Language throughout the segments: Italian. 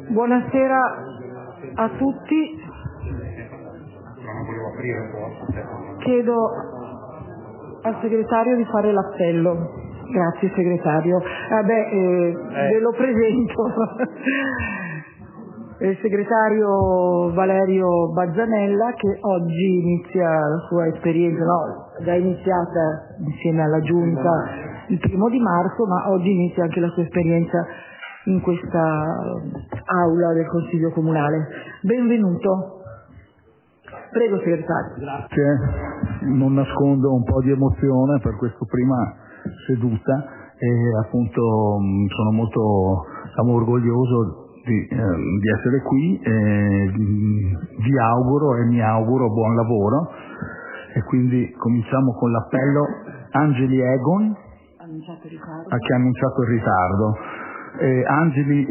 Buonasera a tutti. Chiedo al segretario di fare l'appello. Grazie segretario. Ve lo presento. Il segretario Valerio Bazzanella, che oggi inizia la sua esperienza, già iniziata insieme alla Giunta il 1° marzo, ma oggi inizia anche la sua esperienza in questa aula del Consiglio Comunale. Benvenuto. Prego segretario. Grazie, non nascondo un po' di emozione per questa prima seduta e appunto sono molto orgoglioso di essere qui e vi auguro e mi auguro buon lavoro e quindi cominciamo con l'appello. Angeli Egon che ha annunciato il ritardo, Angeli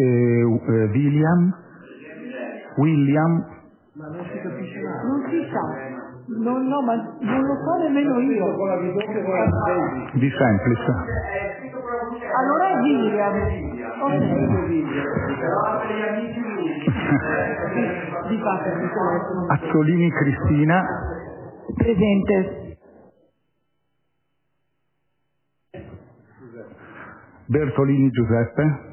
William Ma non si capisce nada. Non si sa. No, ma non lo so nemmeno io. Di semplice. Allora è William. Ok. Di fatto il telefono. Azzolini Cristina. Presente. Bertolini Giuseppe.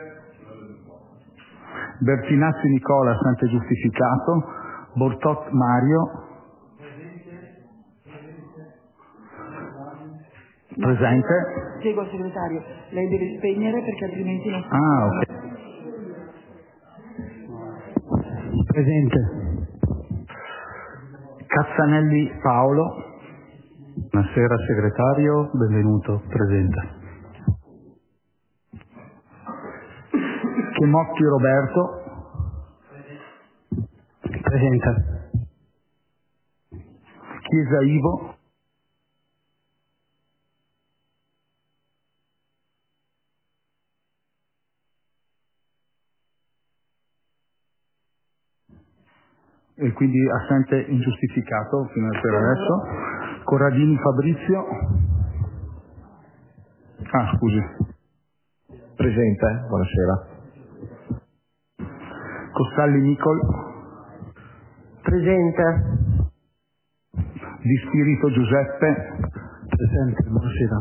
Bertinazzi Nicola, assente giustificato. Bortot Mario. Presente. Spiego al segretario, lei deve spegnere perché altrimenti non si ok. Presente. Cazzanelli Paolo. Buonasera segretario, benvenuto, presente. Chemotti Roberto. Presente. Chiesa Ivo. E quindi assente ingiustificato fino per adesso. Corradini Fabrizio. Scusi. Presente, buonasera. Costalli Nicol. Presente. Di Spirito Giuseppe. Presente, buonasera.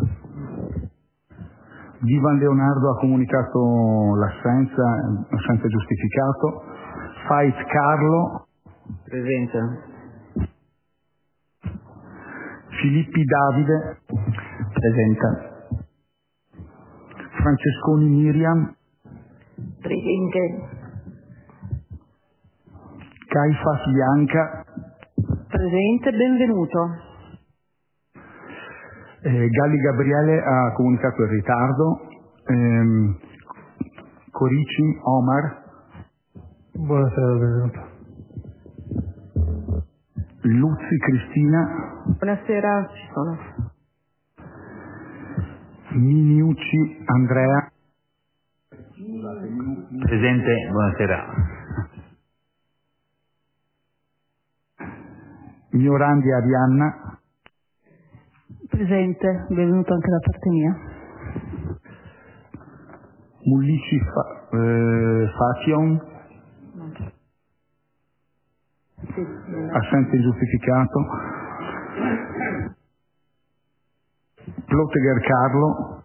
Divan Leonardo ha comunicato l'assenza, assente giustificato. Fait Carlo. Presente. Filippi Davide. Presente. Francesconi Miriam. Presente. Caifas Bianca. Presente, benvenuto. Galli Gabriele ha comunicato il ritardo. Corici Omar. Buonasera, benvenuto. Luzzi Cristina. Buonasera, ci sono. Miniucci Andrea. Presente, buonasera. Miorandi Arianna. Presente, benvenuto anche da parte mia. Mullici Facion. Sì. Assente ingiustificato. Plottegher Carlo.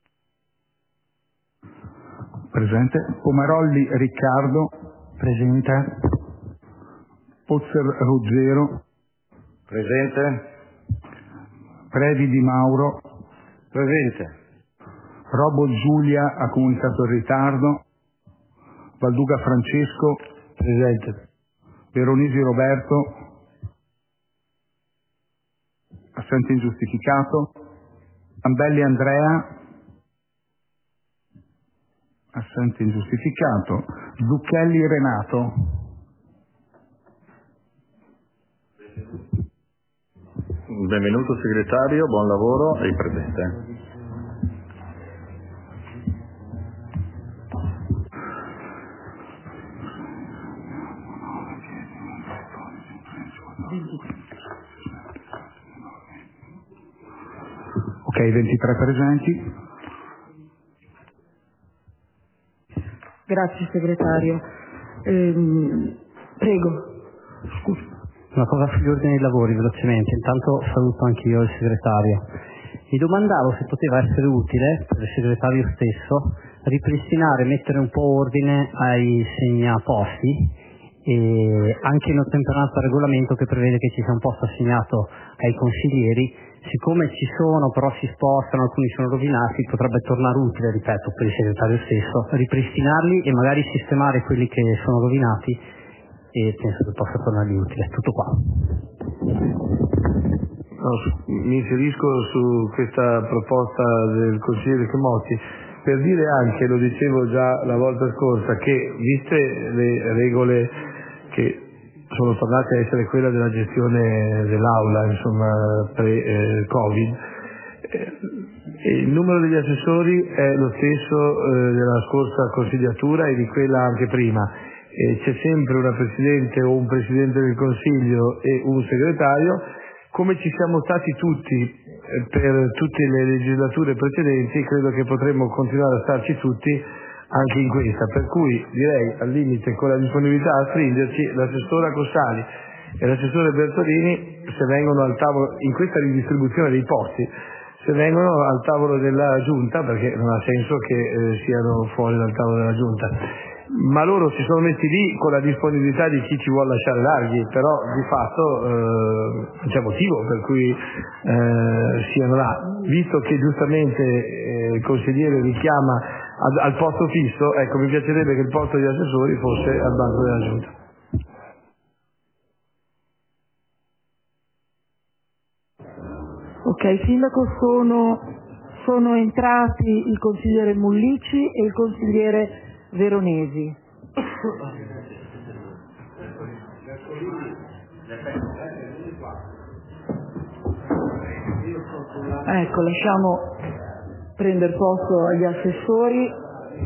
Presente. Pomerolli Riccardo. Presente. Pozzer Ruggero. Presente. Previ Di Mauro. Presente. Robo Giulia ha comunicato il ritardo. Valduga Francesco. Presente. Veronesi Roberto. Assente ingiustificato. Ambelli Andrea. Assente ingiustificato. Zucchelli Renato. Benvenuto segretario, buon lavoro e presente. Ok, 23 presenti. Grazie segretario. Prego. Scusa. Una cosa sugli ordini dei lavori, velocemente. Intanto saluto anche io il segretario. Mi domandavo se poteva essere utile per il segretario stesso ripristinare, mettere un po' ordine ai segnaposti, e anche in ottemperanza al regolamento che prevede che ci sia un posto assegnato ai consiglieri. Siccome ci sono, però si spostano, alcuni sono rovinati, potrebbe tornare utile, ripeto, per il segretario stesso, ripristinarli e magari sistemare quelli che sono rovinati, e penso che possa tornargli utile. Tutto qua. Mi inserisco su questa proposta del consigliere Chemotti per dire anche, lo dicevo già la volta scorsa, che viste le regole che sono tornate a essere quella della gestione dell'aula, insomma, pre-Covid, il numero degli assessori è lo stesso della scorsa consigliatura e di quella anche prima. C'è sempre una Presidente o un Presidente del Consiglio e un segretario, come ci siamo stati tutti per tutte le legislature precedenti. Credo che potremmo continuare a starci tutti anche in questa, per cui direi al limite, con la disponibilità a stringerci, l'assessora Cossali e l'assessore Bertolini, se vengono al tavolo in questa ridistribuzione dei posti, se vengono al tavolo della Giunta, perché non ha senso che siano fuori dal tavolo della Giunta. Ma loro si sono messi lì con la disponibilità di chi ci vuole lasciare larghi, però di fatto non c'è motivo per cui siano là. Visto che giustamente il consigliere richiama al posto fisso, ecco, mi piacerebbe che il posto degli assessori fosse al banco della Giunta. Ok, Sindaco, sono entrati il consigliere Mullici e il consigliere Veronesi. Ecco, lasciamo prendere posto agli assessori.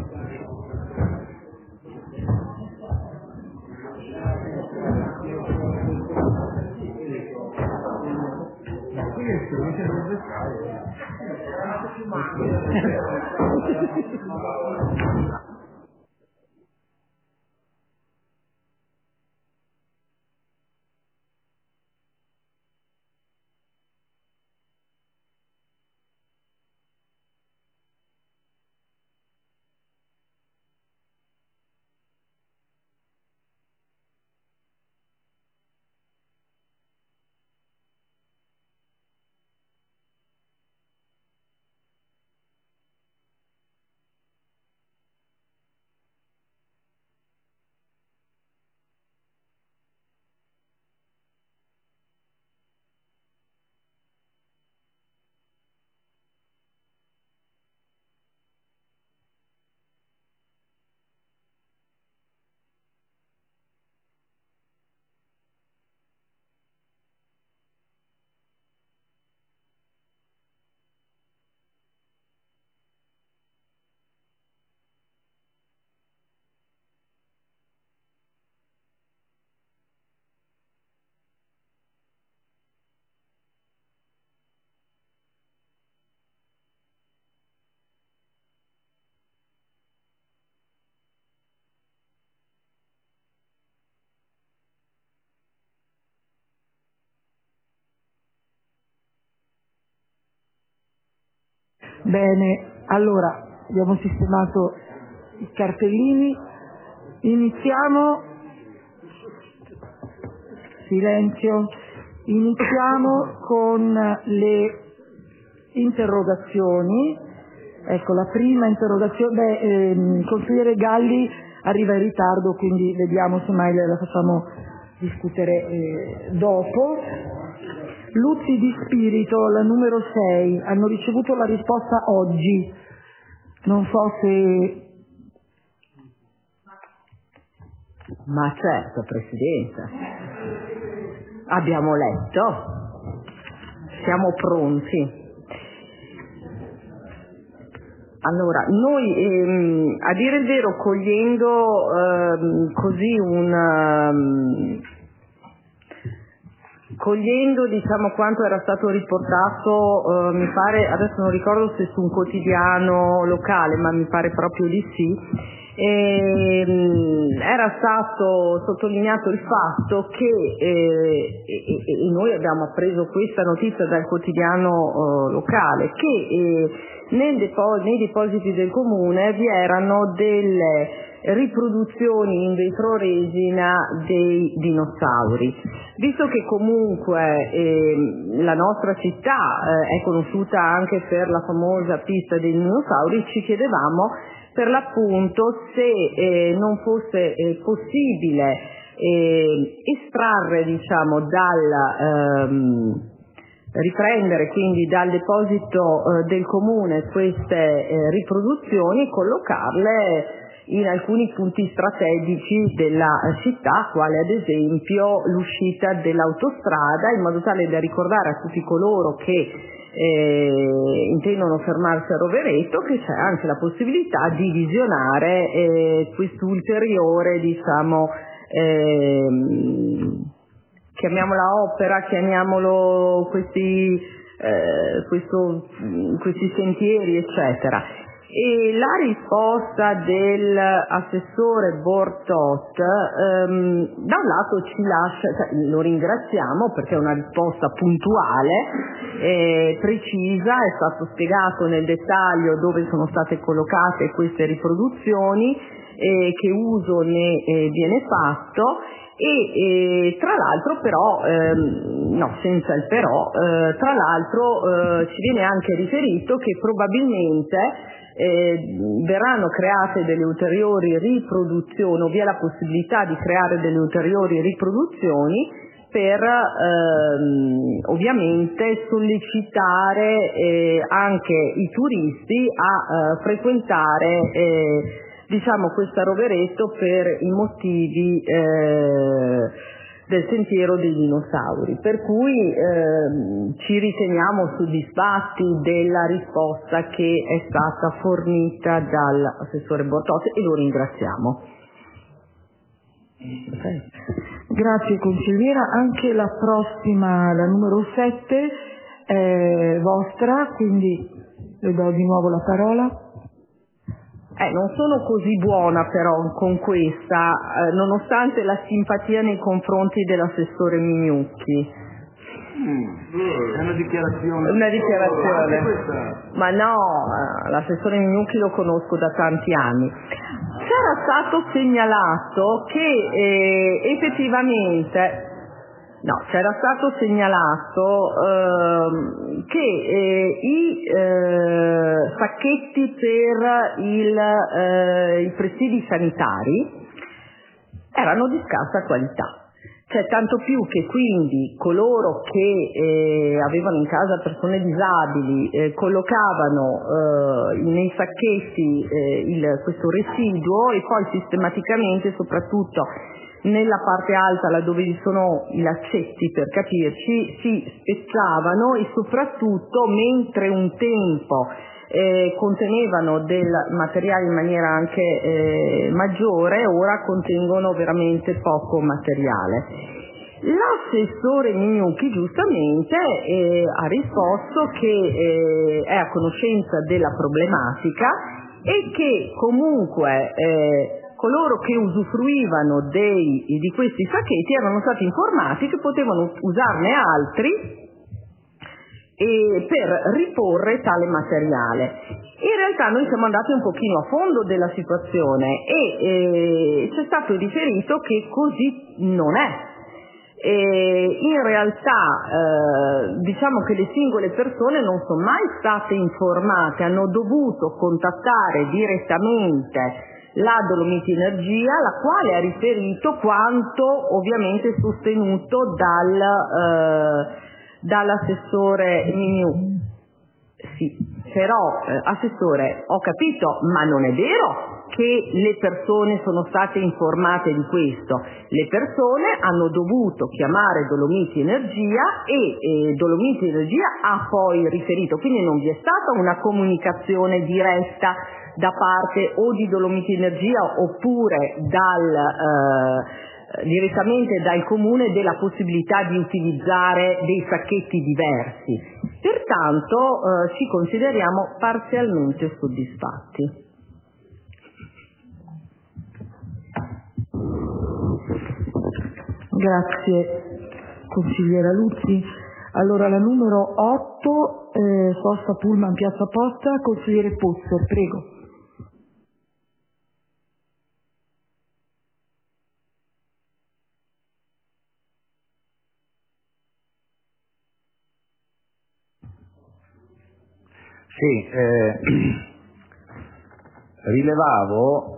Bene, allora abbiamo sistemato i cartellini, iniziamo. Silenzio. Iniziamo con le interrogazioni. Ecco, la prima interrogazione. Il consigliere Galli arriva in ritardo, quindi vediamo se mai la facciamo discutere dopo. Luzzi di Spirito, la numero 6, hanno ricevuto la risposta oggi. Non so se... Ma certo, Presidente. Abbiamo letto. Siamo pronti. Allora, noi, a dire il vero, cogliendo diciamo quanto era stato riportato, mi pare, adesso non ricordo se su un quotidiano locale, ma mi pare proprio di sì, è era stato sottolineato il fatto che, e noi abbiamo appreso questa notizia dal quotidiano locale, che nei depositi del comune vi erano delle riproduzioni in vetroresina dei dinosauri. Visto che comunque la nostra città è conosciuta anche per la famosa pista dei dinosauri, ci chiedevamo per l'appunto se non fosse possibile estrarre, diciamo, riprendere quindi dal deposito del comune queste riproduzioni e collocarle in alcuni punti strategici della città, quale ad esempio l'uscita dell'autostrada, in modo tale da ricordare a tutti coloro che intendono fermarsi a Rovereto che c'è anche la possibilità di visionare quest'ulteriore, diciamo, chiamiamola opera, chiamiamolo questi sentieri, eccetera. E la risposta dell'assessore Bortot da un lato ci lascia, lo ringraziamo perché è una risposta puntuale, precisa, è stato spiegato nel dettaglio dove sono state collocate queste riproduzioni, che uso ne viene fatto, e tra l'altro però, no, senza il però, tra l'altro ci viene anche riferito che probabilmente verranno create delle ulteriori riproduzioni, o vi è la possibilità di creare delle ulteriori riproduzioni per ovviamente sollecitare anche i turisti a frequentare diciamo questa Rovereto per i motivi del sentiero dei dinosauri, per cui ci riteniamo soddisfatti della risposta che è stata fornita dall'assessore Bortotti e lo ringraziamo. Grazie consigliera, anche la prossima, la numero 7 è vostra, quindi le do di nuovo la parola. Non sono così buona però con questa, nonostante la simpatia nei confronti dell'assessore Mignucchi. È una dichiarazione. Una dichiarazione. Ma no, l'assessore Mignucchi lo conosco da tanti anni. C'era stato segnalato che effettivamente... No, c'era stato segnalato che i sacchetti per i presidi sanitari erano di scarsa qualità. Cioè, tanto più che quindi coloro che avevano in casa persone disabili collocavano nei sacchetti questo residuo e poi sistematicamente, soprattutto nella parte alta, laddove vi sono i laccetti per capirci, si spezzavano e soprattutto mentre un tempo contenevano del materiale in maniera anche maggiore, ora contengono veramente poco materiale. L'assessore Mignucchi giustamente ha risposto che è a conoscenza della problematica e che comunque coloro che usufruivano di questi sacchetti erano stati informati che potevano usarne altri per riporre tale materiale. In realtà noi siamo andati un pochino a fondo della situazione e ci è stato riferito che così non è. In realtà diciamo che le singole persone non sono mai state informate, hanno dovuto contattare direttamente la Dolomiti Energia, la quale ha riferito quanto ovviamente sostenuto dall'assessore Mignucchi. Sì, però assessore, ho capito, ma non è vero che le persone sono state informate di questo. Le persone hanno dovuto chiamare Dolomiti Energia e Dolomiti Energia ha poi riferito, quindi non vi è stata una comunicazione diretta da parte o di Dolomiti Energia oppure direttamente dal comune della possibilità di utilizzare dei sacchetti diversi. Pertanto ci consideriamo parzialmente soddisfatti. Grazie consigliera Luzzi. Allora la numero 8, sosta Pullman Piazza Posta, consigliere Pozzer, prego. Sì, rilevavo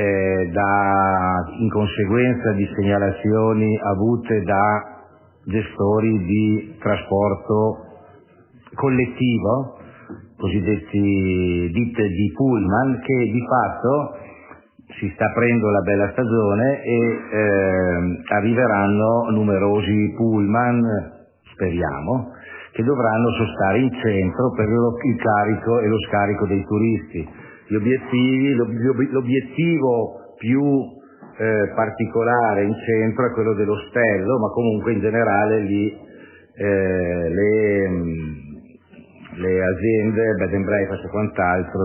in conseguenza di segnalazioni avute da gestori di trasporto collettivo, cosiddetti ditte di pullman, che di fatto si sta aprendo la bella stagione e arriveranno numerosi pullman, speriamo, che dovranno sostare in centro per il carico e lo scarico dei turisti. L'obiettivo più particolare in centro è quello dell'ostello, ma comunque in generale lì le aziende bed and breakfast e quant'altro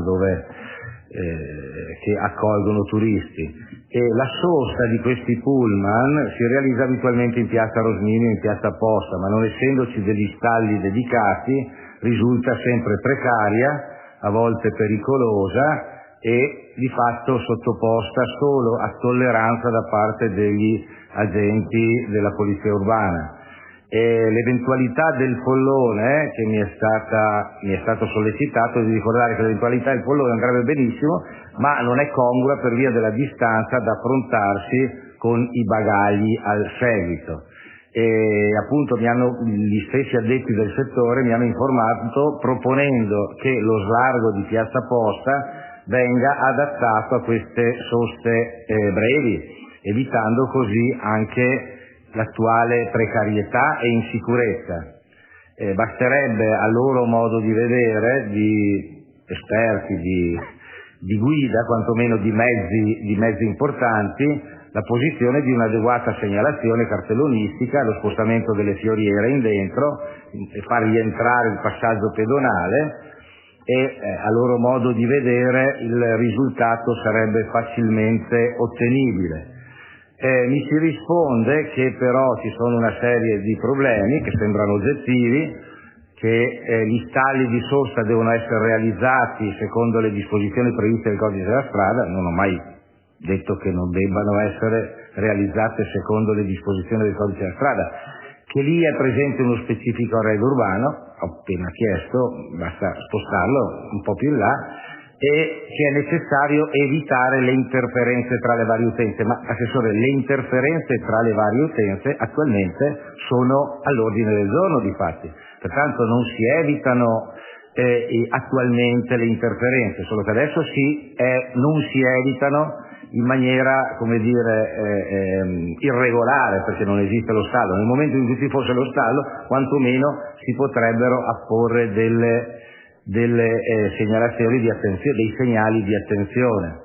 che accolgono turisti. E la sosta di questi pullman si realizza abitualmente in piazza Rosmini e in piazza Posta, ma non essendoci degli stalli dedicati risulta sempre precaria, a volte pericolosa e di fatto sottoposta solo a tolleranza da parte degli agenti della polizia urbana. E l'eventualità del pollone, che mi è stato sollecitato, di ricordare che l'eventualità del pollone andrebbe benissimo, ma non è congrua per via della distanza da affrontarsi con i bagagli al seguito. E appunto gli stessi addetti del settore mi hanno informato proponendo che lo slargo di Piazza Posta venga adattato a queste soste brevi, evitando così anche l'attuale precarietà e insicurezza. Basterebbe a loro modo di vedere, di esperti, di guida, quantomeno di mezzi importanti, la posizione di un'adeguata segnalazione cartellonistica, lo spostamento delle fioriere in dentro, far rientrare il passaggio pedonale e a loro modo di vedere il risultato sarebbe facilmente ottenibile. Mi si risponde che però ci sono una serie di problemi che sembrano oggettivi, che gli stalli di sosta devono essere realizzati secondo le disposizioni previste del codice della strada. Non ho mai detto che non debbano essere realizzate secondo le disposizioni del codice della strada, che lì è presente uno specifico arredo urbano, ho appena chiesto, basta spostarlo un po' più in là, e che è necessario evitare le interferenze tra le varie utenze. Ma Assessore, le interferenze tra le varie utenze attualmente sono all'ordine del giorno difatti, pertanto non si evitano attualmente le interferenze, solo che adesso non si evitano in maniera, come dire, irregolare, perché non esiste lo stallo. Nel momento in cui ci fosse lo stallo, quantomeno si potrebbero apporre delle segnalazioni di attenzione, dei segnali di attenzione.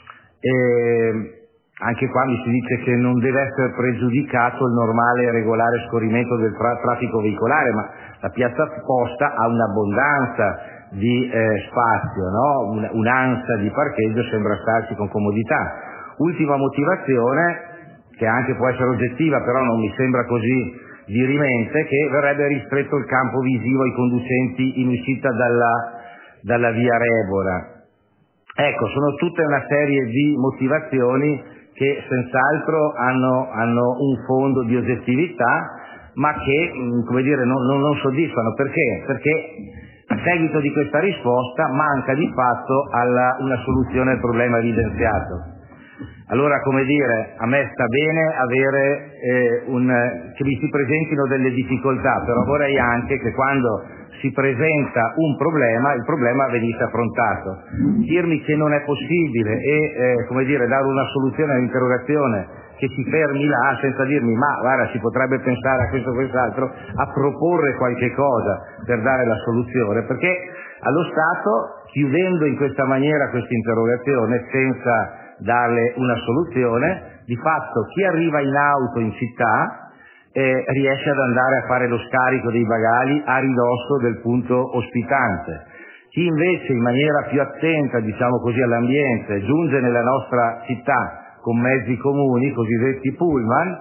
Anche qua mi si dice che non deve essere pregiudicato il normale e regolare scorrimento del traffico veicolare, ma la Piazza Posta ha un'abbondanza di spazio, no? Un'ansia di parcheggio sembra starci con comodità. Ultima motivazione, che anche può essere oggettiva, però non mi sembra così dirimente, che verrebbe ristretto il campo visivo ai conducenti in uscita dalla via Rebora. Ecco, sono tutta una serie di motivazioni che senz'altro hanno un fondo di oggettività, ma che, come dire, non soddisfano. Perché? Perché a seguito di questa risposta manca di fatto una soluzione al problema evidenziato. Allora, come dire, a me sta bene avere che vi si presentino delle difficoltà, però vorrei anche che quando si presenta un problema, il problema venisse affrontato. Dirmi che non è possibile e come dire, dare una soluzione all'interrogazione che si fermi là senza dirmi ma guarda si potrebbe pensare a questo o quest'altro, a proporre qualche cosa per dare la soluzione, perché allo Stato, chiudendo in questa maniera questa interrogazione senza darle una soluzione, di fatto chi arriva in auto in città riesce ad andare a fare lo scarico dei bagagli a ridosso del punto ospitante. Chi invece in maniera più attenta, diciamo così, all'ambiente giunge nella nostra città con mezzi comuni, cosiddetti pullman,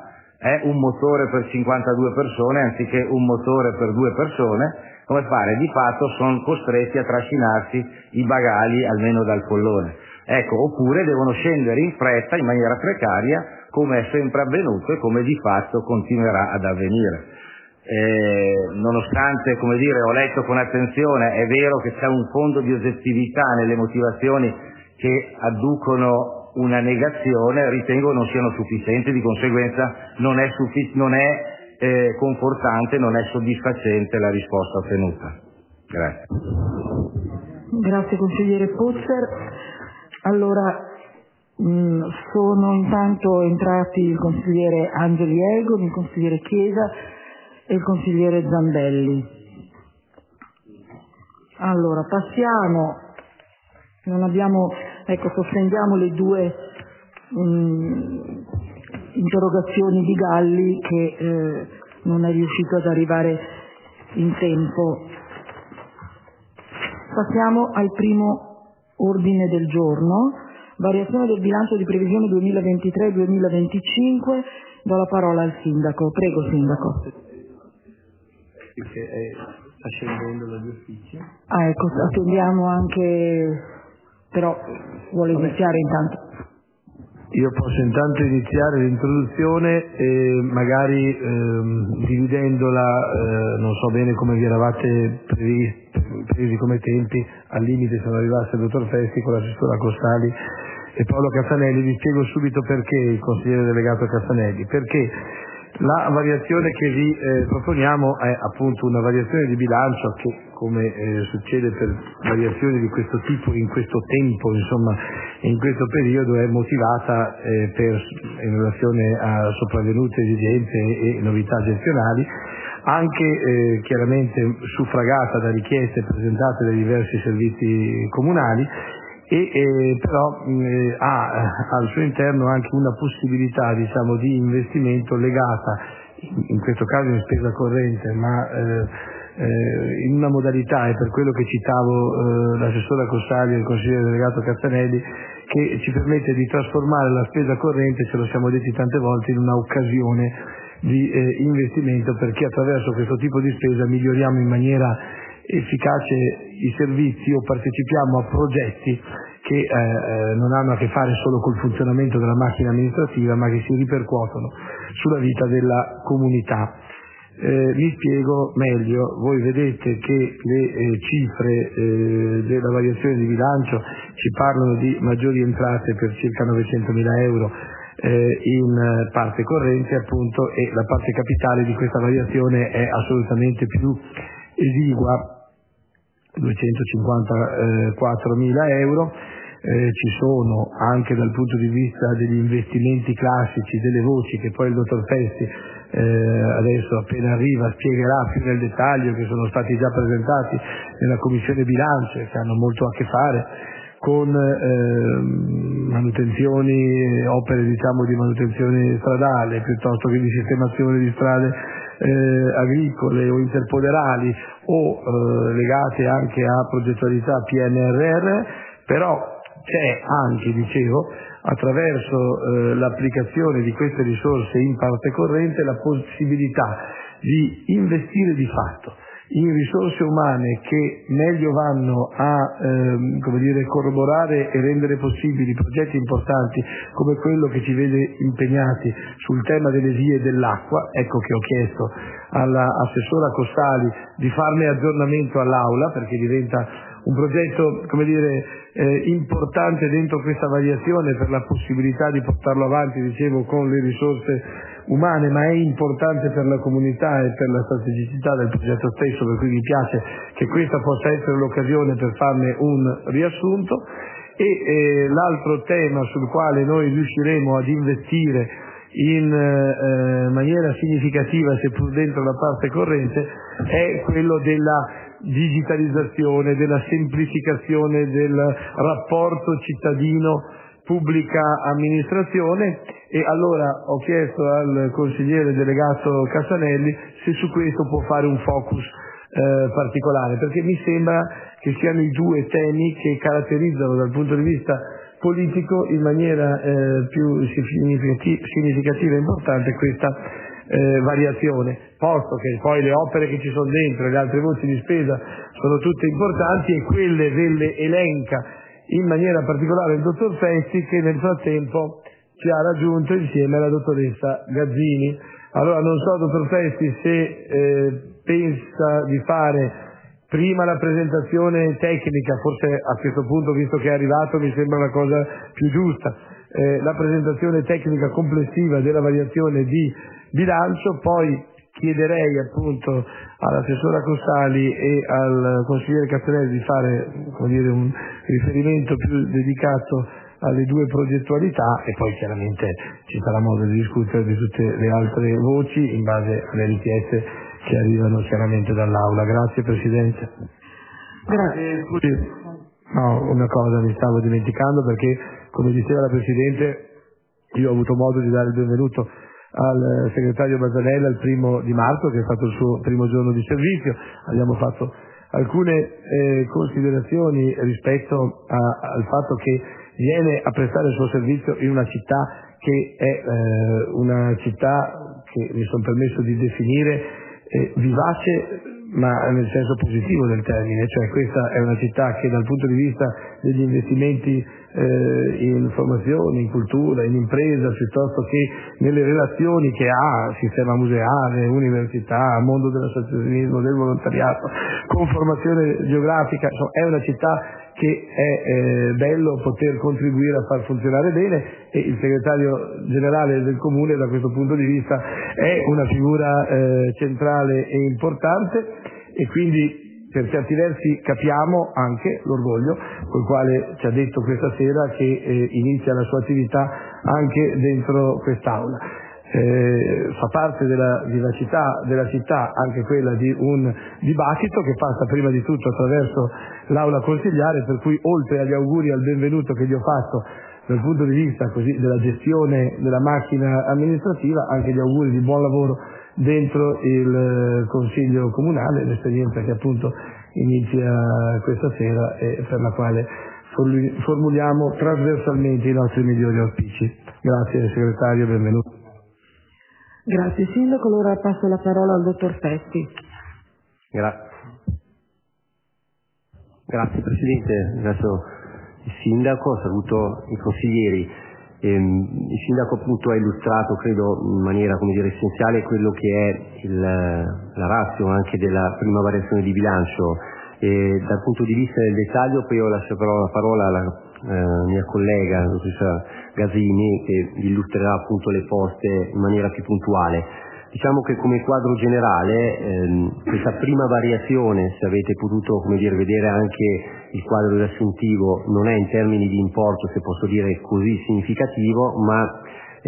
è un motore per 52 persone anziché un motore per 2 persone, come fare? Di fatto sono costretti a trascinarsi i bagagli almeno dal pollone. Ecco, oppure devono scendere in fretta in maniera precaria, come è sempre avvenuto e come di fatto continuerà ad avvenire. Nonostante, come dire, ho letto con attenzione, è vero che c'è un fondo di oggettività nelle motivazioni che adducono una negazione, ritengo non siano sufficienti, di conseguenza non è confortante, non è soddisfacente la risposta ottenuta. Grazie. Grazie consigliere Puzzer. Allora, sono intanto entrati il consigliere Angeli Egon, il consigliere Chiesa e il consigliere Zambelli. Allora, passiamo, sospendiamo le due interrogazioni di Galli che non è riuscito ad arrivare in tempo. Passiamo al primo ordine del giorno, variazione del bilancio di previsione 2023-2025. Do la parola al sindaco. Prego, sindaco. Sta scendendo dagli uffici. Ecco, attendiamo anche, però vuole iniziare intanto. Io posso intanto iniziare l'introduzione e magari dividendola, non so bene come vi eravate presi come tempi, al limite se non arrivasse il dottor Festi con l'assessora Costali e Paolo Cassanelli. Vi spiego subito perché il consigliere delegato Cassanelli, perché la variazione che vi proponiamo è appunto una variazione di bilancio che, come succede per variazioni di questo tipo in questo tempo, insomma in questo periodo, è motivata in relazione a sopravvenute esigenze e novità gestionali, anche chiaramente suffragata da richieste presentate dai diversi servizi comunali, e però ha al suo interno anche una possibilità, diciamo, di investimento legata, in questo caso in spesa corrente, ma in una modalità, e per quello che citavo l'assessora Costali e il consigliere delegato Cassanelli, che ci permette di trasformare la spesa corrente, ce lo siamo detti tante volte, in un'occasione di investimento, perché attraverso questo tipo di spesa miglioriamo in maniera efficace i servizi o partecipiamo a progetti che non hanno a che fare solo col funzionamento della macchina amministrativa, ma che si ripercuotono sulla vita della comunità. Mi spiego meglio. Voi vedete che le cifre della variazione di bilancio ci parlano di maggiori entrate per circa 900.000 euro in parte corrente, appunto, e la parte capitale di questa variazione è assolutamente più esigua, 254.000 euro. Ci sono anche dal punto di vista degli investimenti classici delle voci che poi il dottor Festi adesso appena arriva spiegherà più nel dettaglio, che sono stati già presentati nella commissione bilancio e che hanno molto a che fare con manutenzioni, opere diciamo di manutenzione stradale piuttosto che di sistemazione di strade agricole o interpoderali o legate anche a progettualità PNRR. Però c'è anche, dicevo, attraverso l'applicazione di queste risorse in parte corrente la possibilità di investire di fatto in risorse umane che meglio vanno a corroborare e rendere possibili progetti importanti come quello che ci vede impegnati sul tema delle vie dell'acqua. Ecco che ho chiesto all'assessora Costali di farne aggiornamento all'Aula, perché diventa un progetto importante dentro questa variazione per la possibilità di portarlo avanti, dicevo, con le risorse umane, ma è importante per la comunità e per la strategicità del progetto stesso, per cui mi piace che questa possa essere l'occasione per farne un riassunto. E l'altro tema sul quale noi riusciremo ad investire in maniera significativa, seppur dentro la parte corrente, è quello della digitalizzazione, della semplificazione del rapporto cittadino pubblica amministrazione. E allora ho chiesto al consigliere delegato Cassanelli se su questo può fare un focus particolare, perché mi sembra che siano i due temi che caratterizzano dal punto di vista politico in maniera più significativa e importante questa variazione, posto che poi le opere che ci sono dentro e le altre voci di spesa sono tutte importanti e quelle le elenca in maniera particolare il dottor Festi, che nel frattempo ci ha raggiunto insieme alla dottoressa Gazzini. Allora non so, dottor Festi, se pensa di fare prima la presentazione tecnica, forse a questo punto, visto che è arrivato, mi sembra una cosa più giusta, la presentazione tecnica complessiva della variazione di bilancio, poi chiederei appunto all'assessora Costali e al consigliere Castellelli di fare, come dire, un riferimento più dedicato alle due progettualità e poi chiaramente ci sarà modo di discutere di tutte le altre voci in base alle richieste che arrivano chiaramente dall'Aula. Grazie Presidente. Grazie. No, una cosa mi stavo dimenticando, perché come diceva la Presidente, io ho avuto modo di dare il benvenuto al segretario Bazzanella il 1° marzo, che è stato il suo primo giorno di servizio. Abbiamo fatto alcune considerazioni rispetto al fatto che viene a prestare il suo servizio in una città che è una città che mi sono permesso di definire vivace, ma nel senso positivo del termine, cioè questa è una città che dal punto di vista degli investimenti in formazione, in cultura, in impresa, piuttosto che nelle relazioni che ha, sistema museale, università, mondo dell'associazionismo, del volontariato, con formazione geografica, insomma, è una città che è bello poter contribuire a far funzionare bene, e il segretario generale del comune da questo punto di vista è una figura centrale e importante, e quindi per certi versi capiamo anche l'orgoglio col quale ci ha detto questa sera che inizia la sua attività anche dentro quest'Aula. Fa parte della vivacità della città anche quella di un dibattito che passa prima di tutto attraverso l'Aula consigliare, per cui oltre agli auguri al benvenuto che gli ho fatto dal punto di vista così della gestione della macchina amministrativa, anche gli auguri di buon lavoro dentro il Consiglio Comunale, l'esperienza che appunto inizia questa sera e per la quale formuliamo trasversalmente i nostri migliori auspici. Grazie segretario, benvenuto. Grazie Sindaco, allora passo la parola al dottor Festi. Grazie Presidente, ringrazio il Sindaco, saluto i consiglieri. Il Sindaco appunto ha illustrato, credo, in maniera, come dire, essenziale quello che è la ratio anche della prima variazione di bilancio. Dal punto di vista del dettaglio poi io lascio però la parola alla mia collega, la dottoressa Gazzini, che vi illustrerà appunto le poste in maniera più puntuale. Diciamo che come quadro generale questa prima variazione, se avete potuto, come dire, vedere anche il quadro riassuntivo, non è in termini di importo, se posso dire, così significativo, ma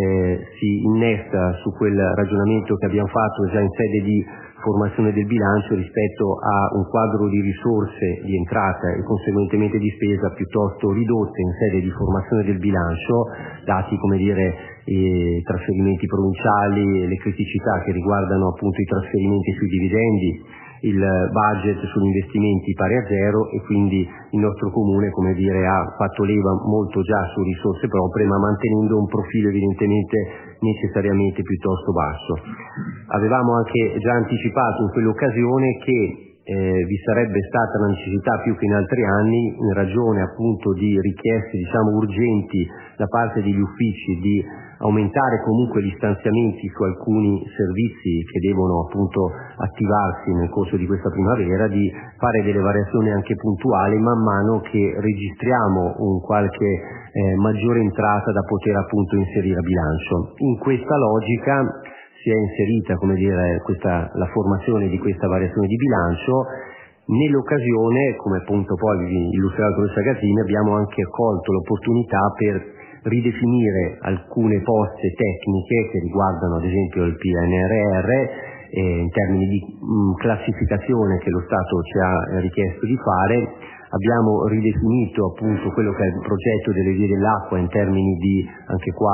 si innesta su quel ragionamento che abbiamo fatto già in sede di formazione del bilancio rispetto a un quadro di risorse di entrata e conseguentemente di spesa piuttosto ridotte in sede di formazione del bilancio, dati, come dire, i trasferimenti provinciali, le criticità che riguardano appunto i trasferimenti sui dividendi, il budget sugli investimenti pari a zero, e quindi il nostro comune, come dire, ha fatto leva molto già su risorse proprie, ma mantenendo un profilo evidentemente necessariamente piuttosto basso. Avevamo anche già anticipato in quell'occasione che vi sarebbe stata la necessità più che in altri anni, in ragione appunto di richieste urgenti da parte degli uffici, di aumentare comunque gli stanziamenti su alcuni servizi che devono appunto attivarsi nel corso di questa primavera, di fare delle variazioni anche puntuali man mano che registriamo un qualche maggiore entrata da poter appunto inserire a bilancio. In questa logica si è inserita, come dire, la formazione di questa variazione di bilancio. Nell'occasione, come appunto poi vi illustrerà la dottoressa Gazzini, abbiamo anche colto l'opportunità per ridefinire alcune poste tecniche che riguardano ad esempio il PNRR in termini di classificazione che lo Stato ci ha richiesto di fare. Abbiamo ridefinito appunto quello che è il progetto delle vie dell'acqua in termini di, anche qua,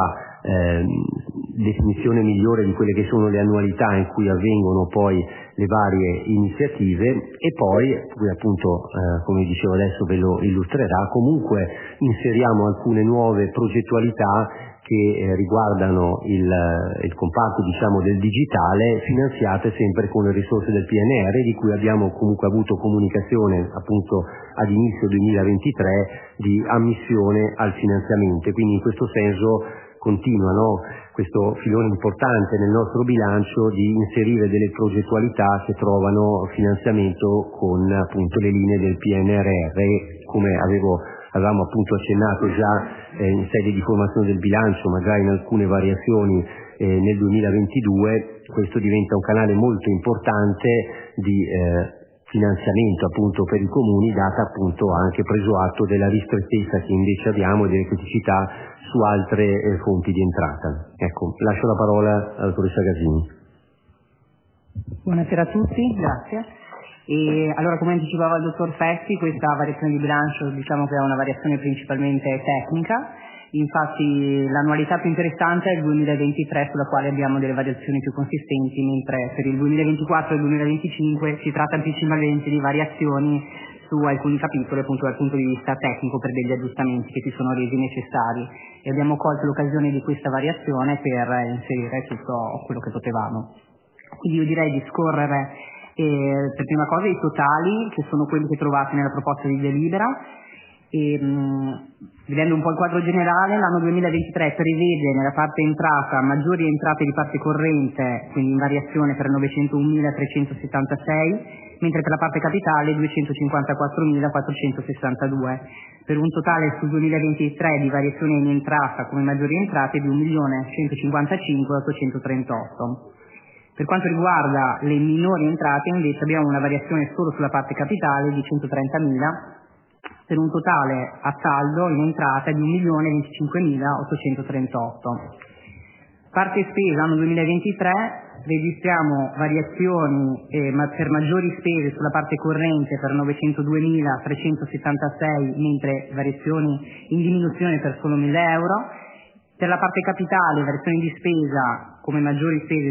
definizione migliore di quelle che sono le annualità in cui avvengono poi le varie iniziative, e poi appunto come dicevo adesso ve lo illustrerà, comunque inseriamo alcune nuove progettualità che riguardano il comparto del digitale, finanziate sempre con le risorse del PNR, di cui abbiamo comunque avuto comunicazione appunto ad inizio 2023 di ammissione al finanziamento. Quindi in questo senso continua questo filone importante nel nostro bilancio di inserire delle progettualità che trovano finanziamento con appunto le linee del PNRR, come avevamo appunto accennato già in sede di formazione del bilancio, ma già in alcune variazioni nel 2022. Questo diventa un canale molto importante di finanziamento appunto per i comuni, data appunto anche preso atto della ristrettezza che invece abbiamo e delle criticità su altre fonti di entrata. Ecco, lascio la parola alla dottoressa Gasini. Buonasera a tutti, grazie. Allora, come anticipava il dottor Fessi, questa variazione di bilancio diciamo che è una variazione principalmente tecnica. Infatti l'annualità più interessante è il 2023, sulla quale abbiamo delle variazioni più consistenti, mentre per il 2024 e il 2025 si tratta principalmente di variazioni su alcuni capitoli appunto dal punto di vista tecnico, per degli aggiustamenti che si sono resi necessari, e abbiamo colto l'occasione di questa variazione per inserire tutto quello che potevamo. Quindi io direi di scorrere per prima cosa i totali, che sono quelli che trovate nella proposta di delibera. Vedendo un po' il quadro generale, l'anno 2023 prevede nella parte entrata maggiori entrate di parte corrente, quindi in variazione per 901.376, mentre per la parte capitale 254.462, per un totale sul 2023 di variazione in entrata come maggiori entrate di 1.155.838. Per quanto riguarda le minori entrate invece abbiamo una variazione solo sulla parte capitale di 130.000, per un totale a saldo in entrata di 1.025.838. Parte spesa anno 2023, registriamo variazioni per maggiori spese sulla parte corrente per 902.376, mentre variazioni in diminuzione per solo 1.000 euro. Per la parte capitale, variazioni di spesa come maggiori spese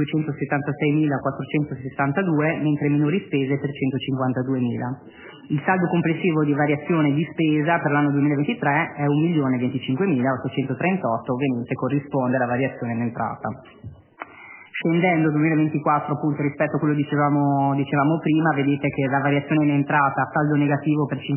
276.462, mentre minori spese per 152.000. Il saldo complessivo di variazione di spesa per l'anno 2023 è 1.025.838, ovviamente corrisponde alla variazione in entrata. Scendendo 2024 appunto rispetto a quello che dicevamo prima, vedete che la variazione in entrata ha saldo negativo per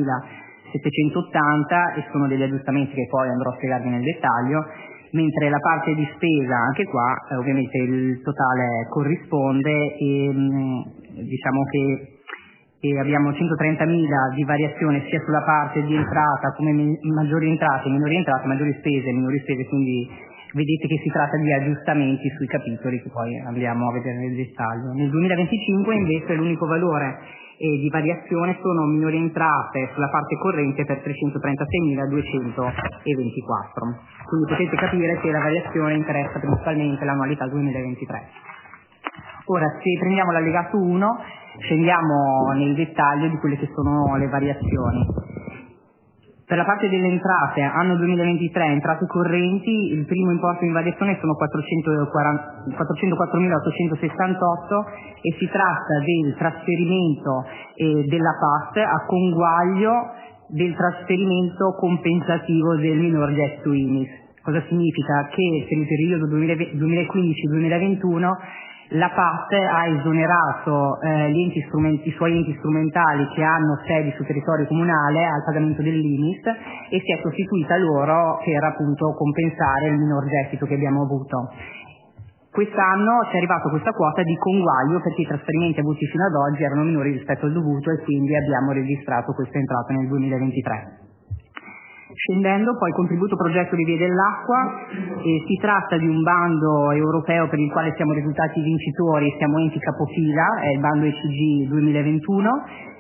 50.780 e sono degli aggiustamenti che poi andrò a spiegarvi nel dettaglio, mentre la parte di spesa anche qua ovviamente il totale corrisponde e diciamo che abbiamo 130.000 di variazione sia sulla parte di entrata come maggiori entrate, minori spese, quindi vedete che si tratta di aggiustamenti sui capitoli che poi andiamo a vedere nel dettaglio. Nel 2025 invece l'unico valore di variazione sono minori entrate sulla parte corrente per 336.224. Quindi potete capire che la variazione interessa principalmente l'annualità 2023. Ora, se prendiamo l'allegato 1, scendiamo nel dettaglio di quelle che sono le variazioni. Per la parte delle entrate, anno 2023, entrate correnti, il primo importo in variazione sono 404.868 e si tratta del trasferimento della PAS a conguaglio del trasferimento compensativo del minor gettito IMIS. Cosa significa? Che per il periodo 2015-2021 la PAS ha esonerato i suoi enti strumentali che hanno sedi sul territorio comunale al pagamento dell'IMIS e si è sostituita loro per appunto compensare il minor gettito che abbiamo avuto. Quest'anno ci è arrivata questa quota di conguaglio perché i trasferimenti avuti fino ad oggi erano minori rispetto al dovuto e quindi abbiamo registrato questa entrata nel 2023. Scendendo poi il contributo progetto di Vie dell'Acqua, si tratta di un bando europeo per il quale siamo risultati vincitori, siamo enti capofila, è il bando ECG 2021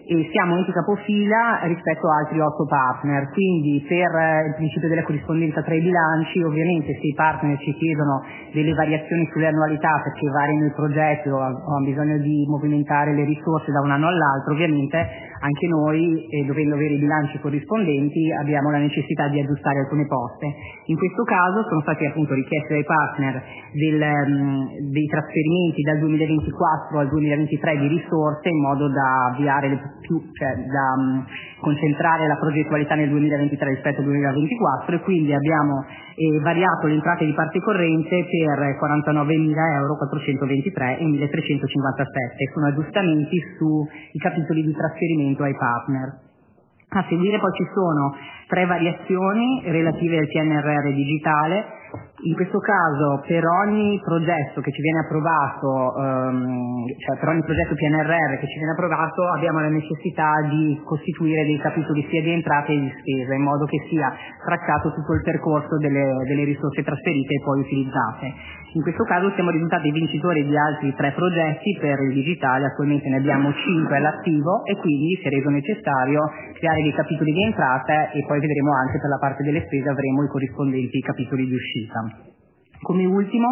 e siamo enti capofila rispetto a altri 8 partner, quindi per il principio della corrispondenza tra i bilanci, ovviamente se i partner ci chiedono delle variazioni sulle annualità perché variano i progetti o hanno bisogno di movimentare le risorse da un anno all'altro, ovviamente anche noi, dovendo avere i bilanci corrispondenti, abbiamo la necessità di aggiustare alcune poste. In questo caso sono stati appunto richiesti dai partner dei trasferimenti dal 2024 al 2023 di risorse in modo da avviare da concentrare la progettualità nel 2023 rispetto al 2024, e quindi abbiamo variato le entrate di parte corrente per 49.423 e 1.357. Sono aggiustamenti sui capitoli di trasferimento ai partner. A seguire poi ci sono 3 variazioni relative al PNRR digitale. In questo caso per ogni progetto che ci viene approvato, per ogni progetto PNRR che ci viene approvato, abbiamo la necessità di costituire dei capitoli sia di entrate che di spesa, in modo che sia tracciato tutto il percorso delle risorse trasferite e poi utilizzate. In questo caso siamo risultati vincitori di altri 3 progetti per il digitale, attualmente ne abbiamo 5 all'attivo e quindi si è reso necessario creare dei capitoli di entrata e poi vedremo anche per la parte delle spese avremo i corrispondenti capitoli di uscita. Come ultimo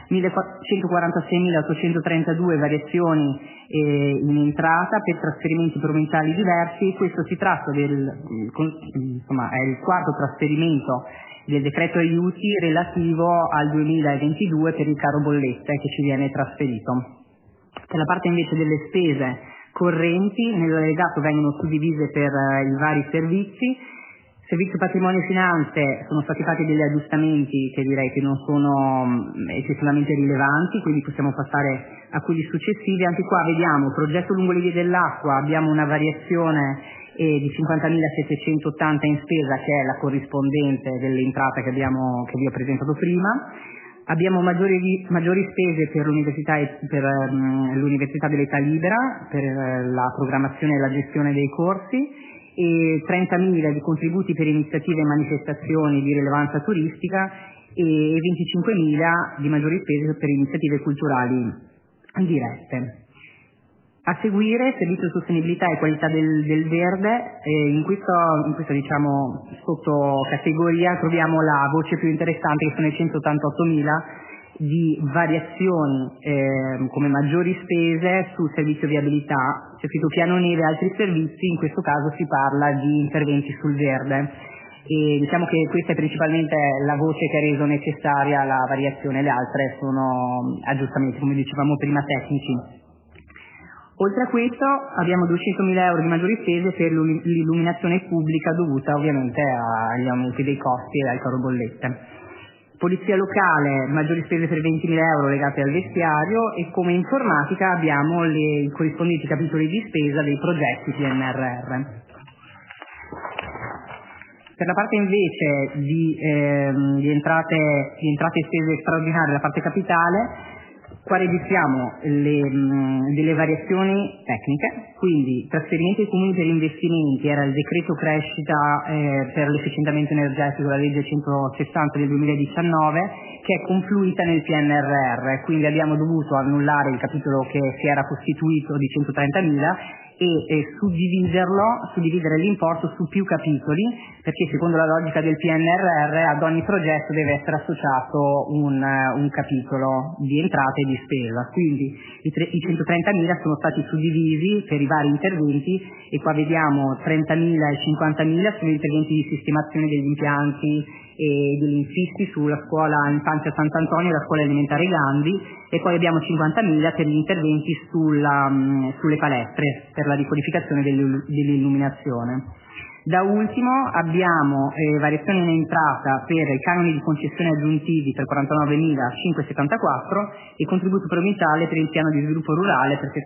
146.832 variazioni in entrata per trasferimenti provvinciali diversi. Questo si tratta è il quarto trasferimento del decreto aiuti relativo al 2022 per il caro bollette che ci viene trasferito. Per la parte invece delle spese correnti, nell'allegato vengono suddivise per i vari servizi. Servizio patrimonio e finanze sono stati fatti degli aggiustamenti che direi che non sono eccessivamente rilevanti, quindi possiamo passare a quelli successivi. Anche qua vediamo progetto lungo le vie dell'acqua, abbiamo una variazione di 50.780 in spesa, che è la corrispondente dell'entrata che vi ho presentato prima. Abbiamo maggiori spese per l'università dell'età libera, per la programmazione e la gestione dei corsi, e 30.000 di contributi per iniziative e manifestazioni di rilevanza turistica e 25.000 di maggiori spese per iniziative culturali dirette. A seguire, servizio sostenibilità e qualità del verde. In questa sottocategoria troviamo la voce più interessante, che sono i 188.000 di variazioni come maggiori spese sul servizio viabilità. C'è scritto piano neve e altri servizi, in questo caso si parla di interventi sul verde. E diciamo che questa è principalmente la voce che ha reso necessaria la variazione, le altre sono aggiustamenti, come dicevamo prima, tecnici. Oltre a questo abbiamo 200.000 euro di maggiori spese per l'illuminazione pubblica dovuta ovviamente agli aumenti dei costi e al caro bollette. Polizia locale, maggiori spese per 20.000 euro legate al vestiario, e come informatica abbiamo i corrispondenti capitoli di spesa dei progetti PNRR. Per la parte invece di entrate e spese straordinarie, la parte capitale, qua registriamo delle variazioni tecniche, quindi trasferimenti ai comuni per investimenti, era il decreto crescita per l'efficientamento energetico, la legge 160 del 2019, che è confluita nel PNRR, quindi abbiamo dovuto annullare il capitolo che si era costituito di 130.000 e suddividere l'importo su più capitoli, perché secondo la logica del PNRR ad ogni progetto deve essere associato un capitolo di entrata e di spesa. Quindi i 130.000 sono stati suddivisi per i vari interventi, e qua vediamo 30.000 e 50.000 sugli interventi di sistemazione degli impianti e degli infissi sulla scuola Infanzia Sant'Antonio e la scuola elementare Gandhi, e poi abbiamo 50.000 per gli interventi sulle palestre per la riqualificazione dell'illuminazione. Da ultimo abbiamo variazioni in entrata per i canoni di concessione aggiuntivi per 49.574 e contributo provinciale per il piano di sviluppo rurale per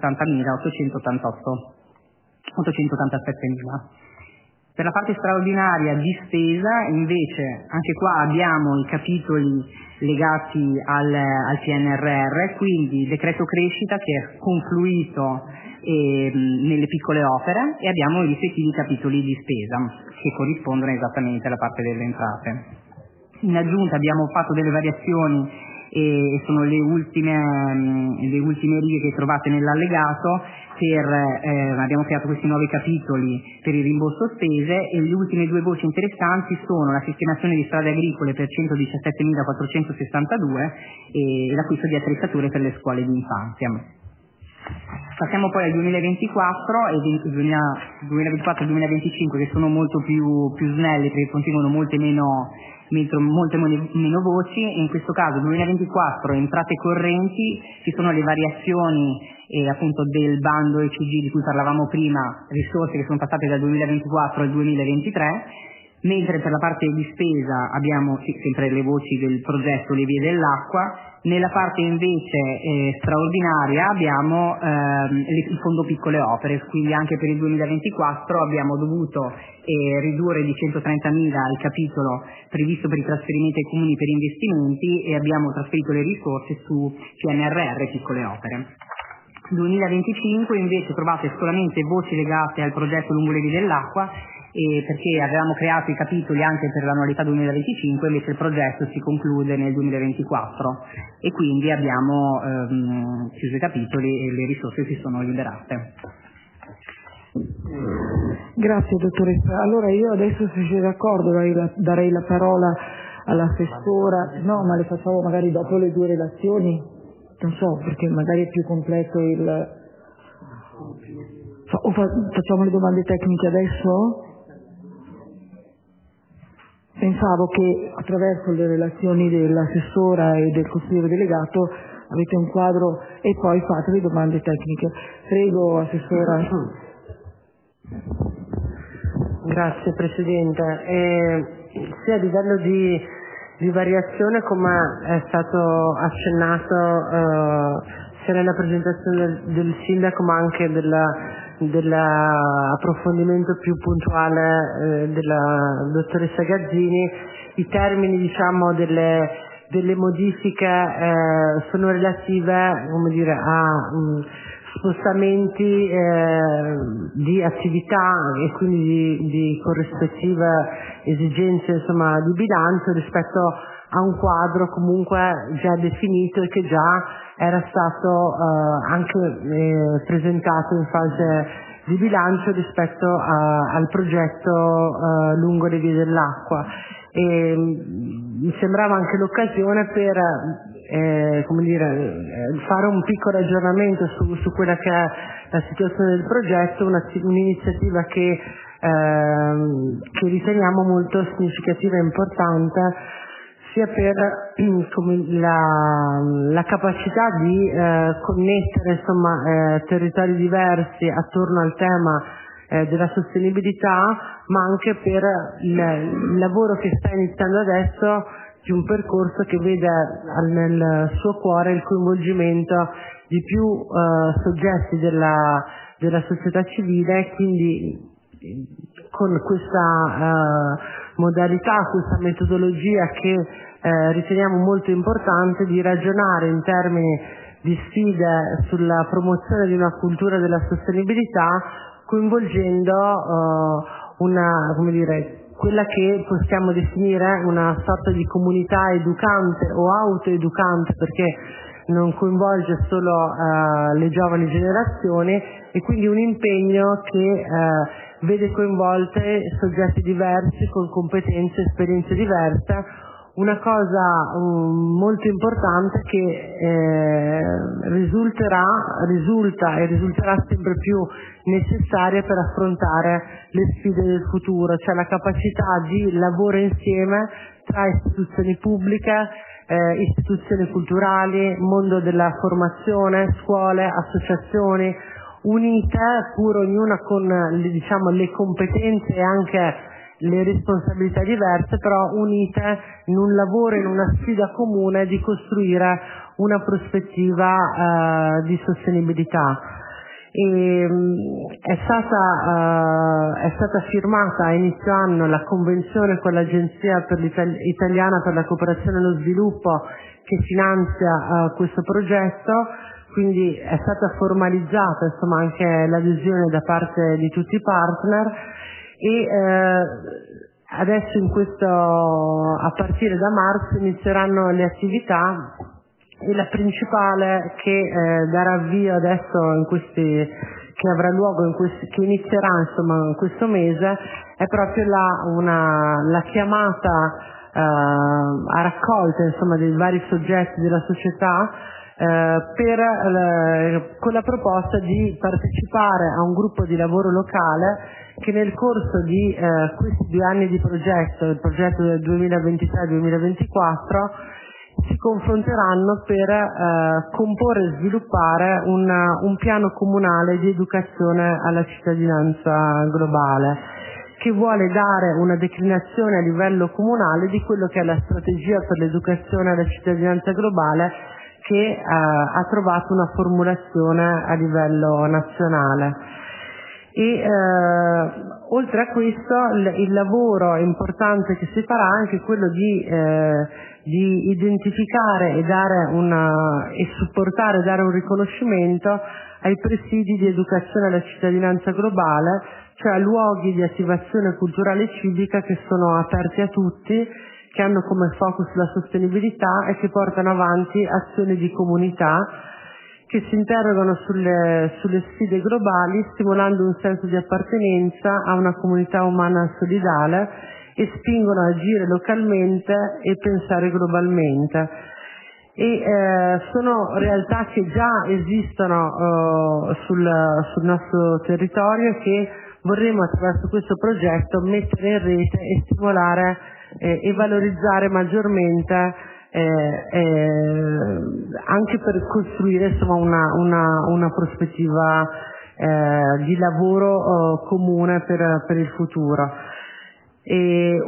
887.000. Per la parte straordinaria di spesa invece anche qua abbiamo i capitoli legati al PNRR, quindi decreto crescita che è confluito nelle piccole opere, e abbiamo i rispettivi capitoli di spesa che corrispondono esattamente alla parte delle entrate. In aggiunta abbiamo fatto delle variazioni e sono le ultime righe che trovate nell'allegato. Abbiamo creato questi nuovi capitoli per il rimborso spese, e le ultime due voci interessanti sono la sistemazione di strade agricole per 117.462 e l'acquisto di attrezzature per le scuole di infanzia. Passiamo poi al 2024 e 2024-2025, che sono molto più snelli perché contengono molte meno voci. E in questo caso 2024 entrate correnti, ci sono le variazioni appunto del bando ECG di cui parlavamo prima, risorse che sono passate dal 2024 al 2023, mentre per la parte di spesa abbiamo sempre le voci del progetto Le Vie dell'Acqua. Nella parte invece straordinaria abbiamo il fondo piccole opere, quindi anche per il 2024 abbiamo dovuto ridurre di 130.000 il capitolo previsto per i trasferimenti ai comuni per investimenti, e abbiamo trasferito le risorse su PNRR piccole opere. 2025 invece trovate solamente voci legate al progetto Lungo le Vie dell'Acqua, perché avevamo creato i capitoli anche per l'annualità 2025, invece il progetto si conclude nel 2024 e quindi abbiamo chiuso i capitoli e le risorse si sono liberate. Grazie dottoressa. Allora io adesso, se siete d'accordo, darei la parola all'assessora. No, ma le facciamo magari dopo le due relazioni, non so, perché magari è più completo facciamo le domande tecniche adesso? Pensavo che attraverso le relazioni dell'assessora e del consigliere delegato avete un quadro e poi fate le domande tecniche. Prego, assessora. Grazie Presidente. Sia a livello di variazione, come è stato accennato sia nella presentazione del Sindaco ma anche dell'approfondimento più puntuale della dottoressa Gazzini, i termini diciamo delle modifiche sono relative, come dire, a spostamenti di attività e quindi di corrispettive esigenze insomma di bilancio rispetto a un quadro comunque già definito e che già era stato anche presentato in fase di bilancio rispetto al progetto Lungo le Vie dell'Acqua. E mi sembrava anche l'occasione per fare un piccolo aggiornamento su quella che è la situazione del progetto, un'iniziativa che riteniamo molto significativa e importante sia per la capacità di connettere insomma territori diversi attorno al tema della sostenibilità, ma anche per il lavoro che sta iniziando adesso di un percorso che vede nel suo cuore il coinvolgimento di più soggetti della società civile, quindi con questa modalità, questa metodologia che riteniamo molto importante di ragionare in termini di sfide sulla promozione di una cultura della sostenibilità, coinvolgendo quella che possiamo definire una sorta di comunità educante o autoeducante, perché non coinvolge solo le giovani generazioni, e quindi un impegno che vede coinvolte soggetti diversi con competenze e esperienze diverse. Una cosa molto importante che risulta e risulterà sempre più necessaria per affrontare le sfide del futuro, cioè la capacità di lavoro insieme tra istituzioni pubbliche, istituzioni culturali, mondo della formazione, scuole, associazioni, unite, pur ognuna con le competenze e anche le responsabilità diverse, però unite in un lavoro, in una sfida comune di costruire una prospettiva di sostenibilità. È stata firmata a inizio anno la convenzione con l'Agenzia Italiana per la Cooperazione e lo Sviluppo che finanzia questo progetto, quindi è stata formalizzata insomma anche l'adesione da parte di tutti i partner, e adesso a partire da marzo inizieranno le attività e la principale che darà avvio adesso che avrà luogo che inizierà insomma in questo mese, è proprio la chiamata a raccolta insomma dei vari soggetti della società con la proposta di partecipare a un gruppo di lavoro locale che nel corso di questi 2 anni di progetto, il progetto del 2023-2024, si confronteranno per comporre e sviluppare un piano comunale di educazione alla cittadinanza globale, che vuole dare una declinazione a livello comunale di quello che è la strategia per l'educazione alla cittadinanza globale, che ha trovato una formulazione a livello nazionale. E oltre a questo il lavoro importante che si farà è anche quello di identificare e supportare e dare un riconoscimento ai presidi di educazione alla cittadinanza globale, cioè a luoghi di attivazione culturale e civica che sono aperti a tutti, che hanno come focus la sostenibilità e che portano avanti azioni di comunità che si interrogano sulle sfide globali, stimolando un senso di appartenenza a una comunità umana solidale e spingono a agire localmente e pensare globalmente. E sono realtà che già esistono sul nostro territorio, che vorremmo attraverso questo progetto mettere in rete e stimolare e valorizzare maggiormente, anche per costruire insomma una prospettiva di lavoro comune per il futuro. E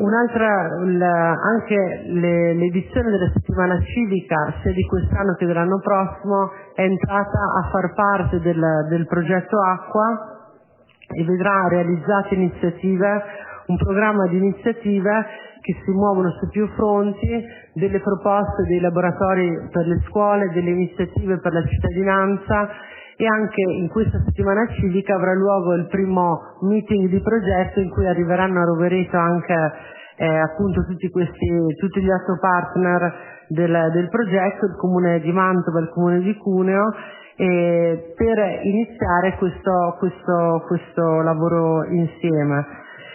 anche l'edizione della settimana civica, sia di quest'anno che dell'anno prossimo, è entrata a far parte del progetto Acqua e vedrà realizzate un programma di iniziative che si muovono su più fronti, delle proposte, dei laboratori per le scuole, delle iniziative per la cittadinanza, e anche in questa settimana civica avrà luogo il primo meeting di progetto in cui arriveranno a Rovereto anche appunto tutti gli altri partner del progetto, il Comune di Mantova e il Comune di Cuneo, per iniziare questo lavoro insieme.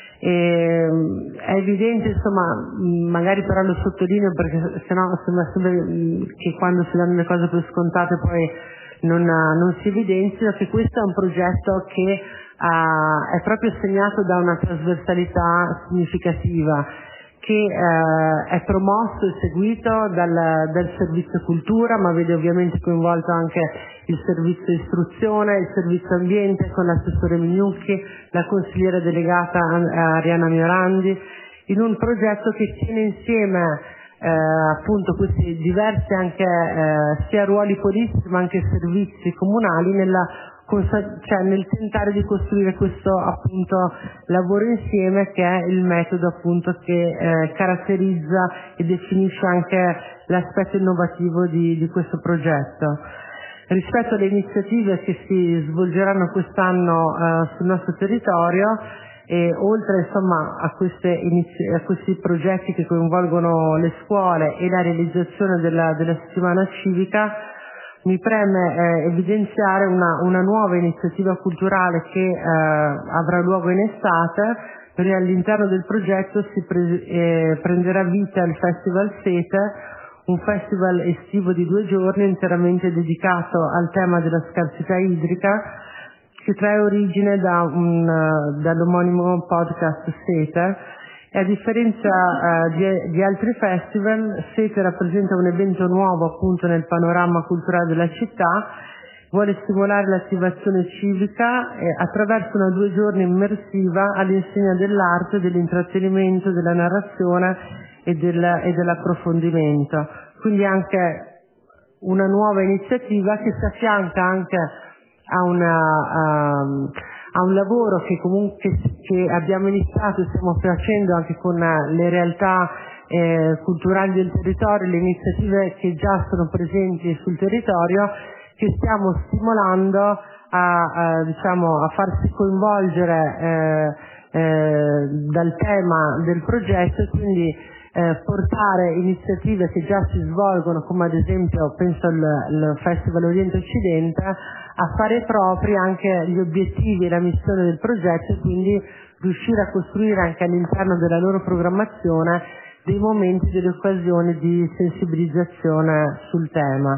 È evidente, insomma, magari però lo sottolineo perché sennò sembra sempre che quando si danno le cose per scontate poi non si evidenzia, che questo è un progetto che è proprio segnato da una trasversalità significativa, che è promosso e seguito dal servizio cultura, ma vede ovviamente coinvolto anche il servizio istruzione, il servizio ambiente con l'assessore Mignucchi, la consigliera delegata Arianna Miorandi, in un progetto che tiene insieme appunto questi diversi anche sia ruoli politici ma anche servizi comunali nel tentare di costruire questo appunto lavoro insieme, che è il metodo appunto che caratterizza e definisce anche l'aspetto innovativo di questo progetto. Rispetto alle iniziative che si svolgeranno quest'anno sul nostro territorio, e oltre insomma a questi progetti che coinvolgono le scuole e la realizzazione della settimana civica, mi preme evidenziare una nuova iniziativa culturale che avrà luogo in estate, perché all'interno del progetto si prenderà vita il Festival Sete, un festival estivo di 2 giorni interamente dedicato al tema della scarsità idrica, che trae origine dall'omonimo podcast Sete. E a differenza di altri festival, Sete rappresenta un evento nuovo appunto nel panorama culturale della città, vuole stimolare l'attivazione civica attraverso una 2 giorni immersiva all'insegna dell'arte, dell'intrattenimento, della narrazione e dell'approfondimento. Quindi anche una nuova iniziativa che si affianca anche a un lavoro che abbiamo iniziato e stiamo facendo anche con le realtà culturali del territorio, le iniziative che già sono presenti sul territorio, che stiamo stimolando a farsi coinvolgere dal tema del progetto, e quindi portare iniziative che già si svolgono, come ad esempio penso al Festival Oriente Occidente, a fare propri anche gli obiettivi e la missione del progetto e quindi riuscire a costruire anche all'interno della loro programmazione dei momenti, delle occasioni di sensibilizzazione sul tema.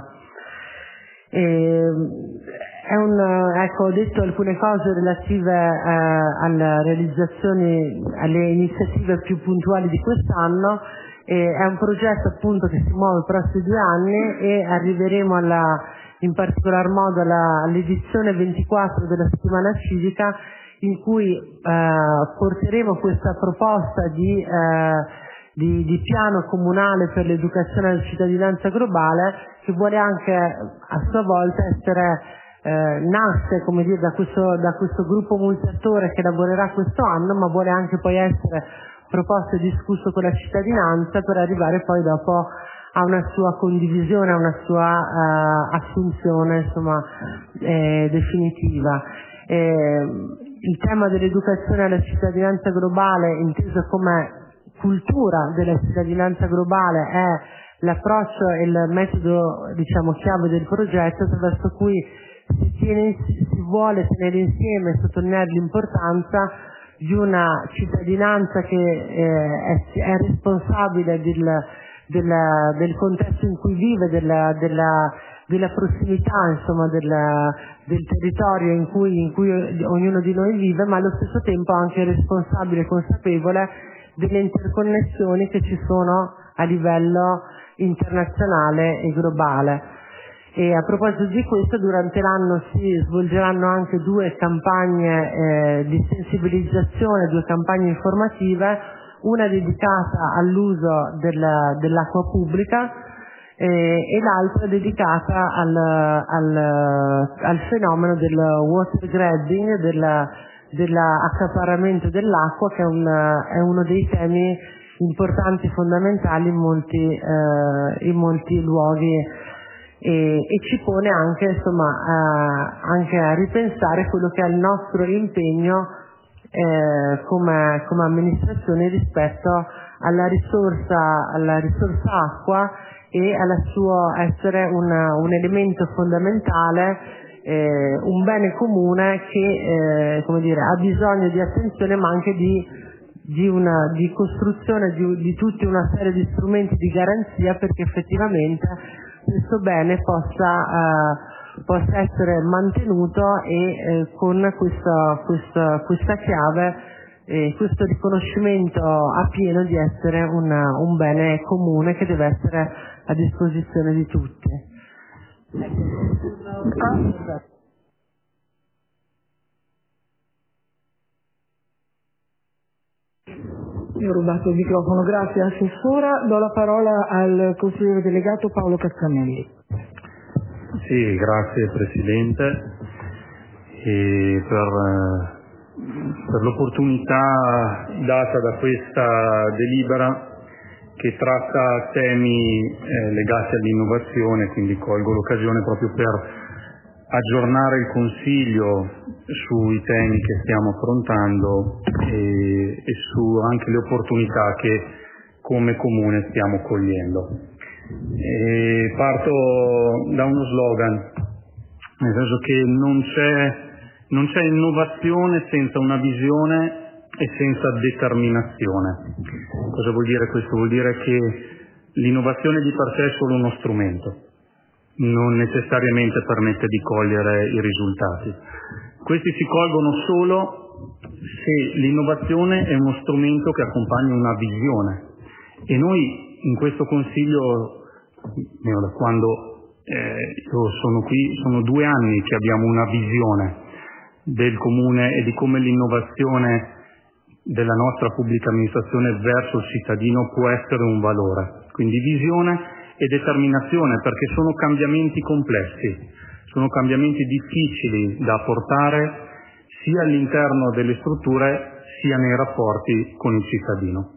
Ecco, ho detto alcune cose relative alle realizzazioni, alle iniziative più puntuali di quest'anno. È un progetto appunto che si muove i prossimi 2 anni e arriveremo in particolar modo all'edizione 24 della settimana civica, in cui porteremo questa proposta di piano comunale per l'educazione alla cittadinanza globale, che vuole anche a sua volta nasce, come dire, da questo gruppo multiattore che lavorerà questo anno, ma vuole anche poi essere proposto e discusso con la cittadinanza per arrivare poi dopo a una sua condivisione, a una sua assunzione, insomma, definitiva. Il tema dell'educazione alla cittadinanza globale, inteso come cultura della cittadinanza globale, è l'approccio e il metodo, diciamo, chiave del progetto, attraverso cui si vuole tenere insieme e sottolineare l'importanza di una cittadinanza che è responsabile del contesto in cui vive, della prossimità, insomma, del territorio in cui ognuno di noi vive, ma allo stesso tempo anche responsabile e consapevole delle interconnessioni che ci sono a livello internazionale e globale. E a proposito di questo, durante l'anno si svolgeranno anche 2 campagne di sensibilizzazione, 2 campagne informative, una dedicata all'uso dell'acqua pubblica e l'altra dedicata al fenomeno del water grabbing, dell'accaparramento dell'acqua, che è uno dei temi importanti, fondamentali in molti luoghi, e ci pone anche, insomma, anche a ripensare quello che è il nostro impegno come amministrazione rispetto alla risorsa acqua e al suo essere un elemento fondamentale, un bene comune che come dire, ha bisogno di attenzione, ma anche di costruzione di tutta una serie di strumenti di garanzia perché effettivamente questo bene possa essere mantenuto e con questa chiave, questo riconoscimento a pieno di essere un bene comune che deve essere a disposizione di tutti. Io ho rubato il microfono, grazie Assessora. Do la parola al consigliere delegato Paolo Cazzamelli. Sì, grazie Presidente per l'opportunità data da questa delibera che tratta temi legati all'innovazione, quindi colgo l'occasione proprio per aggiornare il Consiglio sui temi che stiamo affrontando e su anche le opportunità che come Comune stiamo cogliendo. Parto da uno slogan, nel senso che non c'è innovazione senza una visione e senza determinazione. Cosa vuol dire questo? Vuol dire che l'innovazione di per sé è solo uno strumento, non necessariamente permette di cogliere i risultati. Questi si colgono solo se l'innovazione è uno strumento che accompagna una visione. E noi in questo Consiglio, da quando io sono qui, sono 2 anni che abbiamo una visione del Comune e di come l'innovazione della nostra pubblica amministrazione verso il cittadino può essere un valore. Quindi visione e determinazione, perché sono cambiamenti complessi, sono cambiamenti difficili da portare sia all'interno delle strutture sia nei rapporti con il cittadino.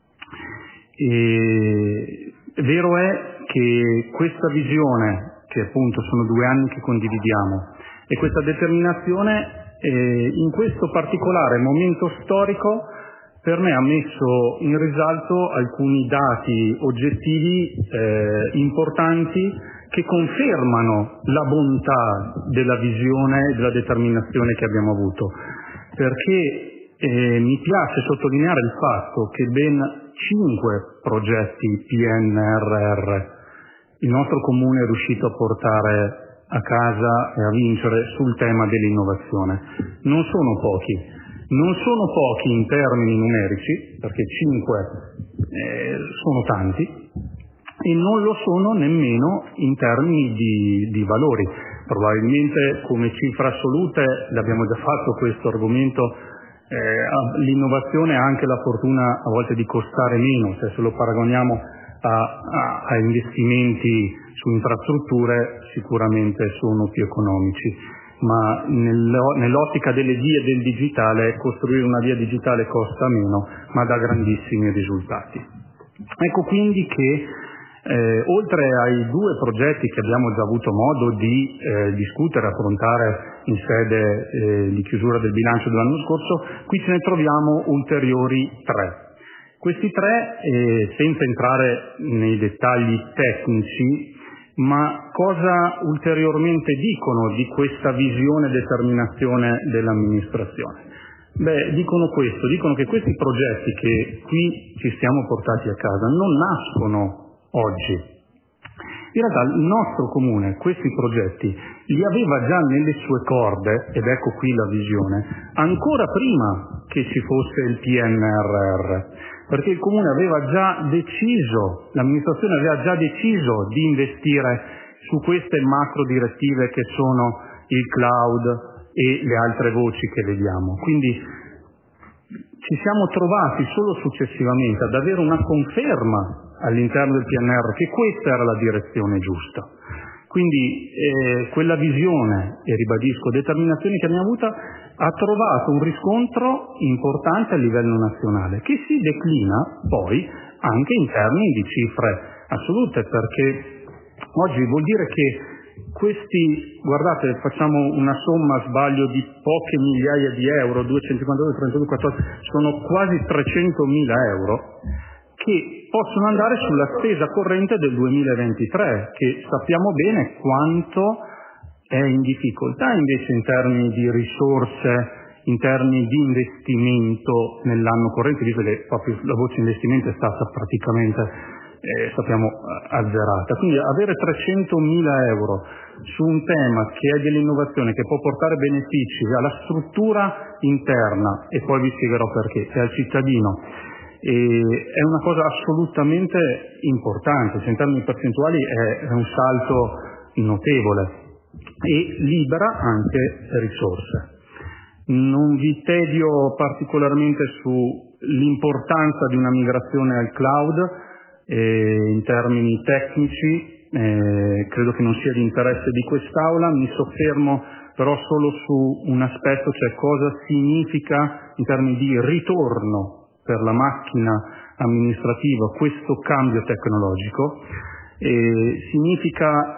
Vero è che questa visione, che appunto sono 2 anni che condividiamo, e questa determinazione in questo particolare momento storico per me ha messo in risalto alcuni dati oggettivi importanti che confermano la bontà della visione e della determinazione che abbiamo avuto, perché mi piace sottolineare il fatto che ben 5 progetti PNRR il nostro comune è riuscito a portare a casa e a vincere sul tema dell'innovazione. Non sono pochi in termini numerici, perché 5 sono tanti, e non lo sono nemmeno in termini di valori. Probabilmente come cifre assolute, l'abbiamo già fatto questo argomento, l'innovazione ha anche la fortuna a volte di costare meno, cioè se lo paragoniamo a investimenti su infrastrutture sicuramente sono più economici, ma nell'ottica delle vie del digitale costruire una via digitale costa meno ma dà grandissimi risultati. Ecco quindi che oltre ai 2 progetti che abbiamo già avuto modo di discutere, affrontare in sede di chiusura del bilancio dell'anno scorso, qui ce ne troviamo ulteriori 3. Questi 3, senza entrare nei dettagli tecnici, ma cosa ulteriormente dicono di questa visione e determinazione dell'amministrazione? Dicono che questi progetti che qui ci siamo portati a casa non nascono oggi. In realtà il nostro comune questi progetti li aveva già nelle sue corde, ed ecco qui la visione, ancora prima che ci fosse il PNRR, perché il comune aveva già deciso, l'amministrazione aveva già deciso di investire su queste macro direttive che sono il cloud e le altre voci che vediamo. Quindi ci siamo trovati solo successivamente ad avere una conferma all'interno del PNR che questa era la direzione giusta. Quindi quella visione, e ribadisco, determinazione che abbiamo avuto ha trovato un riscontro importante a livello nazionale, che si declina poi anche in termini di cifre assolute, perché oggi vuol dire che questi, guardate, facciamo una somma a sbaglio di poche migliaia di euro, 252, 32, 14, sono quasi 300.000 euro, che possono andare sulla spesa corrente del 2023, che sappiamo bene quanto è in difficoltà invece in termini di risorse, in termini di investimento nell'anno corrente, visto che proprio la voce investimento è stata praticamente, sappiamo, azzerata. Quindi avere 300.000 euro su un tema che è dell'innovazione, che può portare benefici alla struttura interna, e poi vi spiegherò perché, e al cittadino, è una cosa assolutamente importante, cioè in termini percentuali è un salto notevole e libera anche risorse. Non vi tedio particolarmente sull'importanza di una migrazione al cloud in termini tecnici, credo che non sia di interesse di quest'Aula, mi soffermo però solo su un aspetto, cioè cosa significa in termini di ritorno per la macchina amministrativa questo cambio tecnologico. Significa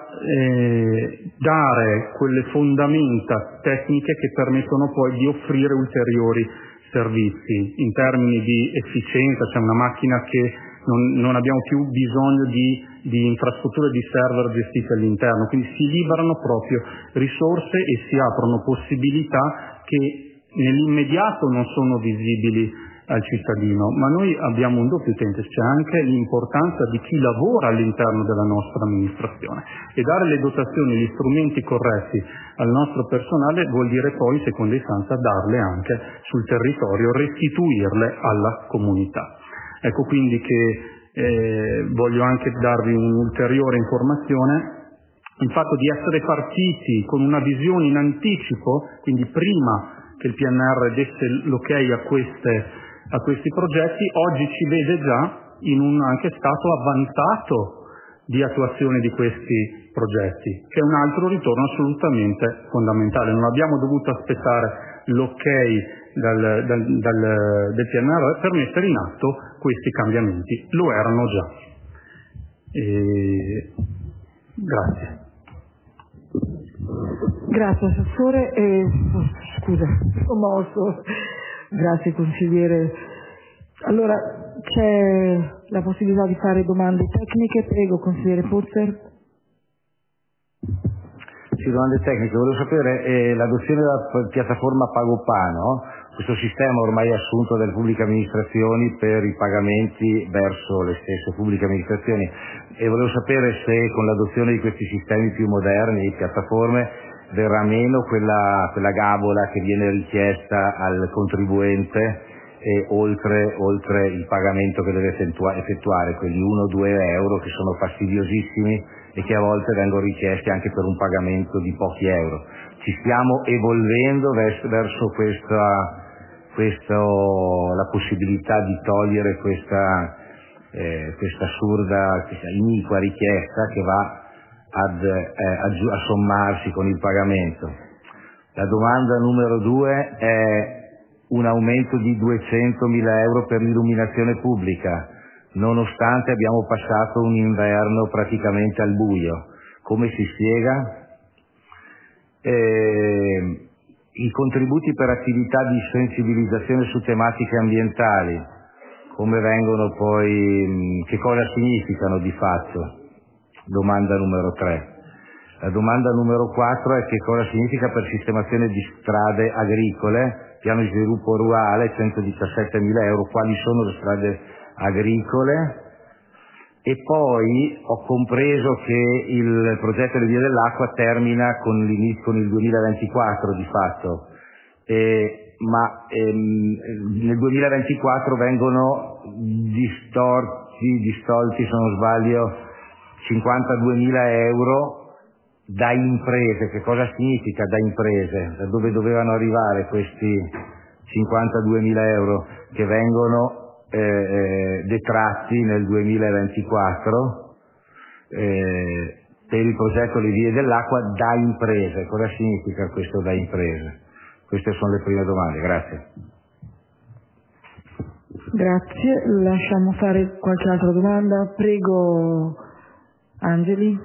dare quelle fondamenta tecniche che permettono poi di offrire ulteriori servizi in termini di efficienza, cioè una macchina che non abbiamo più bisogno di infrastrutture di server gestite all'interno, quindi si liberano proprio risorse e si aprono possibilità che nell'immediato non sono visibili al cittadino, ma noi abbiamo un doppio utente, c'è anche l'importanza di chi lavora all'interno della nostra amministrazione, e dare le dotazioni, gli strumenti corretti al nostro personale vuol dire poi, seconda istanza, darle anche sul territorio, restituirle alla comunità. Ecco quindi che voglio anche darvi un'ulteriore informazione, il fatto di essere partiti con una visione in anticipo, quindi prima che il PNR desse l'ok a questi progetti, oggi ci vede già in un anche stato avanzato di attuazione di questi progetti, che è un altro ritorno assolutamente fondamentale. Non abbiamo dovuto aspettare l'ok del PNR per mettere in atto questi cambiamenti, lo erano già. Grazie. Grazie Assessore, scusa, commosso. Grazie consigliere Allora, c'è la possibilità di fare domande tecniche. Prego, consigliere Pozzer. Sì, domande tecniche. Volevo sapere l'adozione della piattaforma PagoPA, questo sistema ormai assunto dalle pubbliche amministrazioni per i pagamenti verso le stesse pubbliche amministrazioni, e volevo sapere se con l'adozione di questi sistemi più moderni, piattaforme, verrà meno quella gabola che viene richiesta al contribuente oltre il pagamento che deve effettuare, quegli 1-2 euro che sono fastidiosissimi e che a volte vengono richiesti anche per un pagamento di pochi euro. Ci stiamo evolvendo verso la possibilità di togliere questa assurda, questa iniqua richiesta che va a sommarsi con il pagamento. La domanda numero 2 è un aumento di 200.000 euro per l'illuminazione pubblica, nonostante abbiamo passato un inverno praticamente al buio. Come si spiega? I contributi per attività di sensibilizzazione su tematiche ambientali, come vengono poi, che cosa significano di fatto? Domanda numero 3. La domanda numero 4 è che cosa significa per sistemazione di strade agricole, piano di sviluppo rurale, 117.000 euro, quali sono le strade agricole? E poi ho compreso che il progetto delle vie dell'acqua termina con il 2024 di fatto, ma nel 2024 vengono distolti, se non sbaglio, 52.000 euro da imprese. Che cosa significa da imprese? Da dove dovevano arrivare questi 52.000 euro che vengono detratti nel 2024 per il progetto Le Vie dell'Acqua da imprese? Cosa significa questo da imprese? Queste sono le prime domande, grazie. Grazie, lasciamo fare qualche altra domanda. Prego, Angeli.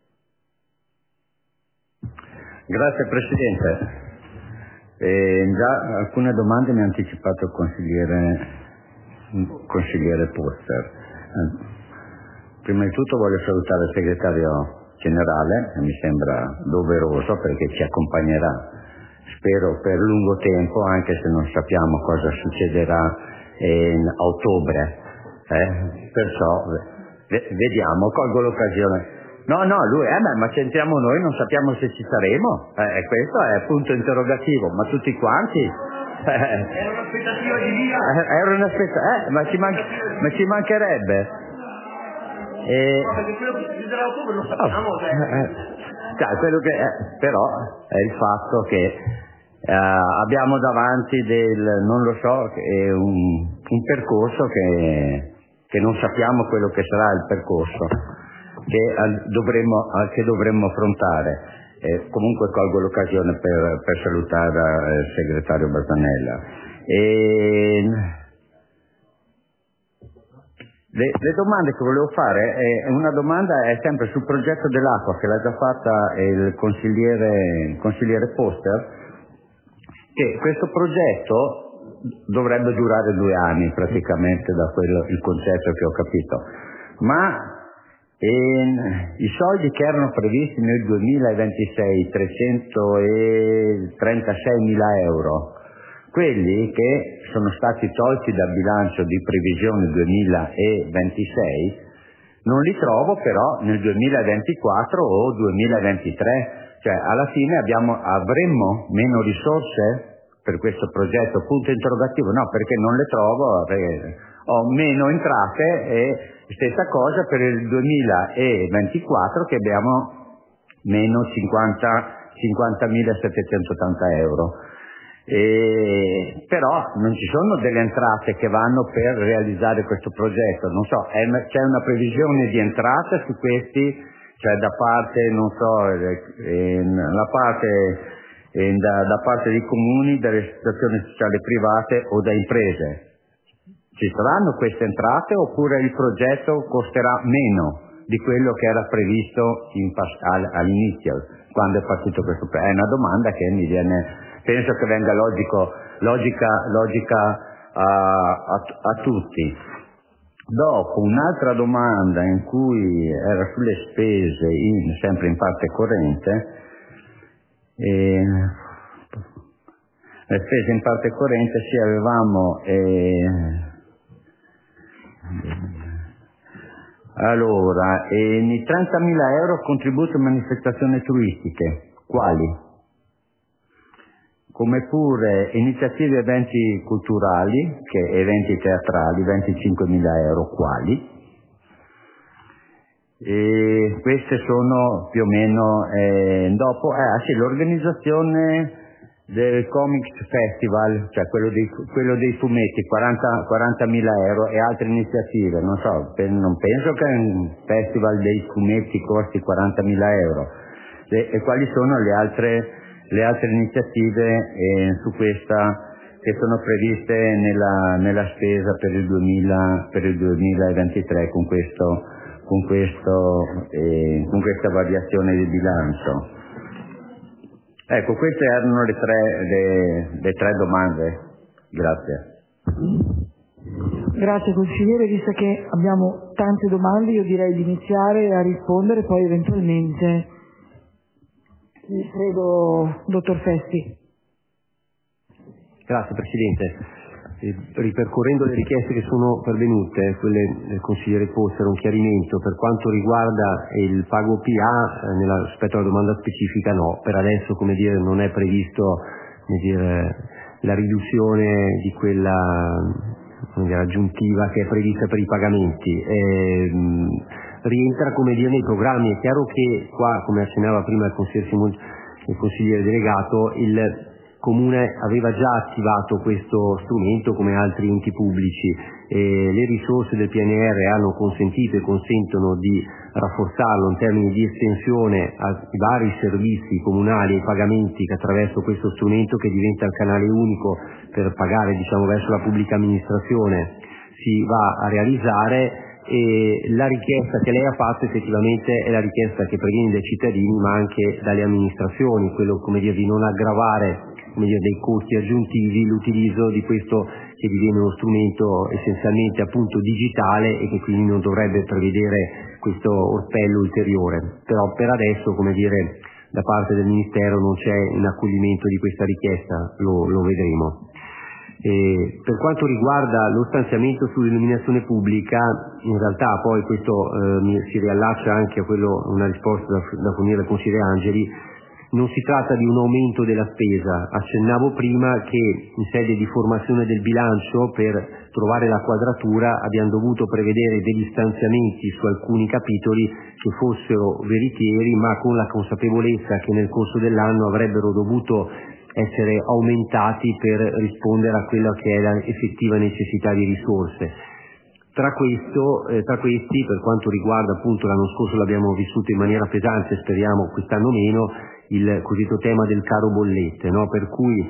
Grazie Presidente. Già alcune domande mi ha anticipato il consigliere Pozzer. Prima di tutto voglio salutare il segretario generale, che mi sembra doveroso perché ci accompagnerà, spero, per lungo tempo, anche se non sappiamo cosa succederà in ottobre. Perciò vediamo, colgo l'occasione. No, lui, ma sentiamo noi, non sappiamo se ci saremo. Questo è punto interrogativo, ma tutti quanti. Era un'aspettativa di via. Era un'aspettativa, ma ci mancherebbe. Perché quello che succederà a ottobre lo sappiamo. Quello che però è il fatto che abbiamo davanti non lo so, un percorso che non sappiamo quello che sarà il percorso che dovremmo affrontare. Comunque colgo l'occasione per salutare il segretario Basanella. Le domande che volevo fare, una domanda è sempre sul progetto dell'acqua, che l'ha già fatta il consigliere Pozzer, che questo progetto dovrebbe durare 2 anni praticamente, da il concetto che ho capito, ma i soldi che erano previsti nel 2026, 336.000 euro, quelli che sono stati tolti dal bilancio di previsione 2026, non li trovo però nel 2024 o 2023, cioè alla fine avremmo meno risorse per questo progetto, punto interrogativo, no, perché non le trovo, ho meno entrate, e stessa cosa per il 2024 che abbiamo meno 50.780 euro. Però non ci sono delle entrate che vanno per realizzare questo progetto, non so, c'è una previsione di entrate su questi, cioè da parte, non so, da parte dei comuni, dalle associazioni sociali private o da imprese. Ci saranno queste entrate oppure il progetto costerà meno di quello che era previsto all'inizio, quando è partito questo progetto? È una domanda che mi viene, penso che venga logica a tutti. Dopo un'altra domanda in cui era sulle spese, sempre in parte corrente, le spese in parte corrente sì, avevamo allora i 30.000 euro contributo a manifestazioni turistiche, quali? Come pure iniziative e eventi culturali, che eventi teatrali, 25.000 euro, quali? E queste sono più o meno dopo sì, l'organizzazione del Comics Festival, cioè quello dei fumetti, 40.000 euro e altre iniziative. Non so, non penso che un festival dei fumetti costi 40.000 euro. E quali sono le altre iniziative su questa che sono previste nella spesa per il 2023 con questa variazione di bilancio? Ecco, queste erano le tre domande. Grazie. Grazie consigliere, visto che abbiamo tante domande io direi di iniziare a rispondere, poi eventualmente credo dottor Festi. Grazie Presidente. Ripercorrendo le richieste che sono pervenute, quelle del consigliere Posta, era un chiarimento per quanto riguarda il pago PA rispetto alla domanda specifica. No, per adesso non è previsto la riduzione di quella aggiuntiva che è prevista per i pagamenti. Rientra nei programmi. È chiaro che qua, come accennava prima il consigliere delegato, il Comune aveva già attivato questo strumento come altri enti pubblici e le risorse del PNR hanno consentito e consentono di rafforzarlo in termini di estensione ai vari servizi comunali e pagamenti che attraverso questo strumento, che diventa il canale unico per pagare verso la pubblica amministrazione, si va a realizzare. E la richiesta che lei ha fatto effettivamente è la richiesta che proviene dai cittadini ma anche dalle amministrazioni, quello di non aggravare dei costi aggiuntivi, l'utilizzo di questo che diviene uno strumento essenzialmente appunto digitale e che quindi non dovrebbe prevedere questo orpello ulteriore. Però per adesso da parte del Ministero non c'è un accoglimento di questa richiesta, lo vedremo. Per quanto riguarda lo stanziamento sull'illuminazione pubblica, in realtà poi questo si riallaccia anche a una risposta da fornire al consigliere Angeli. Non si tratta di un aumento della spesa. Accennavo prima che in sede di formazione del bilancio, per trovare la quadratura, abbiamo dovuto prevedere degli stanziamenti su alcuni capitoli che fossero veritieri, ma con la consapevolezza che nel corso dell'anno avrebbero dovuto essere aumentati per rispondere a quella che è la effettiva necessità di risorse. Tra questi, per quanto riguarda appunto l'anno scorso l'abbiamo vissuto in maniera pesante, speriamo quest'anno meno, il cosiddetto tema del caro bollette, per cui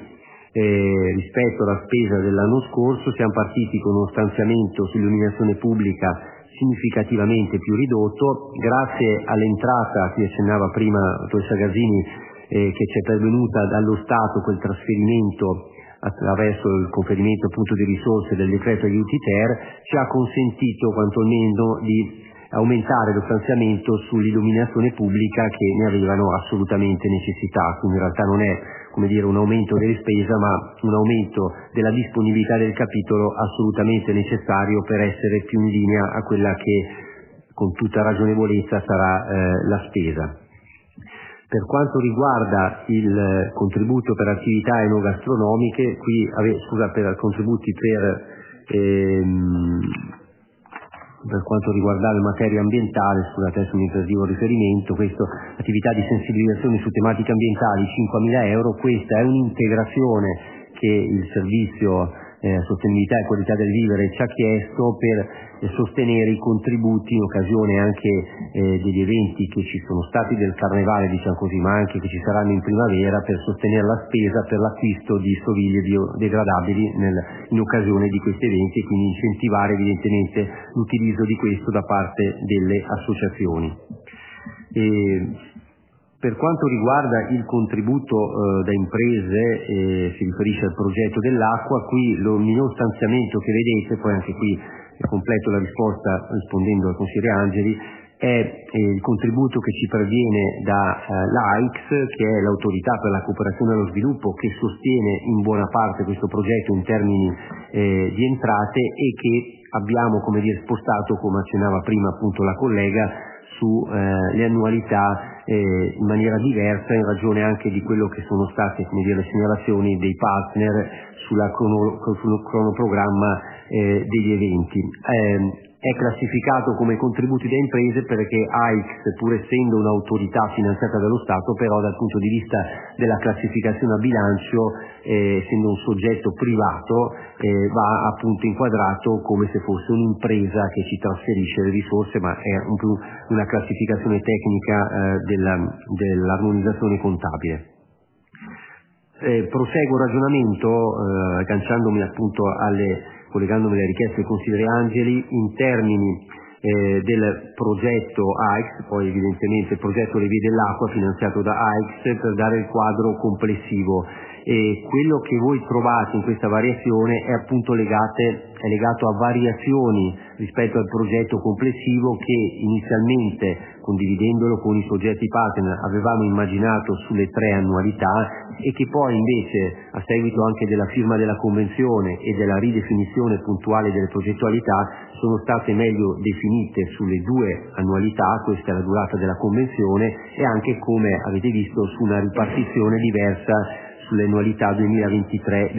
rispetto alla spesa dell'anno scorso siamo partiti con uno stanziamento sull'illuminazione pubblica significativamente più ridotto, grazie all'entrata, che accennava prima la dottoressa Gasini, che ci è pervenuta dallo Stato, quel trasferimento attraverso il conferimento appunto di risorse del decreto aiuti ter, ci ha consentito quantomeno di aumentare lo stanziamento sull'illuminazione pubblica, che ne avevano assolutamente necessità. Quindi in realtà non è un aumento delle spese, ma un aumento della disponibilità del capitolo assolutamente necessario per essere più in linea a quella che con tutta ragionevolezza sarà la spesa. Per quanto riguarda il contributo per attività enogastronomiche, per contributi per quanto riguarda le materie ambientali, adesso mi perdivo il riferimento, questo attività di sensibilizzazione su tematiche ambientali, 5.000 euro, questa è un'integrazione che il servizio Sostenibilità e Qualità del Vivere ci ha chiesto per sostenere i contributi in occasione anche degli eventi che ci sono stati del carnevale, ma anche che ci saranno in primavera, per sostenere la spesa per l'acquisto di stoviglie biodegradabili in occasione di questi eventi e quindi incentivare evidentemente l'utilizzo di questo da parte delle associazioni. Per quanto riguarda il contributo da imprese, si riferisce al progetto dell'acqua, qui lo minor stanziamento che vedete, poi anche qui completo la risposta rispondendo al consigliere Angeli, è il contributo che ci perviene da l'AICS, che è l'autorità per la cooperazione e lo sviluppo, che sostiene in buona parte questo progetto in termini di entrate e che abbiamo, spostato, come accennava prima appunto la collega, su le annualità in maniera diversa, in ragione anche di quello che sono state le segnalazioni dei partner sul cronoprogramma degli eventi. È classificato come contributi da imprese perché AICS, pur essendo un'autorità finanziata dallo Stato, però dal punto di vista della classificazione a bilancio, essendo un soggetto privato, va appunto inquadrato come se fosse un'impresa che ci trasferisce le risorse, ma è una classificazione tecnica dell'armonizzazione contabile. Proseguo il ragionamento agganciandomi appunto collegandomi alle richieste del consigliere Angeli in termini del progetto AICS, poi evidentemente il progetto Le Vie dell'Acqua finanziato da AICS, per dare il quadro complessivo. E quello che voi trovate in questa variazione è appunto legato a variazioni rispetto al progetto complessivo che inizialmente, condividendolo con i soggetti partner, avevamo immaginato sulle 3 annualità e che poi invece, a seguito anche della firma della convenzione e della ridefinizione puntuale delle progettualità, sono state meglio definite sulle 2 annualità, questa è la durata della convenzione, e anche, come avete visto, su una ripartizione diversa sulle annualità 2023-2025.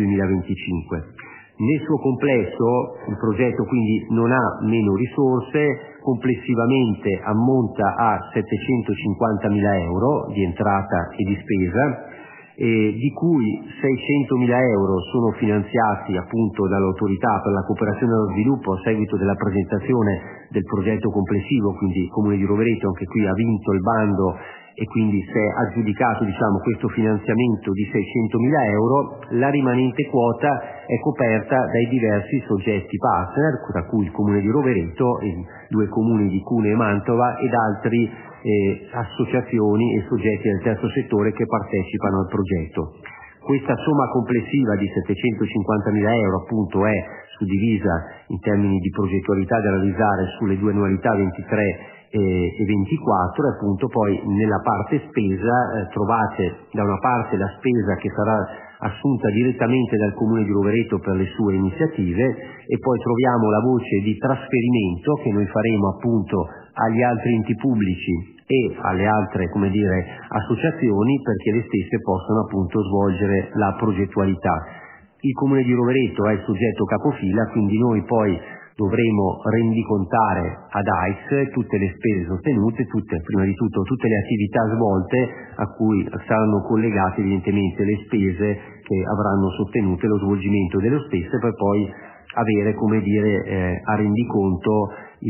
Nel suo complesso il progetto quindi non ha meno risorse, complessivamente ammonta a 750.000 euro di entrata e di spesa, di cui 600.000 euro sono finanziati appunto dall'autorità per la cooperazione e lo sviluppo a seguito della presentazione del progetto complessivo, quindi il Comune di Rovereto anche qui ha vinto il bando e quindi si è aggiudicato questo finanziamento di 600.000 euro. La rimanente quota è coperta dai diversi soggetti partner, tra cui il Comune di Rovereto, i 2 comuni di Cuneo e Mantova ed altri associazioni e soggetti del terzo settore che partecipano al progetto. Questa somma complessiva di 750.000 euro appunto è suddivisa in termini di progettualità da realizzare sulle 2 annualità 23 e 24, e appunto poi nella parte spesa trovate da una parte la spesa che sarà assunta direttamente dal Comune di Rovereto per le sue iniziative, e poi troviamo la voce di trasferimento che noi faremo appunto agli altri enti pubblici e alle altre associazioni perché le stesse possano appunto svolgere la progettualità. Il Comune di Rovereto è il soggetto capofila, quindi noi poi dovremo rendicontare ad AICS tutte le spese sostenute, prima di tutto tutte le attività svolte a cui saranno collegate evidentemente le spese che avranno sostenute lo svolgimento delle stesse, per poi avere a rendiconto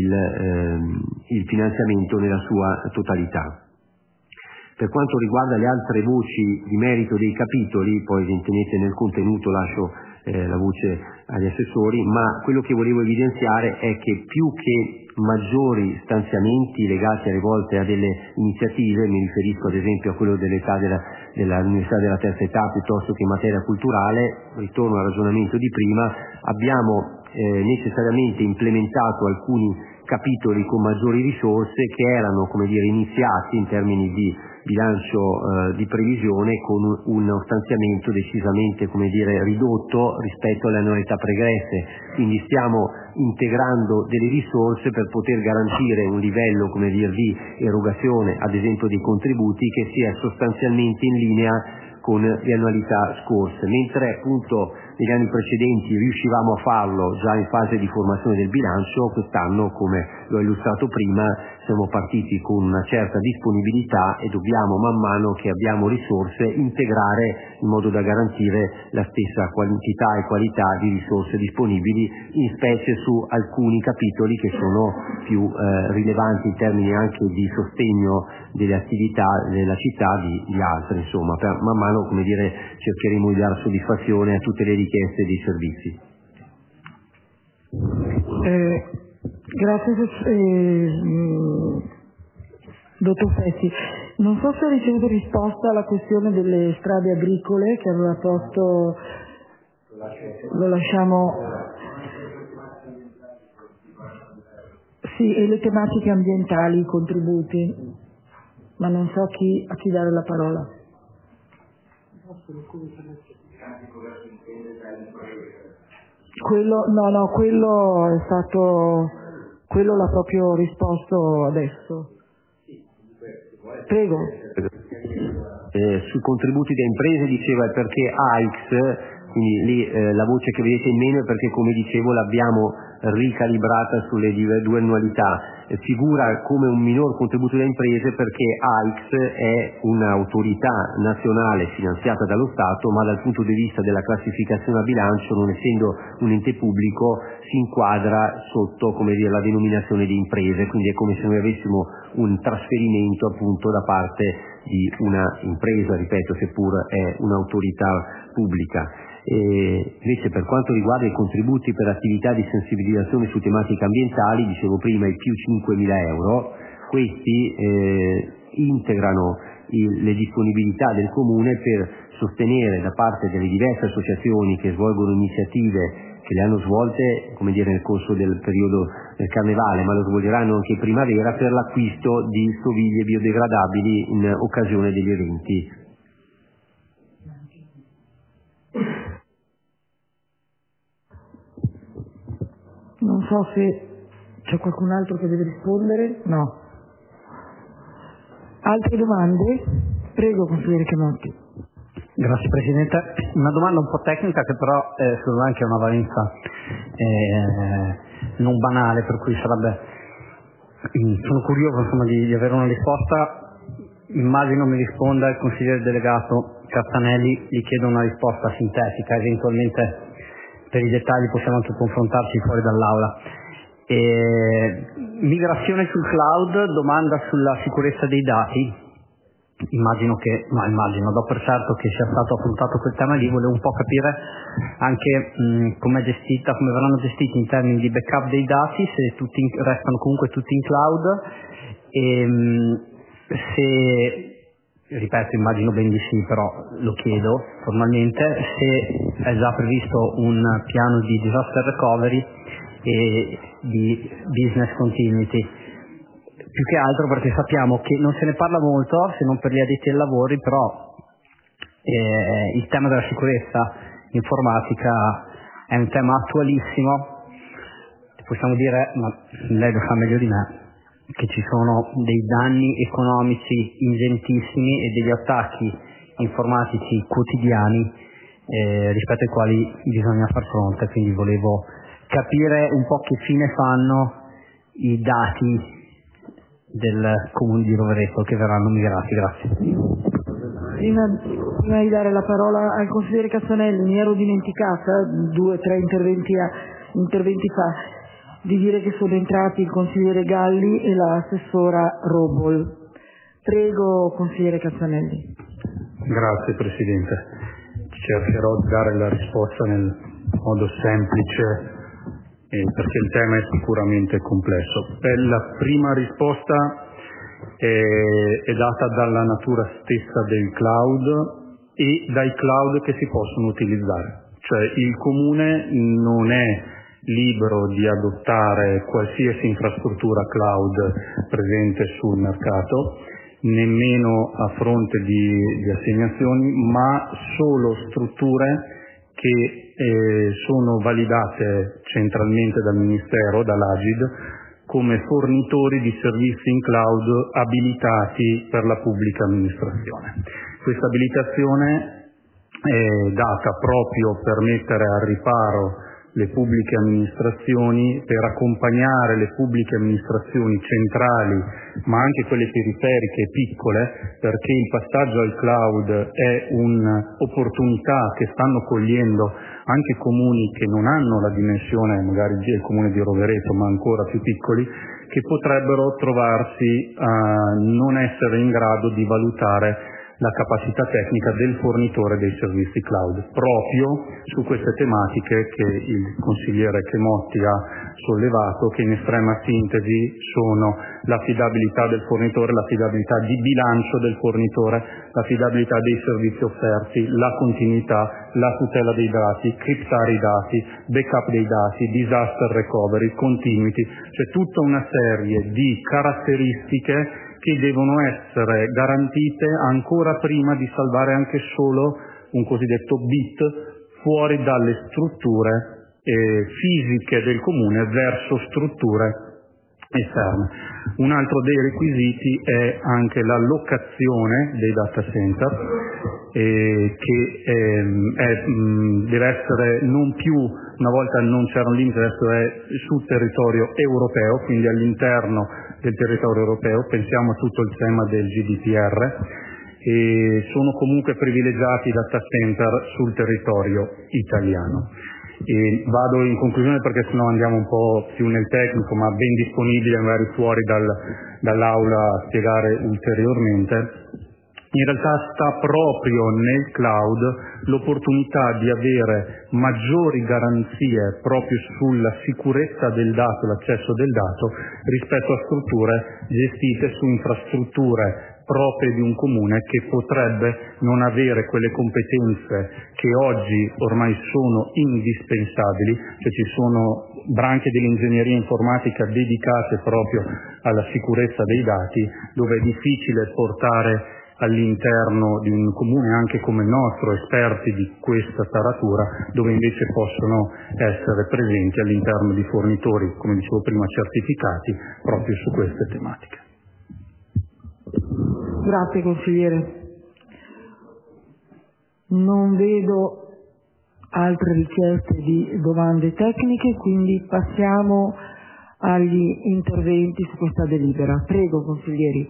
il finanziamento nella sua totalità. Per quanto riguarda le altre voci di merito dei capitoli, poi evidentemente nel contenuto lascio la voce agli assessori, ma quello che volevo evidenziare è che più che maggiori stanziamenti legati alle volte a delle iniziative, mi riferisco ad esempio a quello dell'Università della terza età piuttosto che in materia culturale, ritorno al ragionamento di prima, abbiamo necessariamente implementato alcuni capitoli con maggiori risorse che erano iniziati in termini di bilancio di previsione con uno stanziamento decisamente ridotto rispetto alle annualità pregresse, quindi stiamo integrando delle risorse per poter garantire un livello di erogazione ad esempio dei contributi che sia sostanzialmente in linea con le annualità scorse, mentre appunto negli anni precedenti riuscivamo a farlo già in fase di formazione del bilancio. Quest'anno, come l'ho illustrato prima, siamo partiti con una certa disponibilità e dobbiamo, man mano che abbiamo risorse, integrare in modo da garantire la stessa quantità e qualità di risorse disponibili, in specie su alcuni capitoli che sono più rilevanti in termini anche di sostegno delle attività della città di altre. Insomma, man mano cercheremo di dare soddisfazione a tutte le richieste dei servizi. Grazie dottor Fessi. Non so se ha ricevuto risposta alla questione delle strade agricole che aveva posto, lo lasciamo, sì, e le tematiche ambientali, i contributi, ma non so a chi dare la parola. Quello è stato, quello l'ha proprio risposto adesso. Prego. Sui contributi da imprese diceva perché AX, quindi lì la voce che vedete in meno è perché, come dicevo, l'abbiamo ricalibrata sulle due annualità. Figura come un minor contributo da imprese perché AX è un'autorità nazionale finanziata dallo Stato, ma dal punto di vista della classificazione a bilancio, non essendo un ente pubblico, si inquadra sotto, come dire, la denominazione di imprese, quindi è come se noi avessimo un trasferimento appunto da parte di una impresa, ripeto, seppur è un'autorità pubblica. Invece per quanto riguarda i contributi per attività di sensibilizzazione su tematiche ambientali, dicevo prima i più 5.000 euro, questi integrano le disponibilità del Comune per sostenere da parte delle diverse associazioni che svolgono iniziative che le hanno svolte, come dire, nel corso del periodo del carnevale, ma lo svolgeranno anche in primavera, per l'acquisto di stoviglie biodegradabili in occasione degli eventi. Non so se c'è qualcun altro che deve rispondere. No. Altre domande? Prego, consigliere Chemotti. Grazie Presidente. Una domanda un po' tecnica che però secondo me anche ha una valenza non banale, per cui sono curioso insomma di avere una risposta. Immagino mi risponda il consigliere delegato Castanelli, gli chiedo una risposta sintetica, eventualmente per i dettagli possiamo anche confrontarci fuori dall'aula. Migrazione sul cloud, domanda sulla sicurezza dei dati. Immagino, do per certo che sia stato affrontato quel tema lì, volevo un po' capire anche come verranno gestiti in termini di backup dei dati, se restano comunque tutti in cloud, ripeto, immagino ben di sì, però lo chiedo formalmente, se è già previsto un piano di disaster recovery e di business continuity. Più che altro perché sappiamo che non se ne parla molto, se non per gli addetti ai lavori, però il tema della sicurezza informatica è un tema attualissimo. Possiamo dire, ma lei lo sa meglio di me, che ci sono dei danni economici ingentissimi e degli attacchi informatici quotidiani rispetto ai quali bisogna far fronte, quindi volevo capire un po' che fine fanno i dati del comune di Rovereto che verranno migrati. Grazie. Prima di dare la parola al consigliere Castanelli, mi ero dimenticata 2 o 3 interventi fa di dire che sono entrati il consigliere Galli e l'assessora Robol. Prego, consigliere Castanelli. Grazie Presidente. Cercherò di dare la risposta nel modo semplice perché il tema è sicuramente complesso. La prima risposta è data dalla natura stessa del cloud e dai cloud che si possono utilizzare. Cioè il Comune non è libero di adottare qualsiasi infrastruttura cloud presente sul mercato, nemmeno a fronte di assegnazioni, ma solo strutture che sono validate centralmente dal Ministero, dall'Agid, come fornitori di servizi in cloud abilitati per la pubblica amministrazione. Questa abilitazione è data proprio per mettere al riparo le pubbliche amministrazioni, per accompagnare le pubbliche amministrazioni centrali, ma anche quelle periferiche e piccole, perché il passaggio al cloud è un'opportunità che stanno cogliendo anche comuni che non hanno la dimensione magari del comune di Rovereto, ma ancora più piccoli, che potrebbero trovarsi a non essere in grado di valutare la capacità tecnica del fornitore dei servizi cloud, proprio su queste tematiche che il consigliere Chemotti ha sollevato, che in estrema sintesi sono l'affidabilità del fornitore, l'affidabilità di bilancio del fornitore, l'affidabilità dei servizi offerti, la continuità, la tutela dei dati, criptare i dati, backup dei dati, disaster recovery, continuity, cioè tutta una serie di caratteristiche che devono essere garantite ancora prima di salvare anche solo un cosiddetto bit fuori dalle strutture fisiche del comune verso strutture esterne. Un altro dei requisiti è anche la locazione dei data center, deve essere non più, una volta non c'era un limite, adesso è sul territorio europeo, quindi all'interno del territorio europeo. Pensiamo a tutto il tema del GDPR, e sono comunque privilegiati i data center sul territorio italiano. E vado in conclusione perché sennò andiamo un po' più nel tecnico, ma ben disponibile magari fuori dall'aula a spiegare ulteriormente. In realtà sta proprio nel cloud l'opportunità di avere maggiori garanzie proprio sulla sicurezza del dato, l'accesso del dato, rispetto a strutture gestite su infrastrutture proprie di un comune che potrebbe non avere quelle competenze che oggi ormai sono indispensabili, cioè ci sono branche dell'ingegneria informatica dedicate proprio alla sicurezza dei dati, dove è difficile portare all'interno di un comune anche come il nostro esperti di questa taratura, dove invece possono essere presenti all'interno di fornitori, come dicevo prima, certificati proprio su queste tematiche. Grazie consigliere. Non vedo altre richieste di domande tecniche, quindi passiamo agli interventi su questa delibera. Prego consiglieri.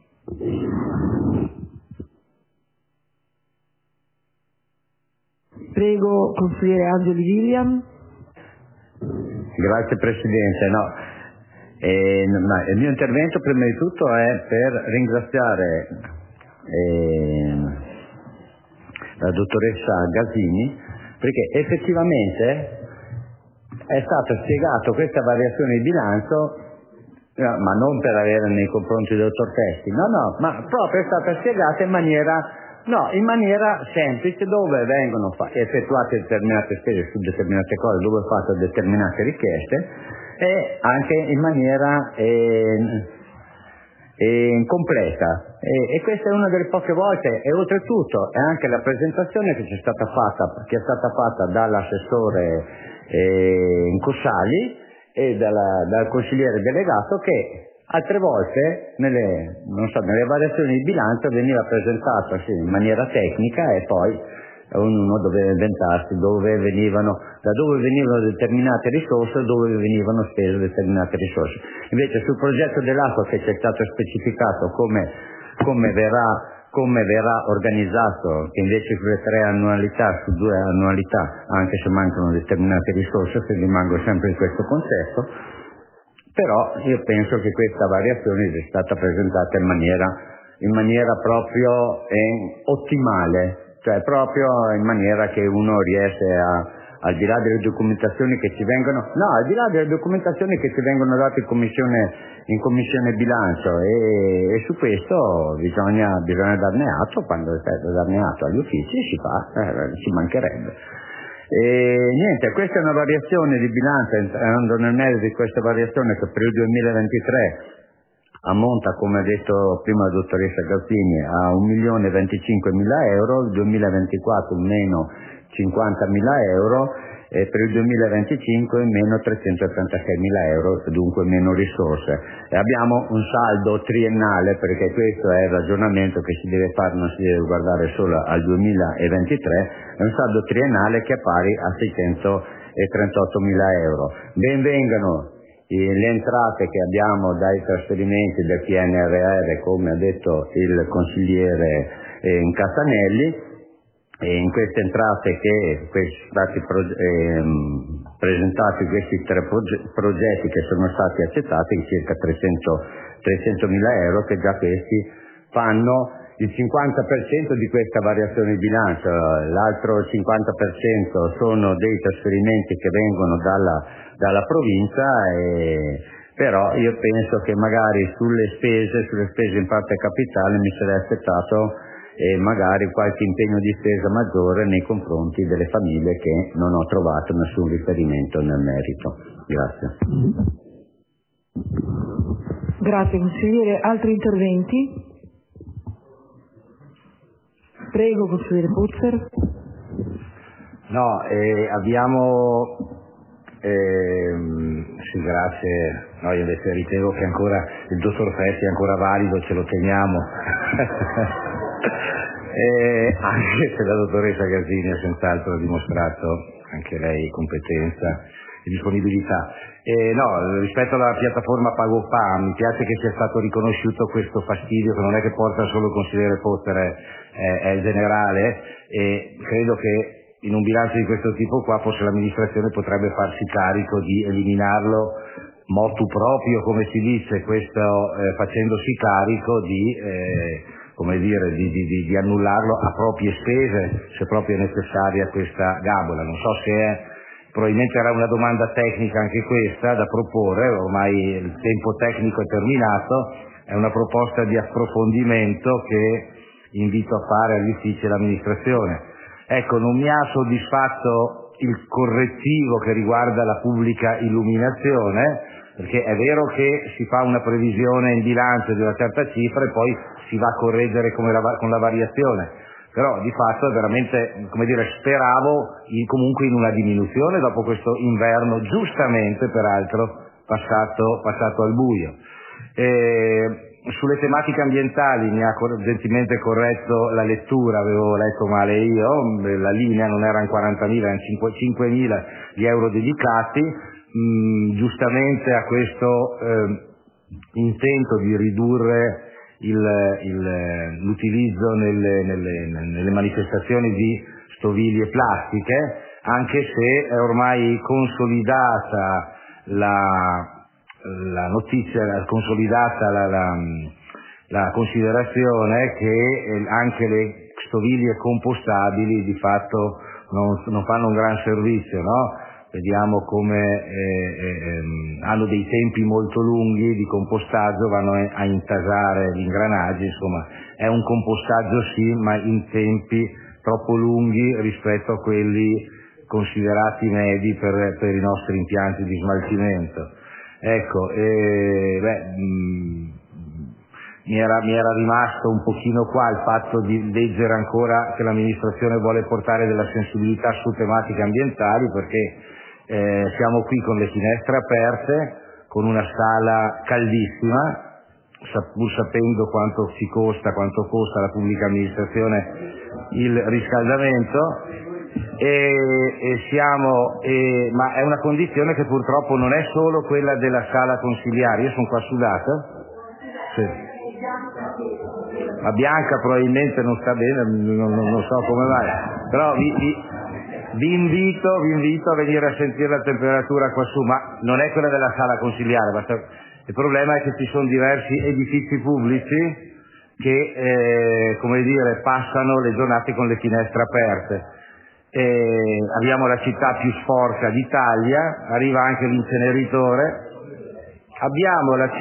Prego consigliere Angeli William. Grazie Presidente. Il mio intervento prima di tutto è per ringraziare la dottoressa Gasini, perché effettivamente è stato spiegato questa variazione di bilancio, ma non per avere nei confronti del dottor Testi, ma proprio è stata spiegata in maniera semplice, dove vengono effettuate determinate spese su determinate cose, dove fate determinate richieste, e anche in maniera completa. E questa è una delle poche volte, e oltretutto è anche la presentazione che è stata fatta dall'assessore Cossali e dal consigliere delegato, che altre volte nelle variazioni di bilancio veniva presentato in maniera tecnica e poi ognuno doveva inventarsi da dove venivano determinate risorse, dove venivano spese determinate risorse. Invece sul progetto dell'acqua, che ci è stato specificato come verrà organizzato, che invece sulle 3 annualità, su 2 annualità, anche se mancano determinate risorse, se rimango sempre in questo contesto. Però io penso che questa variazione sia stata presentata in maniera proprio ottimale, cioè proprio in maniera che uno riesce al di là delle documentazioni che ci vengono date in commissione bilancio, e su questo bisogna darne atto. Quando serve darne atto agli uffici si fa, ci mancherebbe. Questa è una variazione di bilancio, entrando nel merito di questa variazione, che per il 2023 ammonta, come ha detto prima la dottoressa Gazzini, a 1.025.000 euro, il 2024 meno 50.000 euro, e per il 2025 meno 386.000 euro, dunque meno risorse. E abbiamo un saldo triennale, perché questo è il ragionamento che si deve fare, non si deve guardare solo al 2023, è un saldo triennale che è pari a 638.000 euro. Ben vengano le entrate che abbiamo dai trasferimenti del PNRR, come ha detto il consigliere Casanelli, e in queste entrate che sono stati presentati questi 3 progetti che sono stati accettati, circa 300.000 euro, che già questi fanno il 50% di questa variazione di bilancio, l'altro 50% sono dei trasferimenti che vengono dalla provincia, però io penso che magari sulle spese in parte capitale mi sarei aspettato magari qualche impegno di spesa maggiore nei confronti delle famiglie che non ho trovato nessun riferimento nel merito. Grazie. Grazie consigliere. Altri interventi? Prego, consigliere Puzzer. No, abbiamo... sì, grazie. No, io invece ritengo che ancora il dottor Fessi è ancora valido, ce lo teniamo. Anche se la dottoressa Gasini ha senz'altro dimostrato anche lei competenza e disponibilità. No, rispetto alla piattaforma PagoPA mi piace che sia stato riconosciuto questo fastidio, che non è che porta solo il consigliere Potter, è il generale, e credo che in un bilancio di questo tipo qua forse l'amministrazione potrebbe farsi carico di eliminarlo motu proprio, come si dice, questo facendosi carico di annullarlo a proprie spese, se proprio è necessaria questa gabola. Non so se probabilmente era una domanda tecnica anche questa da proporre, ormai il tempo tecnico è terminato, è una proposta di approfondimento che invito a fare agli uffici dell'amministrazione. Ecco, non mi ha soddisfatto il correttivo che riguarda la pubblica illuminazione, perché è vero che si fa una previsione in bilancio di una certa cifra e poi si va a correggere con la variazione, però di fatto è veramente, speravo comunque in una diminuzione dopo questo inverno, giustamente peraltro passato al buio. Sulle tematiche ambientali mi ha gentilmente corretto la lettura, avevo letto male io, la linea non erano 40.000, erano 5.000 gli euro dedicati. Giustamente a questo intento di ridurre l'utilizzo nelle manifestazioni di stoviglie plastiche, anche se è ormai consolidata la notizia, consolidata la considerazione che anche le stoviglie compostabili di fatto non fanno un gran servizio, no? Vediamo come hanno dei tempi molto lunghi di compostaggio, vanno a intasare gli ingranaggi, insomma è un compostaggio sì, ma in tempi troppo lunghi rispetto a quelli considerati medi per i nostri impianti di smaltimento. Ecco, mi era rimasto un pochino qua il fatto di leggere ancora che l'amministrazione vuole portare della sensibilità su tematiche ambientali, perché siamo qui con le finestre aperte, con una sala caldissima, pur sapendo quanto costa alla pubblica amministrazione il riscaldamento, ma è una condizione che purtroppo non è solo quella della sala consiliare. Io sono qua sudata. Sì. La Bianca probabilmente non sta bene, non so come mai, però vi invito a venire a sentire la temperatura qua su, ma non è quella della sala consiliare. Il problema è che ci sono diversi edifici pubblici che passano le giornate con le finestre aperte. Abbiamo la città più sporca d'Italia, arriva anche l'inceneritore, abbiamo la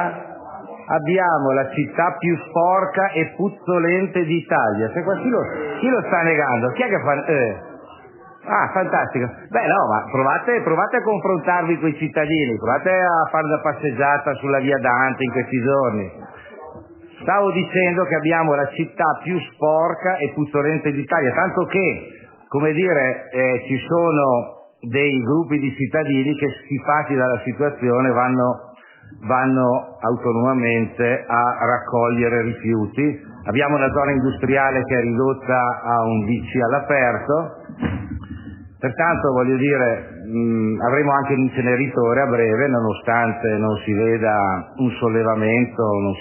città più sporca e puzzolente d'Italia. Se qua chi lo sta negando? Chi è che fa? Fantastico. Beh no, ma provate a confrontarvi con i cittadini, provate a fare una passeggiata sulla via Dante in questi giorni. Stavo dicendo che abbiamo la città più sporca e puzzolente d'Italia, tanto che ci sono dei gruppi di cittadini che, schifati dalla situazione, vanno autonomamente a raccogliere rifiuti. Abbiamo una zona industriale che è ridotta a un DC all'aperto, pertanto avremo anche l'inceneritore a breve, nonostante non si veda un sollevamento,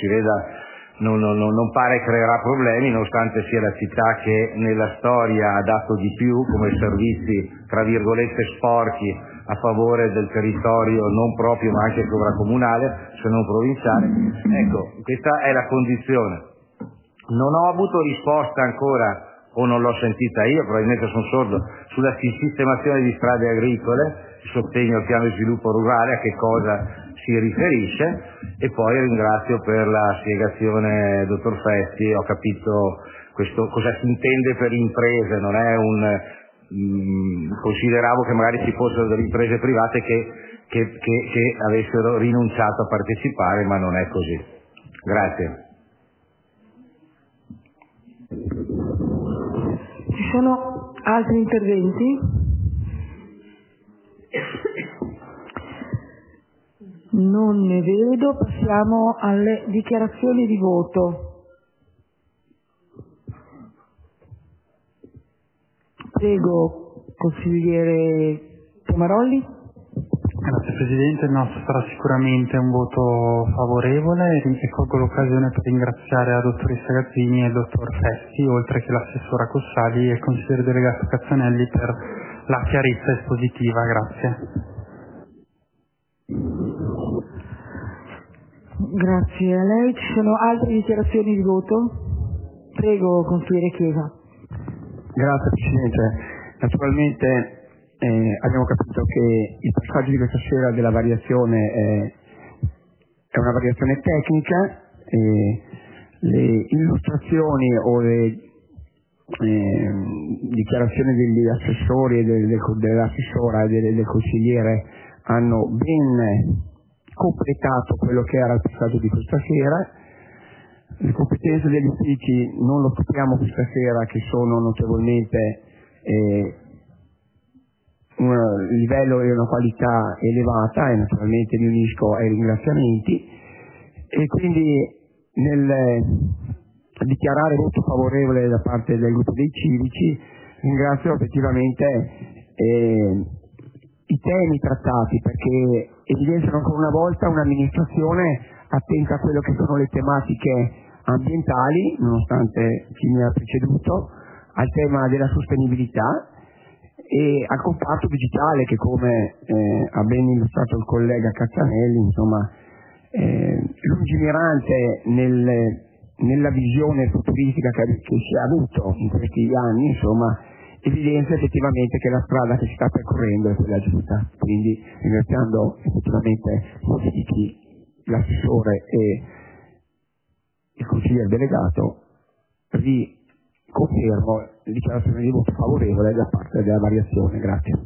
non pare creerà problemi, nonostante sia la città che nella storia ha dato di più come servizi, tra virgolette, sporchi a favore del territorio non proprio ma anche sovracomunale, se non provinciale. Ecco, questa è la condizione. Non ho avuto risposta ancora, o non l'ho sentita io, probabilmente sono sordo, sulla sistemazione di strade agricole, il sostegno al piano di sviluppo rurale, a che cosa si riferisce, e poi ringrazio per la spiegazione, dottor Festi. Ho capito cosa si intende per imprese, non è consideravo che magari ci fossero delle imprese private che avessero rinunciato a partecipare, ma non è così. Grazie. Ci sono altri interventi? Non ne vedo, passiamo alle dichiarazioni di voto. Prego, consigliere Pomarolli. Grazie Presidente, il nostro sarà sicuramente un voto favorevole e colgo l'occasione per ringraziare la dottoressa Gazzini e il dottor Festi, oltre che l'assessora Cossali e il consigliere delegato Cazzanelli per la chiarezza espositiva. Grazie. Grazie a lei. Ci sono altre dichiarazioni di voto? Prego, consigliere Chiesa. Grazie Presidente. Naturalmente abbiamo capito che il passaggio di questa sera della variazione è una variazione tecnica, le illustrazioni o le dichiarazioni degli assessori e dell'assessora e del consigliere hanno ben completato quello che era il passaggio di questa sera. Le competenze degli uffici non lo scopriamo questa sera, che sono notevolmente un livello e una qualità elevata, e naturalmente mi unisco ai ringraziamenti, e quindi nel dichiarare voto favorevole da parte del gruppo dei civici ringrazio effettivamente i temi trattati, perché evidenziano ancora una volta un'amministrazione attenta a quello che sono le tematiche ambientali, nonostante chi mi ha preceduto, al tema della sostenibilità e al comparto digitale che, come ha ben illustrato il collega Cazzanelli, insomma, lungimirante nella visione futuristica che si è avuto in questi anni, insomma, evidenzia effettivamente che la strada che si sta percorrendo è quella giusta. Quindi, ringraziando effettivamente l'assessore e il consigliere delegato, riconfermo la dichiarazione di voto favorevole da parte della variazione. Grazie.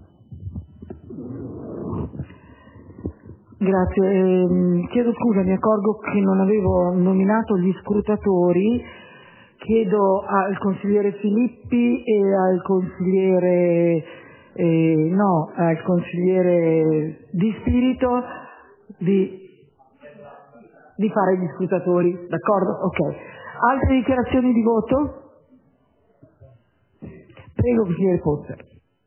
Grazie. Chiedo scusa, mi accorgo che non avevo nominato gli scrutatori. Chiedo al consigliere Filippi e al consigliere al consigliere Di Spirito di fare gli scrutatori, d'accordo? Ok. Altre dichiarazioni di voto? Prego, consigliere Pozzer.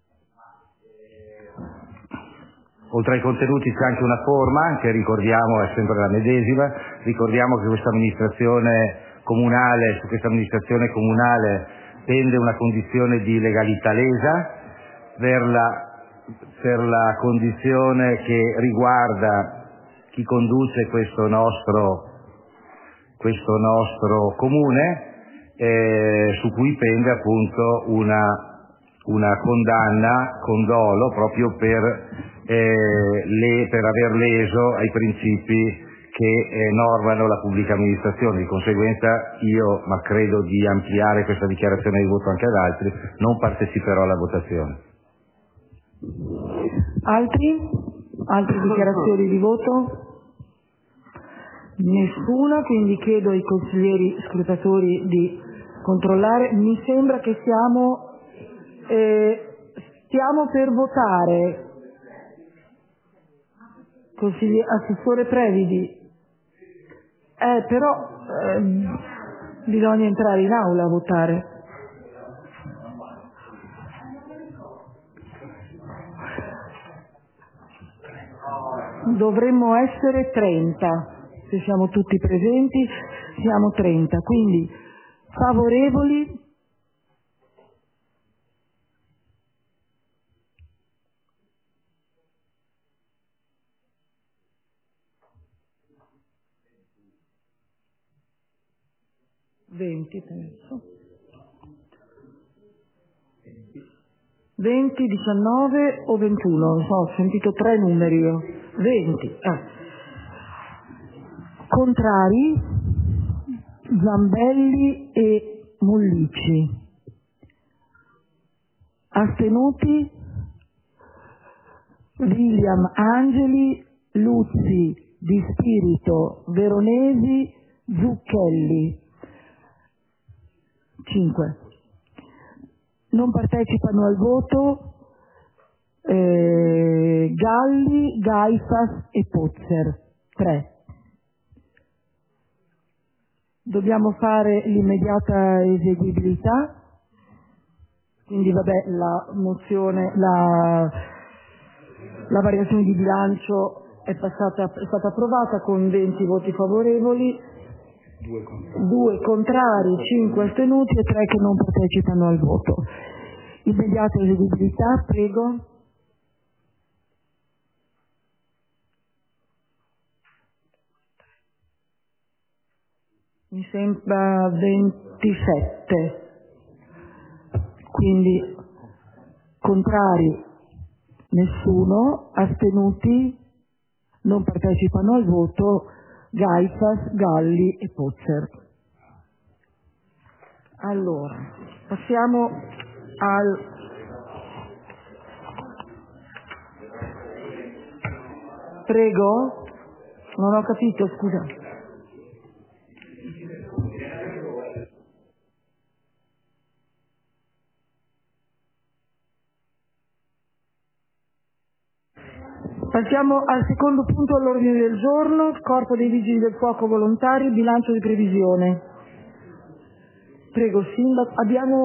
Oltre ai contenuti c'è anche una forma che ricordiamo è sempre la medesima. Ricordiamo che su questa amministrazione comunale pende una condizione di legalità lesa per la condizione che riguarda chi conduce questo nostro comune, su cui pende appunto una condanna con dolo proprio per aver leso ai principi che normano la pubblica amministrazione. Di conseguenza io, ma credo di ampliare questa dichiarazione di voto anche ad altri, non parteciperò alla votazione. Altre dichiarazioni di voto? Nessuna, quindi chiedo ai consiglieri scrutatori di controllare. Mi sembra che stiamo per votare. Assessore Previdi, però bisogna entrare in aula a votare. Dovremmo essere 30, se siamo tutti presenti siamo 30, quindi favorevoli. 20, penso. 20, 19 o 21, non so, ho sentito 3 numeri io. 20. Contrari, Zambelli e Mullici. Astenuti, William Angeli, Luzzi, Di Spirito, Veronesi, Zucchelli. 5. Non partecipano al voto Galli, Gaifas e Pozzer. 3. Dobbiamo fare l'immediata eseguibilità, quindi vabbè, la mozione, la variazione di bilancio è stata approvata con 20 voti favorevoli, 2 contrari, 5 astenuti e 3 che non partecipano al voto. Immediata eseguibilità, prego. Mi sembra 27. Quindi contrari nessuno, astenuti, non partecipano al voto Gaifas, Galli e Pozzer. Allora, passiamo al prego? Non ho capito, scusa. Passiamo al secondo punto all'ordine del giorno, Corpo dei Vigili del Fuoco Volontari, bilancio di previsione. Prego, Sindaco.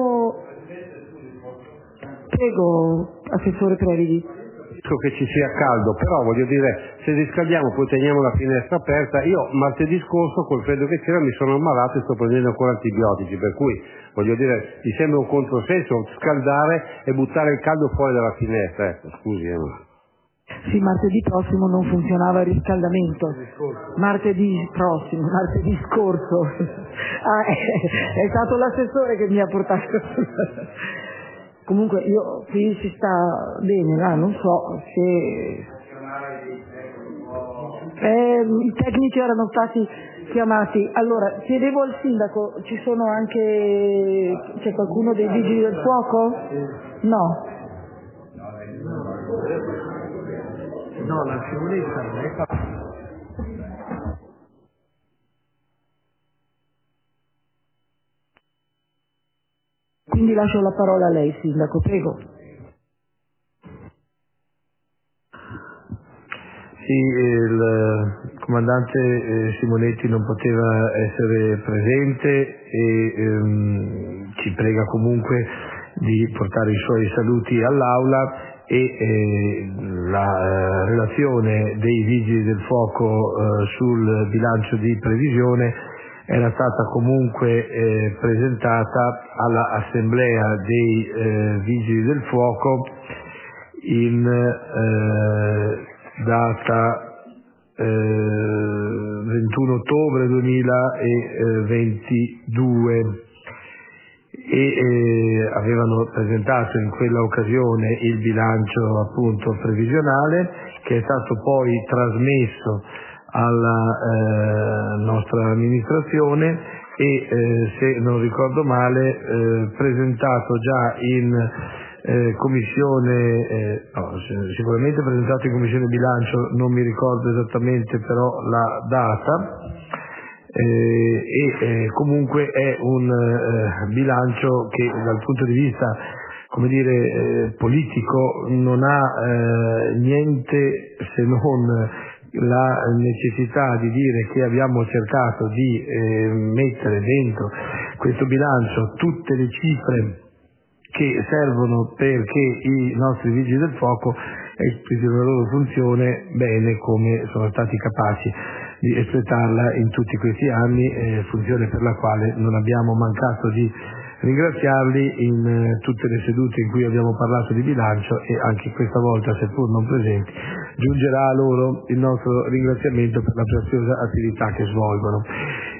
Prego, Assessore Previdi. Che ci sia caldo, però voglio dire, se riscaldiamo poi teniamo la finestra aperta. Io martedì scorso col freddo che c'era mi sono ammalato e sto prendendo ancora antibiotici, per cui voglio dire, mi sembra un controsenso scaldare e buttare il caldo fuori dalla finestra. Ecco, scusi. Sì, martedì prossimo non funzionava il riscaldamento. Martedì scorso. È stato l'assessore che mi ha portato. Comunque qui si sta bene, là, non so se i tecnici erano stati chiamati. Allora, chiedevo al Sindaco, c'è qualcuno dei Vigili del Fuoco? No. No, la sicurezza non è fatta. Quindi lascio la parola a lei, Sindaco, prego. Sì, il comandante Simonetti non poteva essere presente e ci prega comunque di portare i suoi saluti all'Aula e la relazione dei Vigili del Fuoco sul bilancio di previsione era stata comunque presentata all'Assemblea dei Vigili del Fuoco in data 21 ottobre 2022 e avevano presentato in quella occasione il bilancio appunto previsionale, che è stato poi trasmesso alla nostra amministrazione e se non ricordo male presentato già in commissione, sicuramente presentato in commissione bilancio, non mi ricordo esattamente però la data, e comunque è un bilancio che dal punto di vista, come dire, politico non ha niente se non la necessità di dire che abbiamo cercato di mettere dentro questo bilancio tutte le cifre che servono perché i nostri vigili del fuoco espletino la loro funzione bene come sono stati capaci di espletarla in tutti questi anni, funzione per la quale non abbiamo mancato di ringraziarli in tutte le sedute in cui abbiamo parlato di bilancio e anche questa volta, seppur non presenti, giungerà a loro il nostro ringraziamento per la preziosa attività che svolgono.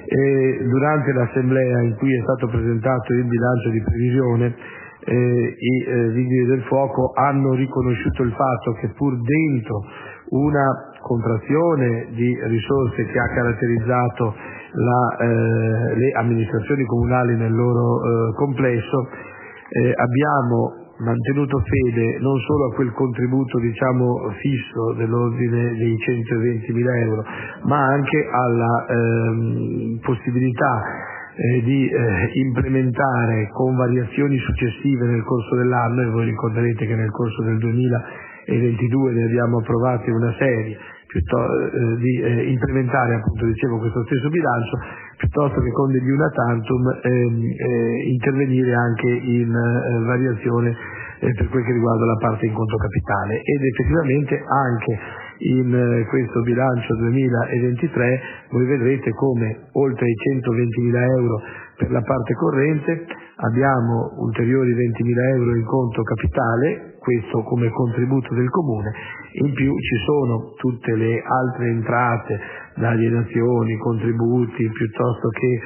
Durante l'assemblea in cui è stato presentato il bilancio di previsione, i Vigili del Fuoco hanno riconosciuto il fatto che pur dentro una contrazione di risorse che ha caratterizzato le amministrazioni comunali nel loro complesso, abbiamo mantenuto fede non solo a quel contributo fisso dell'ordine dei 120.000 euro, ma anche alla possibilità di implementare con variazioni successive nel corso dell'anno, e voi ricorderete che nel corso del 2022 ne abbiamo approvate una serie, di implementare appunto, dicevo, questo stesso bilancio, piuttosto che con degli una tantum intervenire anche in variazione per quel che riguarda la parte in conto capitale. Ed effettivamente anche in questo bilancio 2023 voi vedrete come oltre ai 120.000 euro per la parte corrente abbiamo ulteriori 20.000 euro in conto capitale, questo come contributo del Comune. In più ci sono tutte le altre entrate da alienazioni, contributi, piuttosto che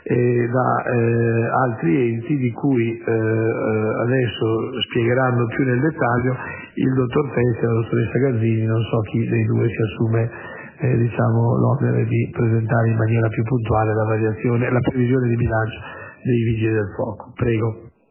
da altri enti di cui adesso spiegheranno più nel dettaglio il dottor Fessi e la dottoressa Gazzini. Non so chi dei due si assume l'onere di presentare in maniera più puntuale la previsione di bilancio dei Vigili del Fuoco. Prego.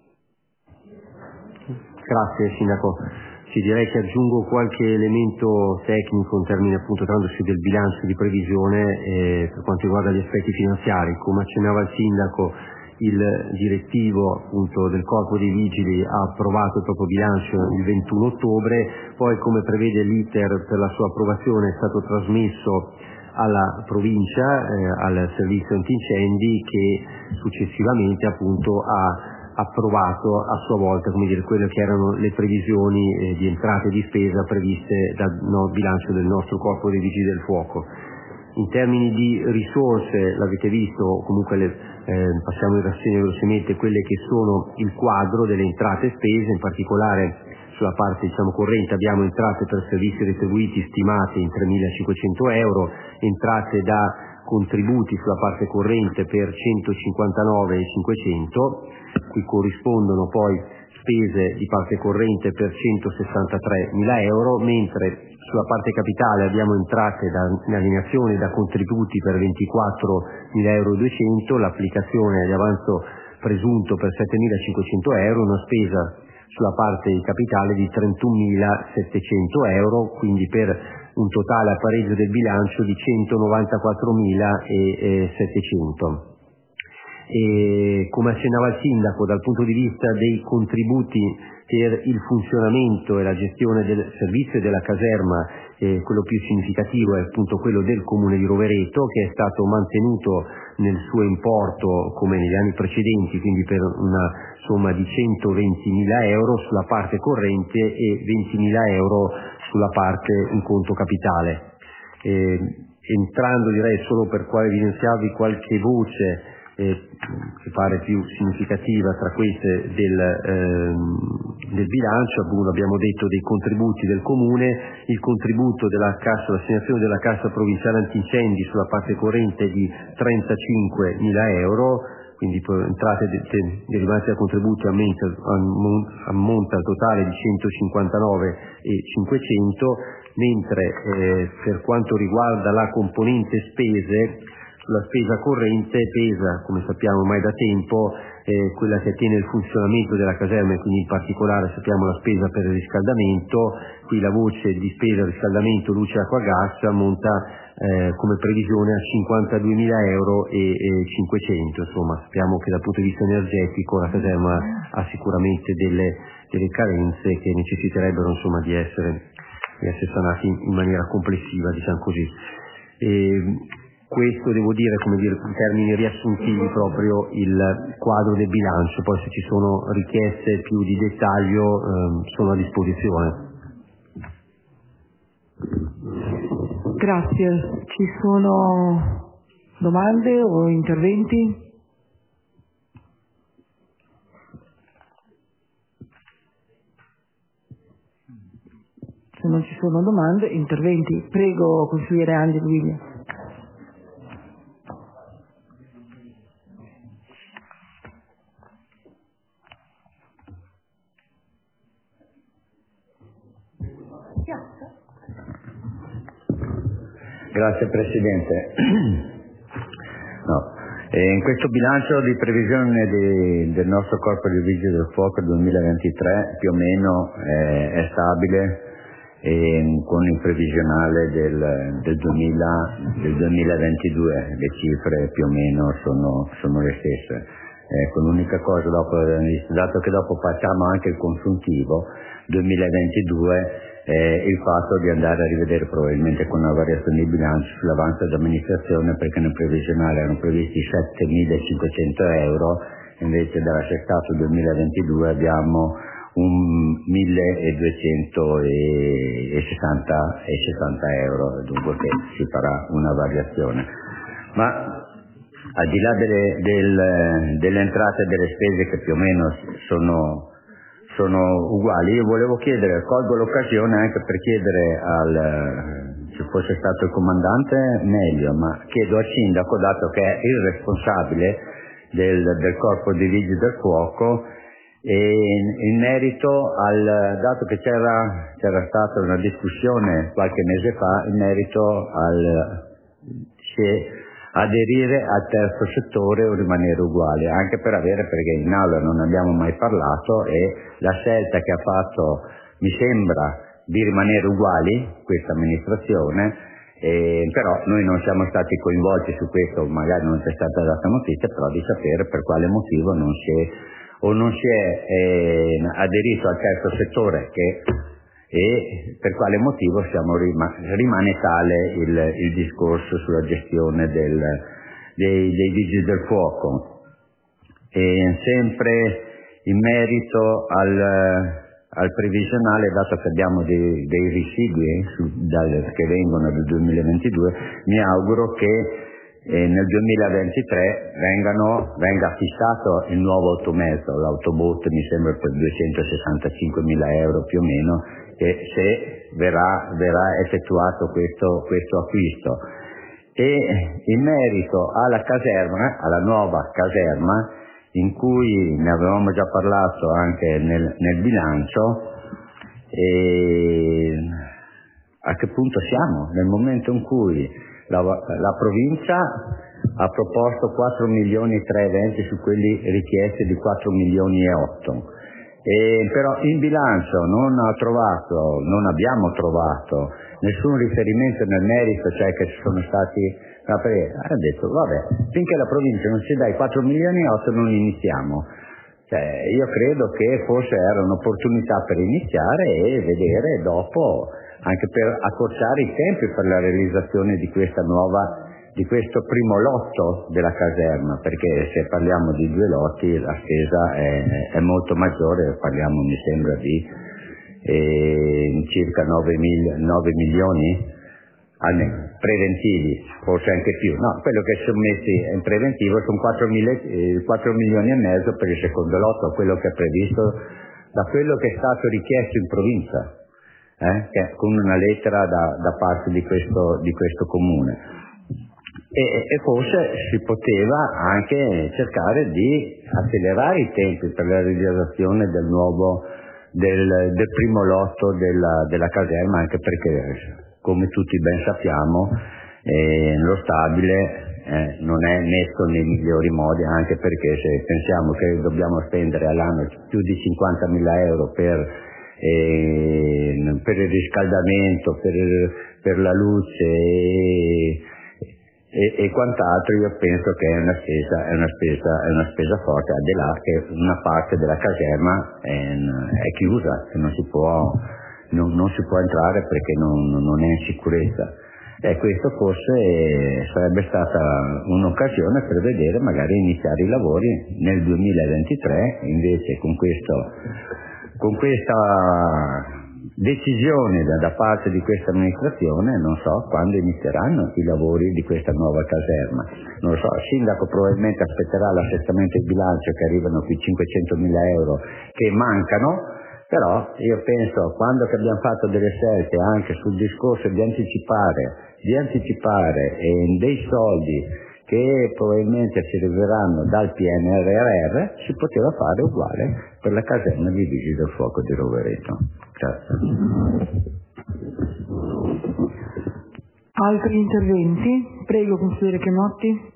Grazie Sindaco. Sì, direi che aggiungo qualche elemento tecnico in termini appunto trattandosi del bilancio di previsione per quanto riguarda gli aspetti finanziari. Come accennava il Sindaco, il direttivo appunto del Corpo dei Vigili ha approvato il proprio bilancio il 21 ottobre, poi come prevede l'iter per la sua approvazione è stato trasmesso alla provincia, al servizio antincendi, che successivamente appunto ha approvato a sua volta quelle che erano le previsioni di entrate e di spesa previste dal bilancio del nostro Corpo dei Vigili del Fuoco. In termini di risorse, l'avete visto, comunque passiamo in rassegna velocemente quelle che sono il quadro delle entrate e spese, in particolare sulla parte corrente abbiamo entrate per servizi retribuiti stimate in 3.500 euro, entrate da contributi sulla parte corrente per 159.500, cui corrispondono poi spese di parte corrente per 163.000 euro, mentre sulla parte capitale abbiamo entrate in alienazione da contributi per 24.200 euro, l'applicazione di avanzo presunto per 7.500 euro, una spesa sulla parte di capitale di 31.700 euro, quindi per un totale a pareggio del bilancio di 194.700. E come accennava il Sindaco, dal punto di vista dei contributi per il funzionamento e la gestione del servizio della caserma, quello più significativo è appunto quello del Comune di Rovereto, che è stato mantenuto nel suo importo come negli anni precedenti, quindi per una somma di 120.000 euro sulla parte corrente e 20.000 euro sulla parte in conto capitale. Entrando direi solo per evidenziarvi qualche voce che pare più significativa tra queste del bilancio, appunto abbiamo detto dei contributi del Comune, il contributo della cassa, l'assegnazione della cassa provinciale antincendi sulla parte corrente di 35.000 euro, quindi entrate derivanti dal contributo ammonta al totale di 159.500, mentre per quanto riguarda la componente spese, sulla spesa corrente pesa, come sappiamo ormai da tempo, quella che attiene il funzionamento della caserma, e quindi in particolare sappiamo la spesa per il riscaldamento. Qui la voce di spesa riscaldamento, luce, acqua, gas ammonta come previsione a 52.000 euro e 500. Insomma, sappiamo che dal punto di vista energetico la caserma ha sicuramente delle carenze che necessiterebbero di essere sanati in maniera complessiva, diciamo così. Questo devo dire, in termini riassuntivi, proprio il quadro del bilancio. Poi se ci sono richieste più di dettaglio sono a disposizione. Grazie. Ci sono domande o interventi? Se non ci sono domande, interventi. Prego, consigliere Angelo Vigna. Grazie Presidente. In questo bilancio di previsione del nostro Corpo di Vigili del Fuoco 2023 più o meno è stabile, con il previsionale del 2022 le cifre più o meno sono le stesse. Con l'unica cosa, dato che dopo facciamo anche il consuntivo 2022, il fatto di andare a rivedere probabilmente con una variazione di bilancio sull'avanzo d'amministrazione, perché nel previsionale erano previsti 7.500 euro, invece dall'assestato 2022 abbiamo un 1.260 euro, dunque che si farà una variazione. Ma al di là delle entrate e delle spese che più o meno sono uguali, io volevo chiedere, colgo l'occasione anche per chiedere se fosse stato il comandante meglio, ma chiedo al sindaco, dato che è il responsabile del corpo di vigili del fuoco, e in merito dato che c'era stata una discussione qualche mese fa in merito se aderire al terzo settore o rimanere uguali, anche perché in aula non abbiamo mai parlato e la scelta che ha fatto mi sembra di rimanere uguali questa amministrazione, però noi non siamo stati coinvolti su questo, magari non c'è stata data notizia, però di sapere per quale motivo non si è aderito al terzo settore e per quale motivo rimane tale il discorso sulla gestione dei vigili del fuoco. E sempre in merito al previsionale, dato che abbiamo dei residui che vengono dal 2022, mi auguro che nel 2023 venga fissato il nuovo automezzo, l'autobot mi sembra per 265.000 euro più o meno, che se verrà effettuato questo acquisto. E in merito alla nuova caserma, in cui ne avevamo già parlato anche nel bilancio, a che punto siamo? Nel momento in cui la provincia ha proposto 4.320.000 su quelli richiesti di 4.800.000. Però in bilancio non abbiamo trovato nessun riferimento nel merito, cioè che ci sono stati. Ha detto vabbè, finché la provincia non ci dà i 4.800.000 non iniziamo. Io credo che forse era un'opportunità per iniziare e vedere dopo, anche per accorciare i tempi per la realizzazione di questo primo lotto della caserma, perché se parliamo di 2 lotti la spesa è molto maggiore, parliamo mi sembra di circa 9 milioni preventivi, forse anche più. No, quello che sono messi in preventivo sono 4 milioni e mezzo per il secondo lotto, quello che è previsto da quello che è stato richiesto in provincia, con una lettera da parte di questo comune. E forse si poteva anche cercare di accelerare i tempi per la realizzazione del primo lotto della caserma, anche perché, come tutti ben sappiamo, lo stabile non è messo nei migliori modi, anche perché se pensiamo che dobbiamo spendere all'anno più di 50.000 euro per il riscaldamento, per la luce e quant'altro, io penso che è una spesa forte, al di là che una parte della caserma è chiusa, che non si può entrare perché non è in sicurezza. Questo forse sarebbe stata un'occasione per vedere, magari iniziare i lavori nel 2023, invece con questa decisione da parte di questa amministrazione non so quando inizieranno i lavori di questa nuova caserma. Non lo so, il sindaco probabilmente aspetterà l'assestamento di bilancio, che arrivano qui 500.000 euro che mancano, però io penso, quando che abbiamo fatto delle scelte anche sul discorso di anticipare dei soldi che probabilmente ci arriveranno dal PNRR, si poteva fare uguale per la caserma di Vigili del Fuoco di Rovereto. Grazie. Altri interventi? Prego, consigliere Chemotti.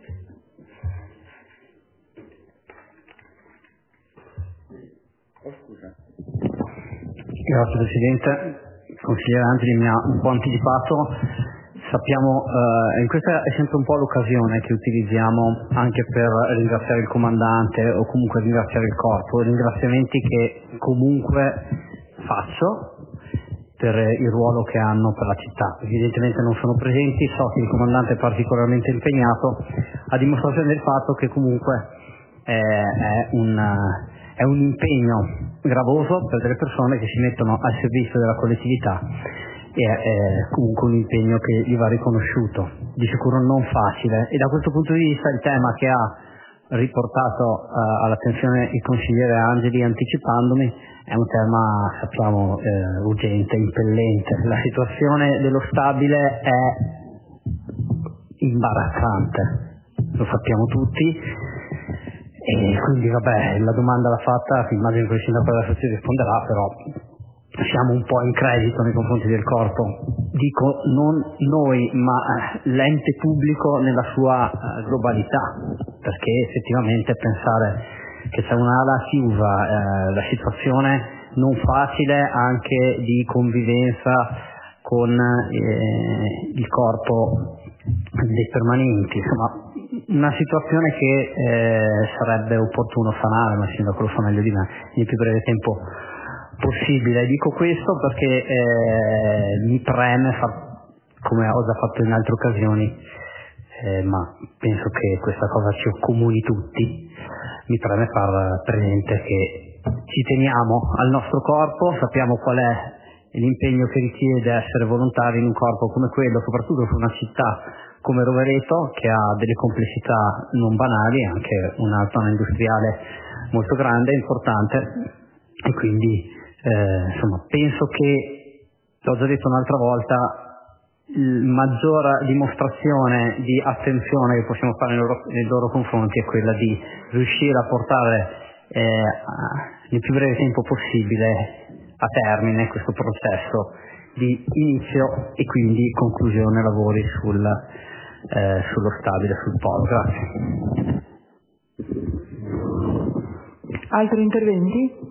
Grazie Presidente. Il consigliere Angeli mi ha un po' anticipato. Sappiamo, questa è sempre un po' l'occasione che utilizziamo anche per ringraziare il comandante o comunque ringraziare il corpo, ringraziamenti che comunque faccio per il ruolo che hanno per la città. Evidentemente non sono presenti, so che il comandante è particolarmente impegnato, a dimostrazione del fatto che comunque è un impegno gravoso per delle persone che si mettono al servizio della collettività e è comunque un impegno che gli va riconosciuto, di sicuro non facile, e da questo punto di vista il tema che ha riportato all'attenzione il consigliere Angeli anticipandomi è un tema, sappiamo, urgente, impellente. La situazione dello stabile è imbarazzante, lo sappiamo tutti, e quindi vabbè, la domanda l'ha fatta, immagino che il sindaco della stazione risponderà, però siamo un po' in credito nei confronti del corpo, dico non noi ma l'ente pubblico nella sua globalità, perché effettivamente pensare che c'è un'ala chiusa, la situazione non facile anche di convivenza con il corpo dei permanenti, insomma una situazione che sarebbe opportuno sanare, ma il sindaco lo sa meglio di me, nel più breve tempo possibile. Dico questo perché mi preme, come ho già fatto in altre occasioni, ma penso che questa cosa ci accomuni tutti, mi preme far presente che ci teniamo al nostro corpo, sappiamo qual è l'impegno che richiede essere volontari in un corpo come quello, soprattutto su una città come Rovereto, che ha delle complessità non banali, anche una zona industriale molto grande e importante, e quindi insomma penso che, l'ho già detto un'altra volta, maggior dimostrazione di attenzione che possiamo fare nei loro confronti è quella di riuscire a portare nel più breve tempo possibile a termine questo processo di inizio e quindi conclusione lavori sullo stabile, sul polo. Grazie. Altri interventi?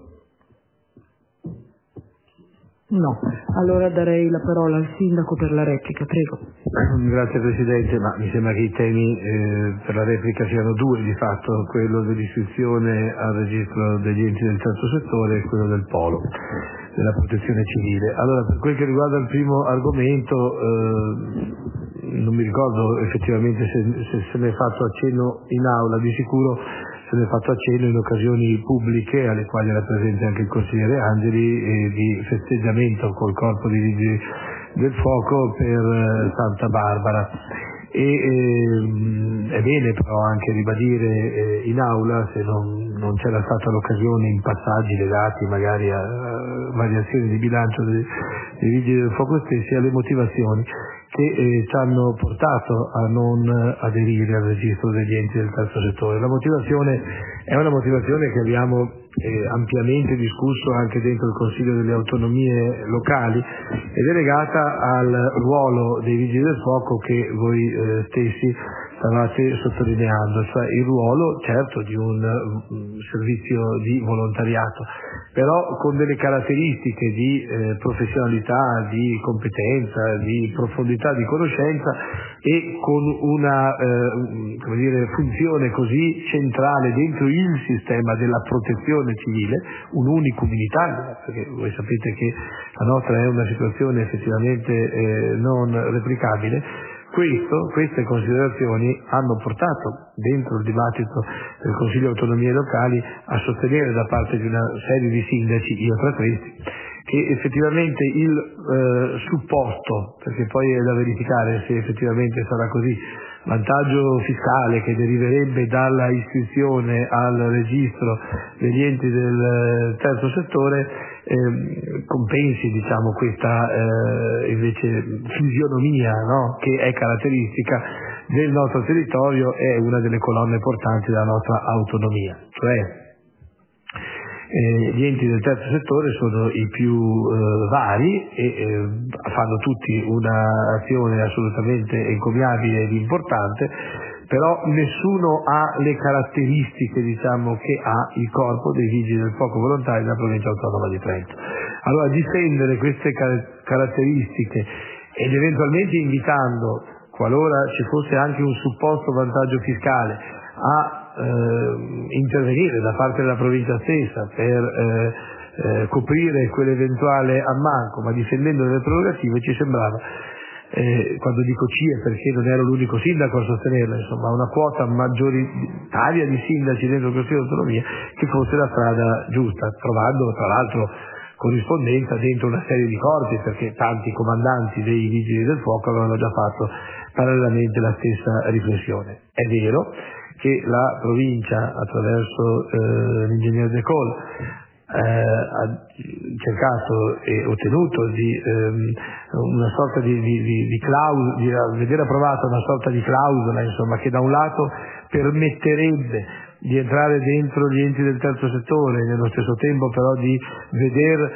No, allora darei la parola al sindaco per la replica, prego. Grazie Presidente, ma mi sembra che i temi per la replica siano due di fatto, quello dell'iscrizione al registro degli enti del terzo settore e quello del polo, della protezione civile. Allora, per quel che riguarda il primo argomento, non mi ricordo effettivamente se ne è fatto accenno in aula, di sicuro se ne è fatto accenno in occasioni pubbliche alle quali era presente anche il consigliere Angeli, di festeggiamento col corpo di vigili del fuoco per Santa Barbara. È bene però anche ribadire in aula, se non c'era stata l'occasione in passaggi legati magari a variazioni di bilancio dei vigili del fuoco stessi, alle motivazioni che ci hanno portato a non aderire al registro degli enti del terzo settore. La motivazione è una motivazione che abbiamo ampiamente discusso anche dentro il Consiglio delle Autonomie locali ed è legata al ruolo dei vigili del fuoco che voi stessi stavate sottolineando, cioè il ruolo certo di un servizio di volontariato, però con delle caratteristiche di professionalità, di competenza, di profondità di conoscenza e con una funzione così centrale dentro il sistema della protezione civile, un unicum in Italia, perché voi sapete che la nostra è una situazione effettivamente non replicabile. Queste considerazioni hanno portato dentro il dibattito del Consiglio di Autonomie Locali a sostenere da parte di una serie di sindaci, io tra questi, che effettivamente il supporto, perché poi è da verificare se effettivamente sarà così, vantaggio fiscale che deriverebbe dalla iscrizione al registro degli enti del terzo settore compensi questa invece fisionomia, no? Che è caratteristica del nostro territorio, è una delle colonne portanti della nostra autonomia, cioè Gli enti del terzo settore sono i più vari e fanno tutti un'azione assolutamente encomiabile ed importante, però nessuno ha le caratteristiche, diciamo, che ha il corpo dei vigili del fuoco volontari della provincia autonoma di Trento. Allora, difendere queste caratteristiche ed eventualmente invitando, qualora ci fosse anche un supposto vantaggio fiscale, a intervenire da parte della provincia stessa per coprire quell'eventuale ammanco, ma difendendo le prerogative, ci sembrava, quando dico ci è perché non ero l'unico sindaco a sostenerla, insomma una quota maggioritaria di sindaci dentro il Consiglio di Autonomia, che fosse la strada giusta, trovando tra l'altro corrispondenza dentro una serie di corpi, perché tanti comandanti dei vigili del fuoco avevano già fatto parallelamente la stessa riflessione. È vero che la provincia, attraverso l'ingegner De Col, ha cercato e ottenuto una sorta di clausola, di vedere approvata una sorta di clausola, insomma, che da un lato permetterebbe di entrare dentro gli enti del terzo settore, nello stesso tempo però di veder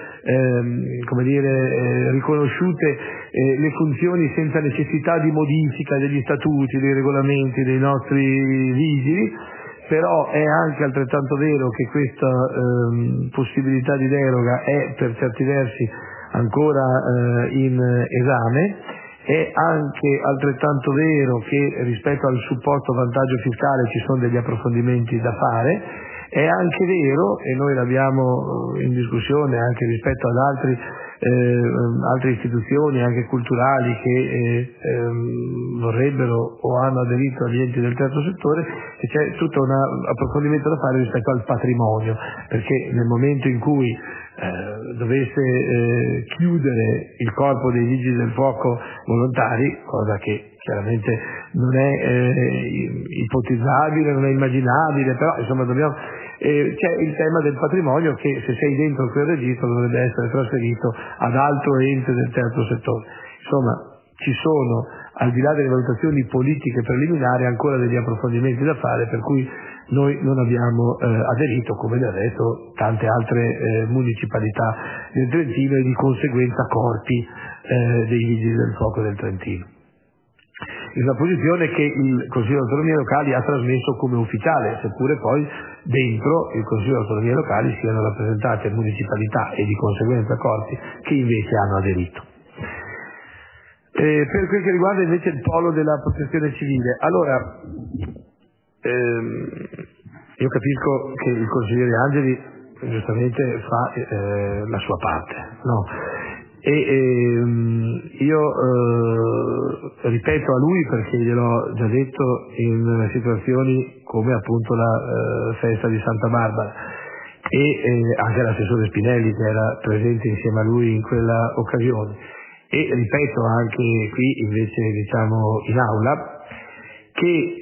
riconosciute le funzioni senza necessità di modifica degli statuti, dei regolamenti dei nostri vigili. Però è anche altrettanto vero che questa possibilità di deroga è per certi versi ancora in esame. È anche altrettanto vero che rispetto al supposto vantaggio fiscale ci sono degli approfondimenti da fare. È anche vero, e noi l'abbiamo in discussione anche rispetto ad altre istituzioni anche culturali che vorrebbero o hanno aderito agli enti del terzo settore, che c'è tutto un approfondimento da fare rispetto al patrimonio, perché nel momento in cui dovesse chiudere il corpo dei vigili del fuoco volontari, cosa che chiaramente non è ipotizzabile, non è immaginabile, però insomma c'è il tema del patrimonio che, se sei dentro quel registro, dovrebbe essere trasferito ad altro ente del terzo settore. Insomma, ci sono, al di là delle valutazioni politiche preliminari, ancora degli approfondimenti da fare, per cui noi non abbiamo aderito, come del resto tante altre municipalità del Trentino e di conseguenza corpi dei vigili del fuoco del Trentino. Una posizione che il Consiglio di Autonomie Locali ha trasmesso come ufficiale, seppure poi dentro il Consiglio di Autonomie Locali siano rappresentate municipalità e di conseguenza corpi che invece hanno aderito. Per quel che riguarda invece il polo della protezione civile, allora io capisco che il consigliere Angeli giustamente fa la sua parte, no? Io ripeto a lui, perché gliel'ho già detto in situazioni come appunto la festa di Santa Barbara e anche l'assessore Spinelli che era presente insieme a lui in quella occasione, e ripeto anche qui invece diciamo in aula, che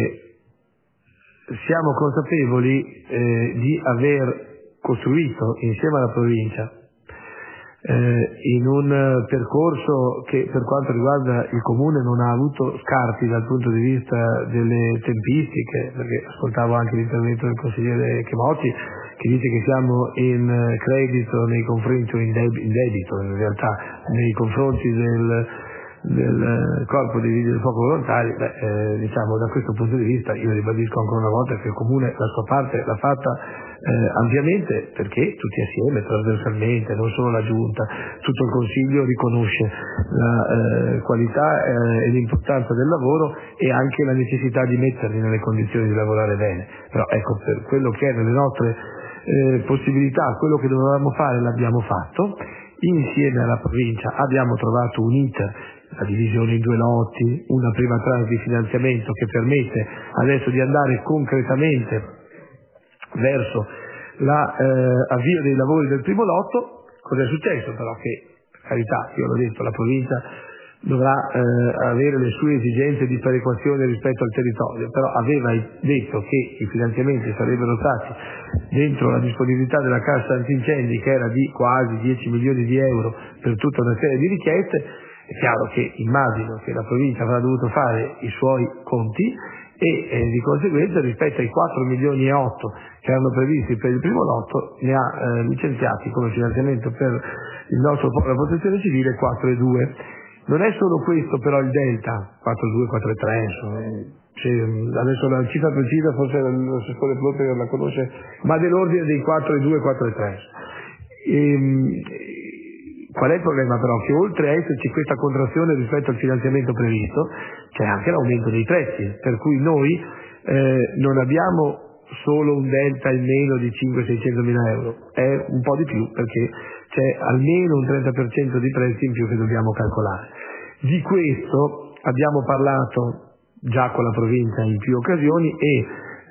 siamo consapevoli di aver costruito insieme alla provincia in un percorso che per quanto riguarda il comune non ha avuto scarti dal punto di vista delle tempistiche, perché ascoltavo anche l'intervento del consigliere Chemotti che dice che siamo in credito nei confronti, o in debito in realtà nei confronti del corpo dei vigili del fuoco volontari. Diciamo, da questo punto di vista io ribadisco ancora una volta che il comune la sua parte l'ha fatta ampiamente, perché tutti assieme, trasversalmente, non solo la giunta, tutto il consiglio riconosce la qualità e l'importanza del lavoro e anche la necessità di metterli nelle condizioni di lavorare bene. Però ecco, per quello che è nelle nostre possibilità, quello che dovevamo fare l'abbiamo fatto. Insieme alla provincia abbiamo trovato un iter, la divisione in 2 lotti, una prima tranche di finanziamento che permette adesso di andare concretamente verso l'avvio dei lavori del primo lotto. Cos'è successo però? Che, per carità, io l'ho detto, la provincia dovrà avere le sue esigenze di perequazione rispetto al territorio, però aveva detto che i finanziamenti sarebbero stati dentro la disponibilità della cassa antincendi, che era di quasi 10 milioni di euro per tutta una serie di richieste. È chiaro che immagino che la provincia avrà dovuto fare i suoi conti e di conseguenza rispetto ai 4 milioni e 8 che erano previsti per il primo lotto ne ha licenziati come finanziamento per la protezione civile 4,2. Non è solo questo però il delta 4,2, 4,3 insomma. Adesso la cifra precisa forse l'assessore Plotter la conosce, ma dell'ordine dei 4,2, 4,3. Qual è il problema però? Che oltre a esserci questa contrazione rispetto al finanziamento previsto, c'è anche l'aumento dei prezzi, per cui noi non abbiamo solo un delta in meno di 500-600 mila euro, è un po' di più perché c'è almeno un 30% di prezzi in più che dobbiamo calcolare. Di questo abbiamo parlato già con la provincia in più occasioni e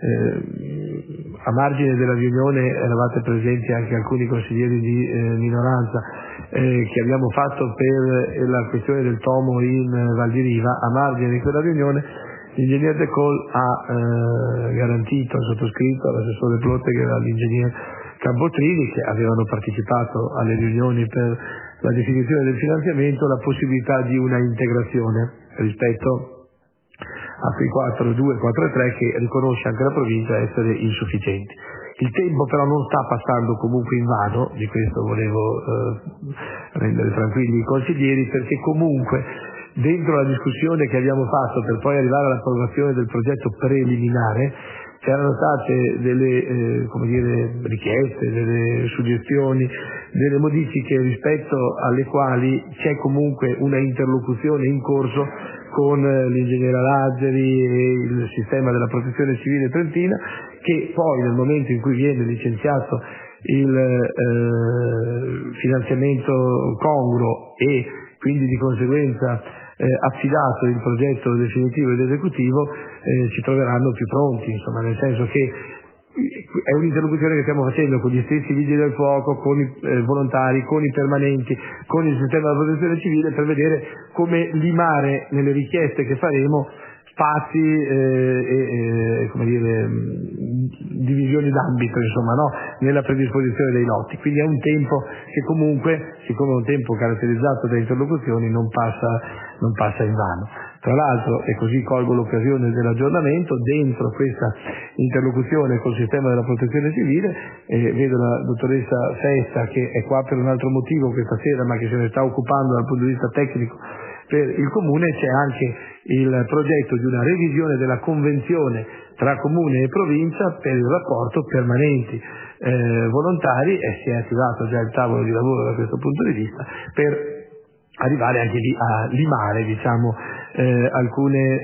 a margine della riunione eravate presenti anche alcuni consiglieri di minoranza che abbiamo fatto per la questione del tomo in Val di Riva. A margine di quella riunione l'ingegner De Col ha garantito al sottoscritto, all'assessore Plotte e all'ingegner Campotrini, che avevano partecipato alle riunioni per la definizione del finanziamento, la possibilità di una integrazione rispetto a quei 4,2, 4,3 che riconosce anche la provincia essere insufficienti. Il tempo però non sta passando comunque in vano, di questo volevo rendere tranquilli i consiglieri, perché comunque dentro la discussione che abbiamo fatto per poi arrivare all'approvazione del progetto preliminare c'erano state delle richieste, delle suggestioni, delle modifiche rispetto alle quali c'è comunque una interlocuzione in corso con l'ingegnere Lazzari e il sistema della protezione civile trentina, che poi nel momento in cui viene licenziato il finanziamento congruo e quindi di conseguenza affidato il progetto definitivo ed esecutivo ci troveranno più pronti, insomma, nel senso che è un'interlocuzione che stiamo facendo con gli stessi vigili del fuoco, con i volontari, con i permanenti, con il sistema della protezione civile per vedere come limare nelle richieste che faremo spazi e divisioni d'ambito, insomma, no? Nella predisposizione dei lotti. Quindi è un tempo che comunque, siccome è un tempo caratterizzato da interlocuzioni, non passa in vano. Tra l'altro, e così colgo l'occasione dell'aggiornamento, dentro questa interlocuzione col sistema della protezione civile, vedo la dottoressa Festa che è qua per un altro motivo questa sera, ma che se ne sta occupando dal punto di vista tecnico per il Comune. C'è anche il progetto di una revisione della convenzione tra Comune e Provincia per il rapporto permanenti volontari, e si è attivato già il tavolo di lavoro da questo punto di vista per arrivare anche lì a limare alcune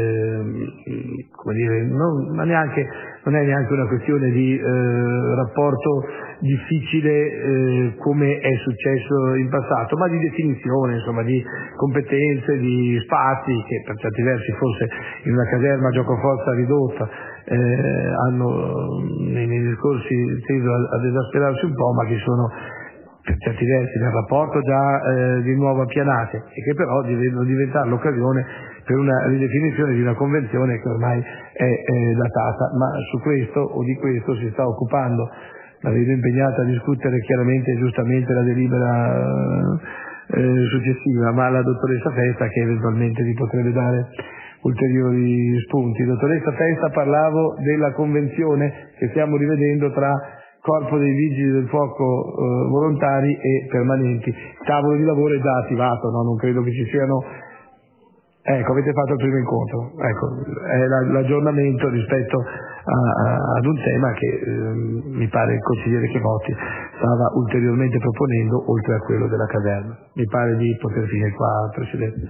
non è neanche una questione di rapporto difficile come è successo in passato, ma di definizione, insomma, di competenze, di spazi che per certi versi forse in una caserma giocoforza ridotta hanno nei discorsi teso ad esasperarsi un po', ma che sono per certi versi nel rapporto già di nuovo appianate e che però devono diventare l'occasione per una ridefinizione di una convenzione che ormai è datata, ma su questo o di questo si sta occupando. La vedo impegnata a discutere chiaramente e giustamente la delibera successiva, ma la dottoressa Festa che eventualmente vi potrebbe dare ulteriori spunti. Dottoressa Festa, parlavo della convenzione che stiamo rivedendo tra Corpo dei Vigili del Fuoco volontari e permanenti. Il tavolo di lavoro è già attivato, no? Non credo che ci siano. Ecco, avete fatto il primo incontro. Ecco, è l'aggiornamento rispetto ad un tema che mi pare il consigliere Chemotti stava ulteriormente proponendo, oltre a quello della caserma. Mi pare di poter finire qua, Presidente.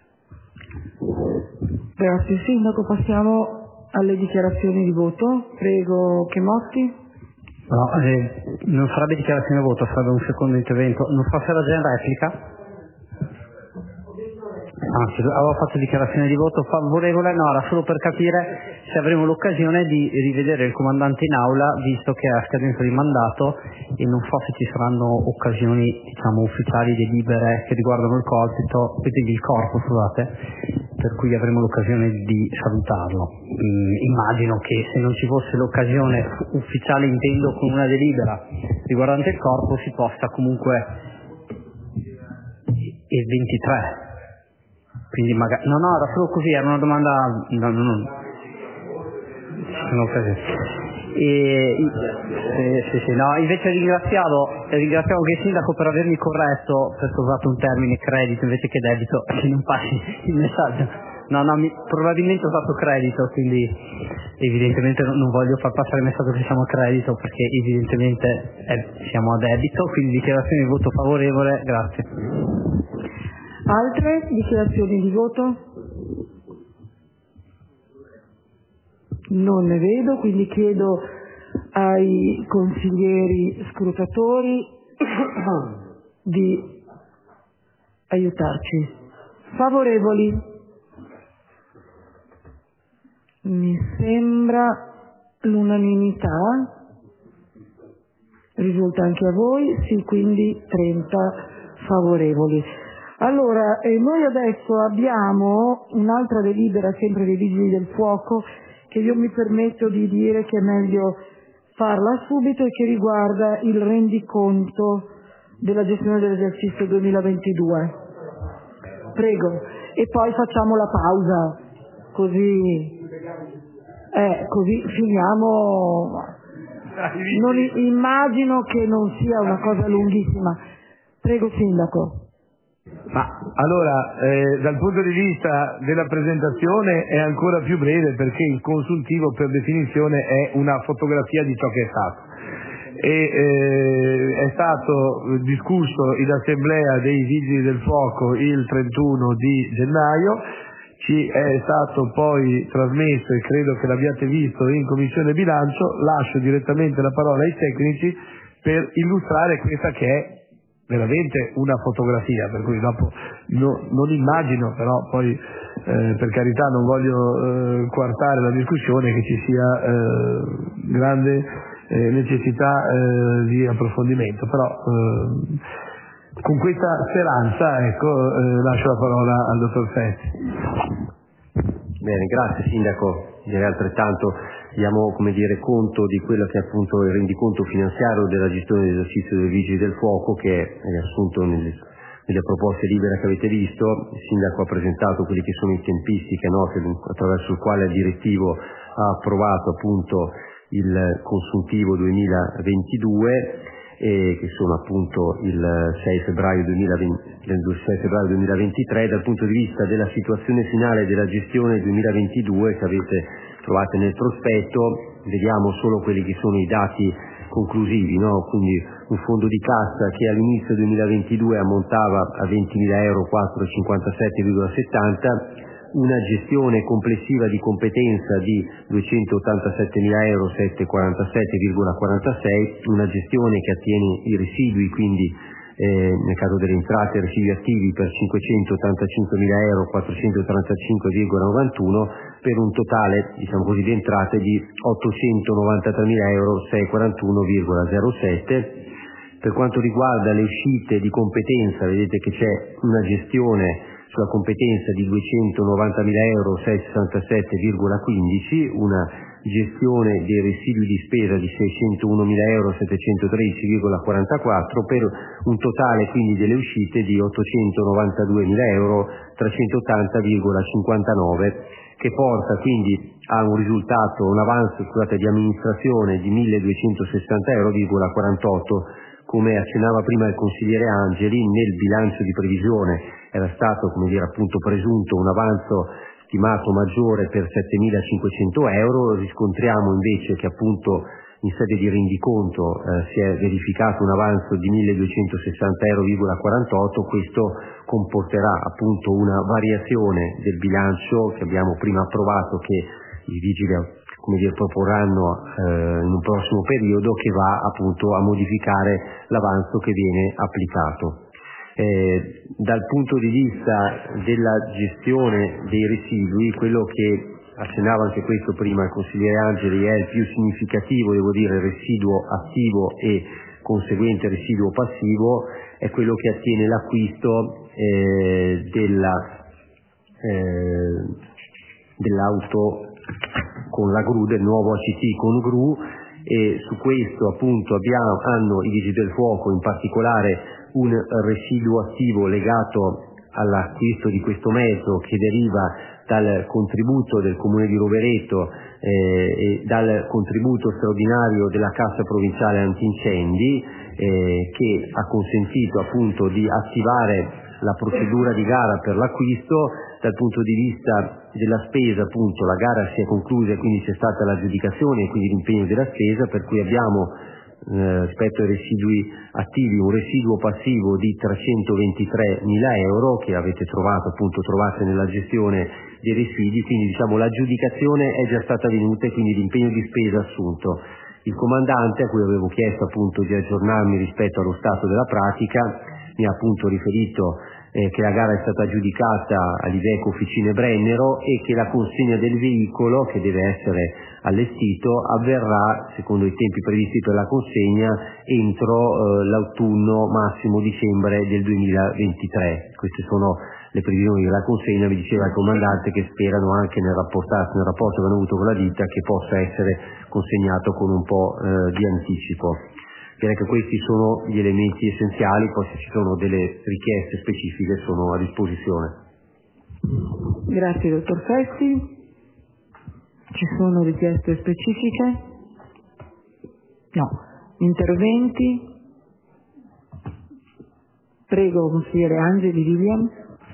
Grazie Sindaco, passiamo alle dichiarazioni di voto. Prego Chemotti. No, non sarebbe dichiarazione di voto, sarebbe un secondo intervento. Non so se la gente replica. Anzi, avevo fatto dichiarazione di voto favorevole, no, era solo per capire se avremo l'occasione di rivedere il comandante in aula, visto che è a scadenza di mandato, e non so se ci saranno occasioni, diciamo, ufficiali, delibere che riguardano il corpo, per cui avremo l'occasione di salutarlo. Immagino che se non ci fosse l'occasione ufficiale, intendo con una delibera riguardante il corpo, si possa comunque il 23. Quindi magari no, era solo così, era una domanda. No. ringrazio l'occasione. Invece ringraziavo anche il sindaco per avermi corretto, perché ho usato un termine credito invece che debito, che non passi il messaggio. Probabilmente ho usato credito, quindi evidentemente non voglio far passare il messaggio che siamo a credito, perché evidentemente siamo a debito, quindi dichiarazione di voto favorevole, grazie. Altre dichiarazioni di voto? Non ne vedo, quindi chiedo ai consiglieri scrutatori di aiutarci. Favorevoli? Mi sembra l'unanimità. Risulta anche a voi? Sì, quindi 30 favorevoli. Allora, noi adesso abbiamo un'altra delibera sempre dei Vigili del Fuoco che io mi permetto di dire che è meglio farla subito e che riguarda il rendiconto della gestione dell'esercizio 2022. Prego. E poi facciamo la pausa, così finiamo. Non immagino che non sia una cosa lunghissima. Prego, Sindaco. Allora, dal punto di vista della presentazione è ancora più breve, perché il consuntivo per definizione è una fotografia di ciò che è stato. È stato discusso in assemblea dei Vigili del Fuoco il 31 di gennaio, ci è stato poi trasmesso e credo che l'abbiate visto in Commissione Bilancio. Lascio direttamente la parola ai tecnici per illustrare questa che è veramente una fotografia, per cui dopo non immagino, però poi per carità non voglio coartare la discussione, che ci sia grande necessità di approfondimento, però con questa speranza lascio la parola al dottor Fetti. Bene, grazie Sindaco. Direi altrettanto, diamo conto di quello che è appunto il rendiconto finanziario della gestione dell'esercizio dei Vigili del Fuoco, che è riassunto nelle proposte libere che avete visto. Il Sindaco ha presentato quelli che sono i tempistiche, attraverso il quale il direttivo ha approvato appunto il consuntivo 2022, che sono appunto il 6 febbraio 2023. Dal punto di vista della situazione finale della gestione 2022 che avete trovate nel prospetto, vediamo solo quelli che sono i dati conclusivi, quindi un fondo di cassa che all'inizio 2022 ammontava a 20.457,70 euro, una gestione complessiva di competenza di 287.747,46 €, una gestione che attiene i residui, quindi nel caso delle entrate residui attivi per 585.435,91 €, per un totale di entrate di 893.641,07 €. Per quanto riguarda le uscite di competenza, vedete che c'è una gestione sulla competenza di 290.667,15 €, una gestione dei residui di spesa di 601.713,44 € per un totale quindi delle uscite di 892.380,59 €, che porta quindi a un risultato, un avanzo di amministrazione di 1.260,48 €. Come accennava prima il consigliere Angeli, nel bilancio di previsione era stato appunto presunto un avanzo stimato maggiore per 7.500 €, riscontriamo invece che appunto in sede di rendiconto si è verificato un avanzo di 1.260,48 €. Questo comporterà appunto una variazione del bilancio che abbiamo prima approvato, che i vigili proporranno in un prossimo periodo, che va appunto a modificare l'avanzo che viene applicato. Dal punto di vista della gestione dei residui, quello che accennava anche questo prima il consigliere Angeli è il più significativo, devo dire, residuo attivo e conseguente residuo passivo, è quello che attiene l'acquisto dell'auto con la gru, del nuovo ACT con gru, e su questo appunto hanno i Vigili del Fuoco in particolare un residuo attivo legato all'acquisto di questo mezzo, che deriva dal contributo del Comune di Rovereto e dal contributo straordinario della Cassa Provinciale Antincendi, che ha consentito appunto di attivare la procedura di gara per l'acquisto. Dal punto di vista della spesa, appunto, la gara si è conclusa e quindi c'è stata l'aggiudicazione e quindi l'impegno della spesa, per cui abbiamo rispetto ai residui attivi un residuo passivo di 323.000 euro che avete trovato, appunto trovate nella gestione dei residui, quindi diciamo l'aggiudicazione è già stata avvenuta e quindi l'impegno di spesa assunto. Il comandante, a cui avevo chiesto appunto di aggiornarmi rispetto allo stato della pratica, mi ha appunto riferito che la gara è stata aggiudicata all'Iveco Officine Brennero e che la consegna del veicolo, che deve essere allestito, avverrà secondo i tempi previsti per la consegna entro l'autunno, massimo dicembre del 2023. Queste sono le previsioni della consegna. Mi diceva il comandante che sperano anche nel rapporto che hanno avuto con la ditta che possa essere consegnato con un po' di anticipo. Direi che questi sono gli elementi essenziali, poi se ci sono delle richieste specifiche sono a disposizione. Grazie dottor Festi. Ci sono richieste specifiche? No. Interventi? Prego consigliere Angeli William.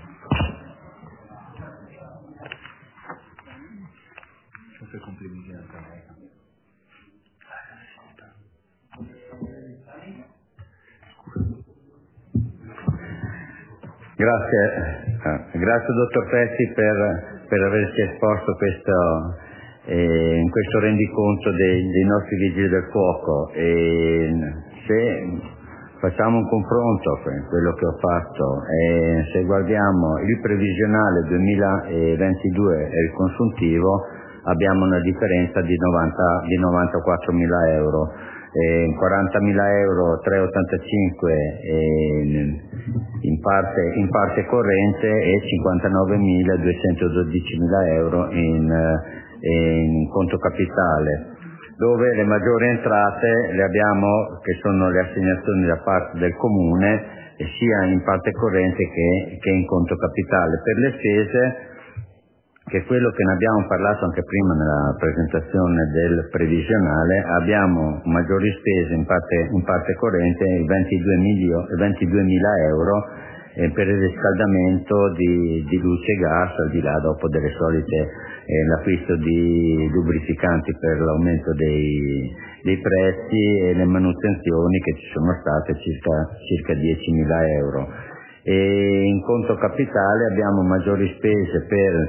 Grazie dottor Pezzi per averci esposto in questo rendiconto dei nostri vigili del fuoco. Se facciamo un confronto con quello che ho fatto, se guardiamo il previsionale 2022 e il consuntivo, abbiamo una differenza di 94.000 euro. 40.000 euro 385 in parte corrente e 59.212.000 euro in conto capitale, dove le maggiori entrate le abbiamo, che sono le assegnazioni da parte del comune, sia in parte corrente che in conto capitale. Per le spese, che è quello che ne abbiamo parlato anche prima nella presentazione del previsionale, abbiamo maggiori spese in parte corrente, 22.000 euro per il riscaldamento di luce e gas, al di là dopo delle solite l'acquisto di lubrificanti per l'aumento dei prezzi e le manutenzioni che ci sono state, circa 10.000 euro. E in conto capitale abbiamo maggiori spese per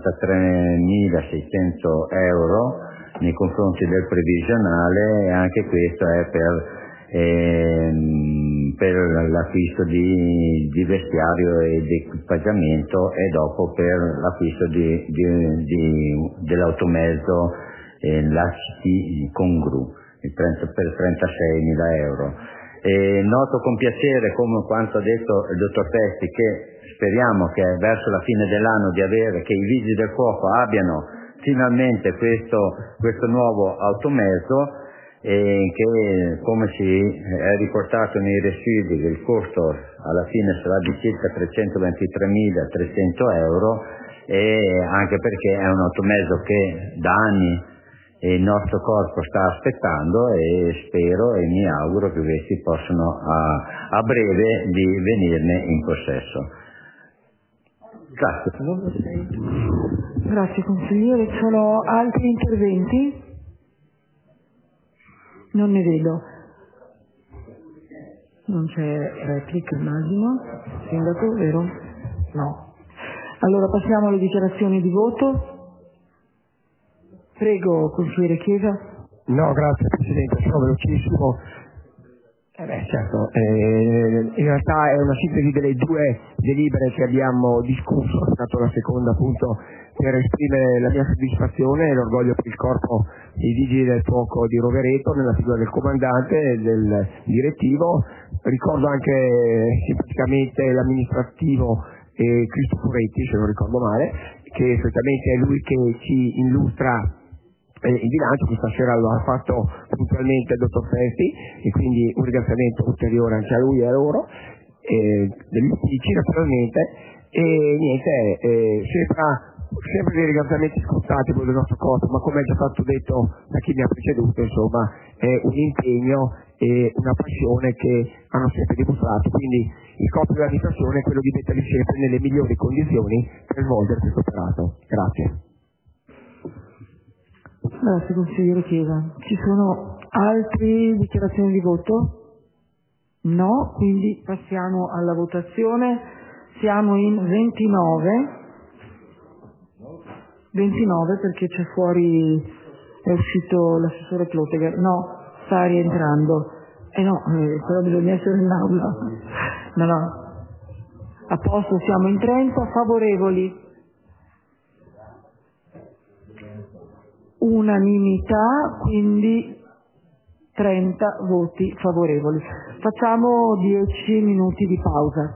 53.600 euro nei confronti del previsionale, e anche questo è per l'acquisto di vestiario e di equipaggiamento, e dopo per l'acquisto dell'automezzo l'ACT con gru per 36.000 euro. Noto con piacere, come quanto ha detto il dottor Festi, che speriamo che verso la fine dell'anno che i vigili del fuoco abbiano finalmente questo nuovo automezzo, che come si è riportato nei residui, il costo alla fine sarà di circa 323.300 euro, e anche perché è un automezzo che da anni il nostro corpo sta aspettando, e spero e mi auguro che questi possano a breve di venirne in possesso. Grazie. Grazie consigliere. Ci sono altri interventi? Non ne vedo. Non c'è replica, immagino. Sindaco, vero? No. Allora passiamo alle dichiarazioni di voto. Prego, consigliere Chiesa. No, grazie Presidente, sono velocissimo. Certo, in realtà è una sintesi delle due delibere che abbiamo discusso, è stata la seconda appunto per esprimere la mia soddisfazione e l'orgoglio per il corpo dei vigili del fuoco di Rovereto nella figura del comandante e del direttivo. Ricordo anche simpaticamente l'amministrativo Cristo Furetti, se non ricordo male, che certamente è lui che ci illustra il bilancio. Questa sera lo ha fatto puntualmente il dottor Festi, e quindi un ringraziamento ulteriore anche a lui e a loro, degli uffici naturalmente. E niente, sembra sempre dei ringraziamenti scontati per il nostro corpo, ma come è già stato detto da chi mi ha preceduto, insomma, è un impegno e una passione che hanno sempre dimostrato, quindi il compito dell'amministrazione è quello di metterli sempre nelle migliori condizioni per svolgere questo operato. Grazie. Grazie consigliere Chiesa. Ci sono altre dichiarazioni di voto? No, quindi passiamo alla votazione. Siamo in 29 perché c'è fuori, è uscito l'assessore Cloteger. No, sta rientrando. Però bisogna essere in aula. No. A posto, siamo in 30 favorevoli. Unanimità, quindi 30 voti favorevoli. Facciamo 10 minuti di pausa.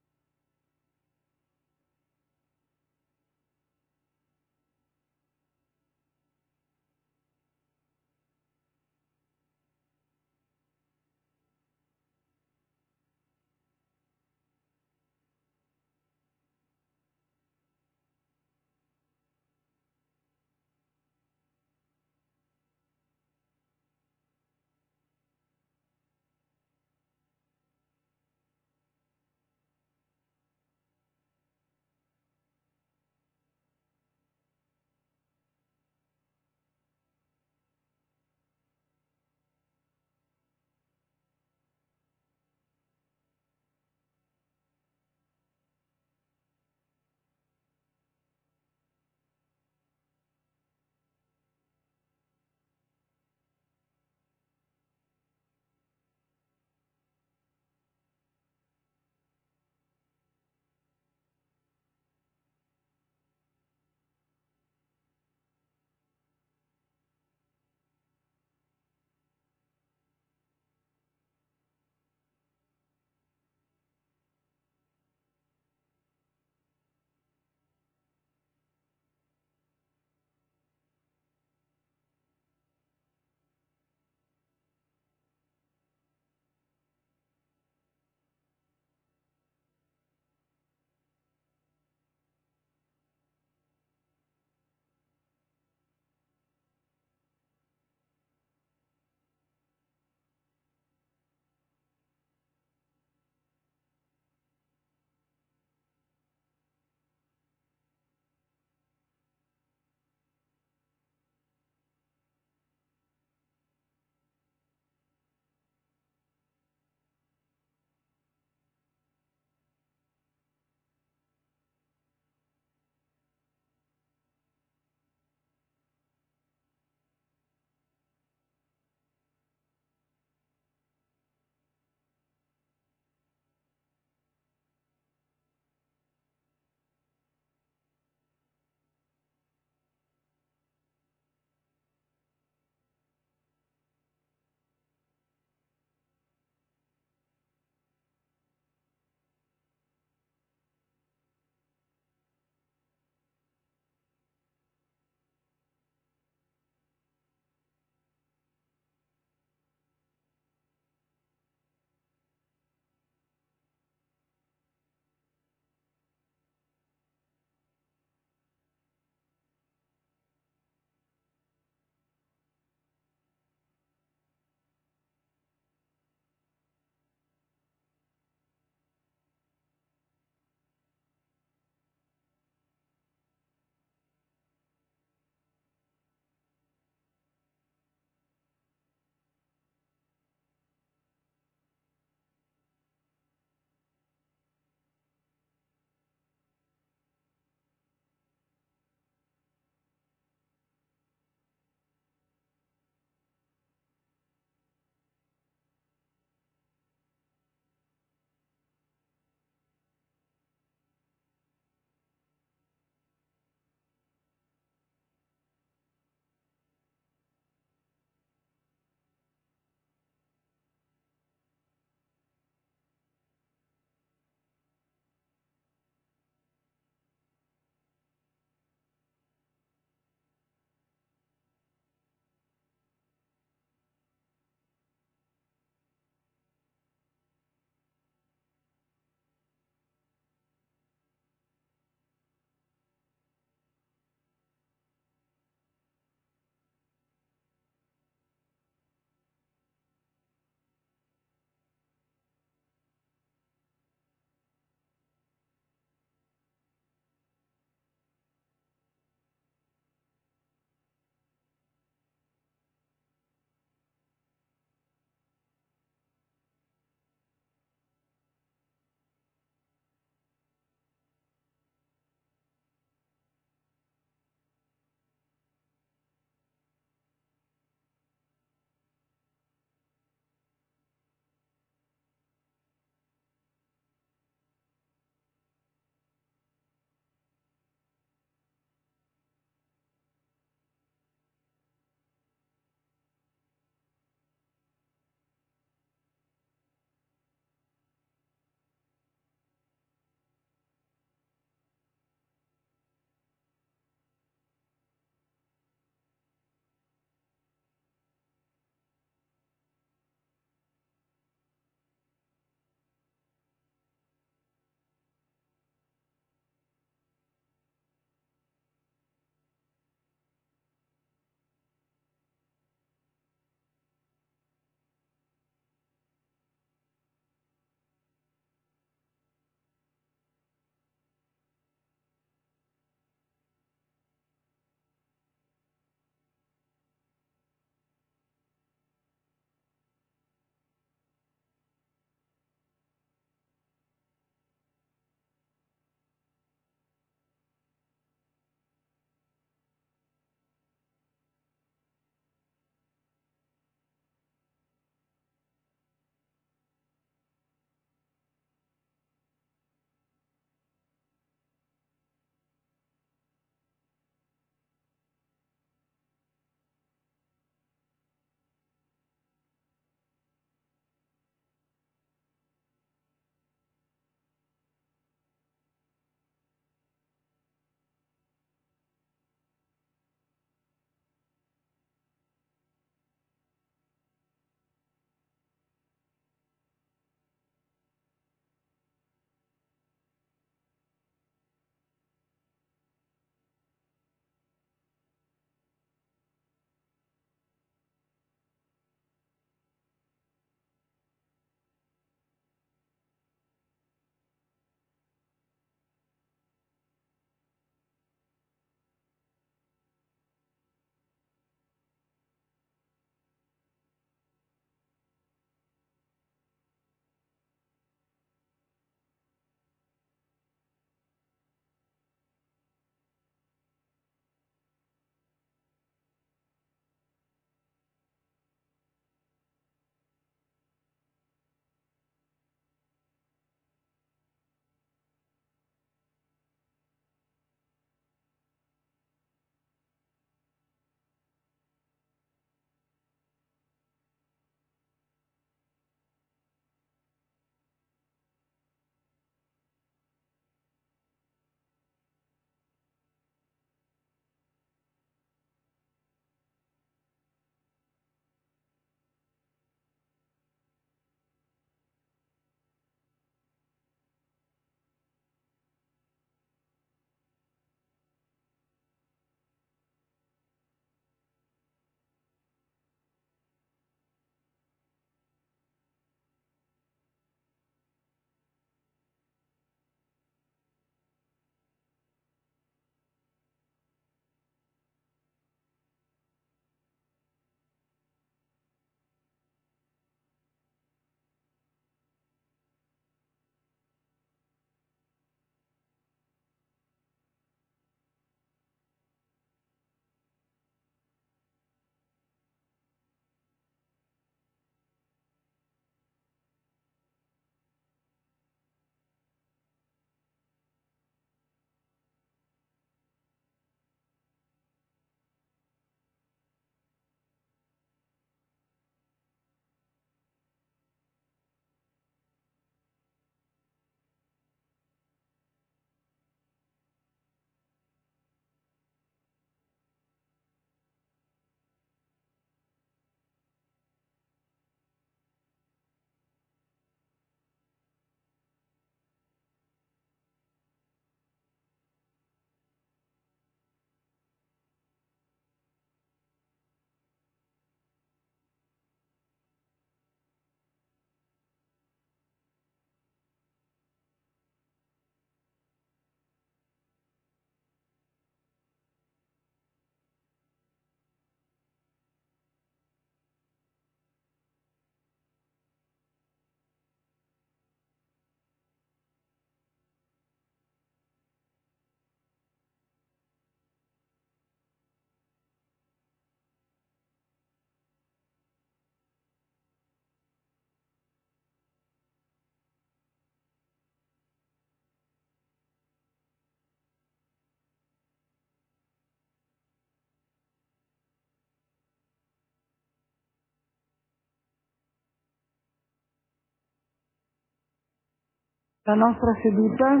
la nostra seduta.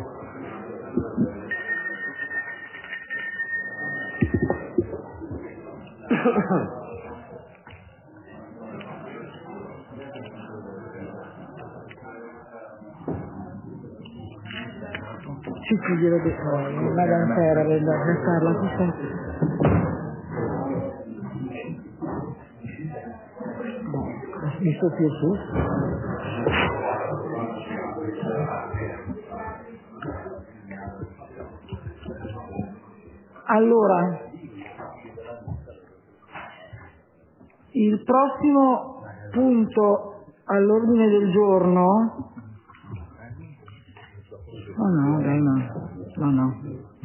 Ci glielo dico, Madame Sera, per farla mi sto più su. Allora, il prossimo punto all'ordine del giorno. No.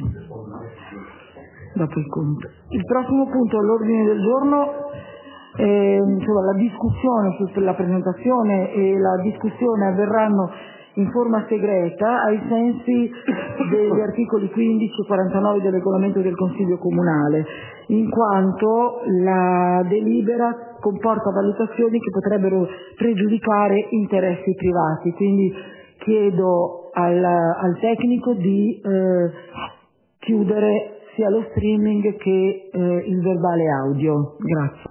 Dopo il conto. Il prossimo punto all'ordine del giorno la discussione sulla presentazione e la discussione avverranno in forma segreta ai sensi degli articoli 15 e 49 del regolamento del Consiglio Comunale, in quanto la delibera comporta valutazioni che potrebbero pregiudicare interessi privati. Quindi chiedo al tecnico di chiudere sia lo streaming che il verbale audio. Grazie.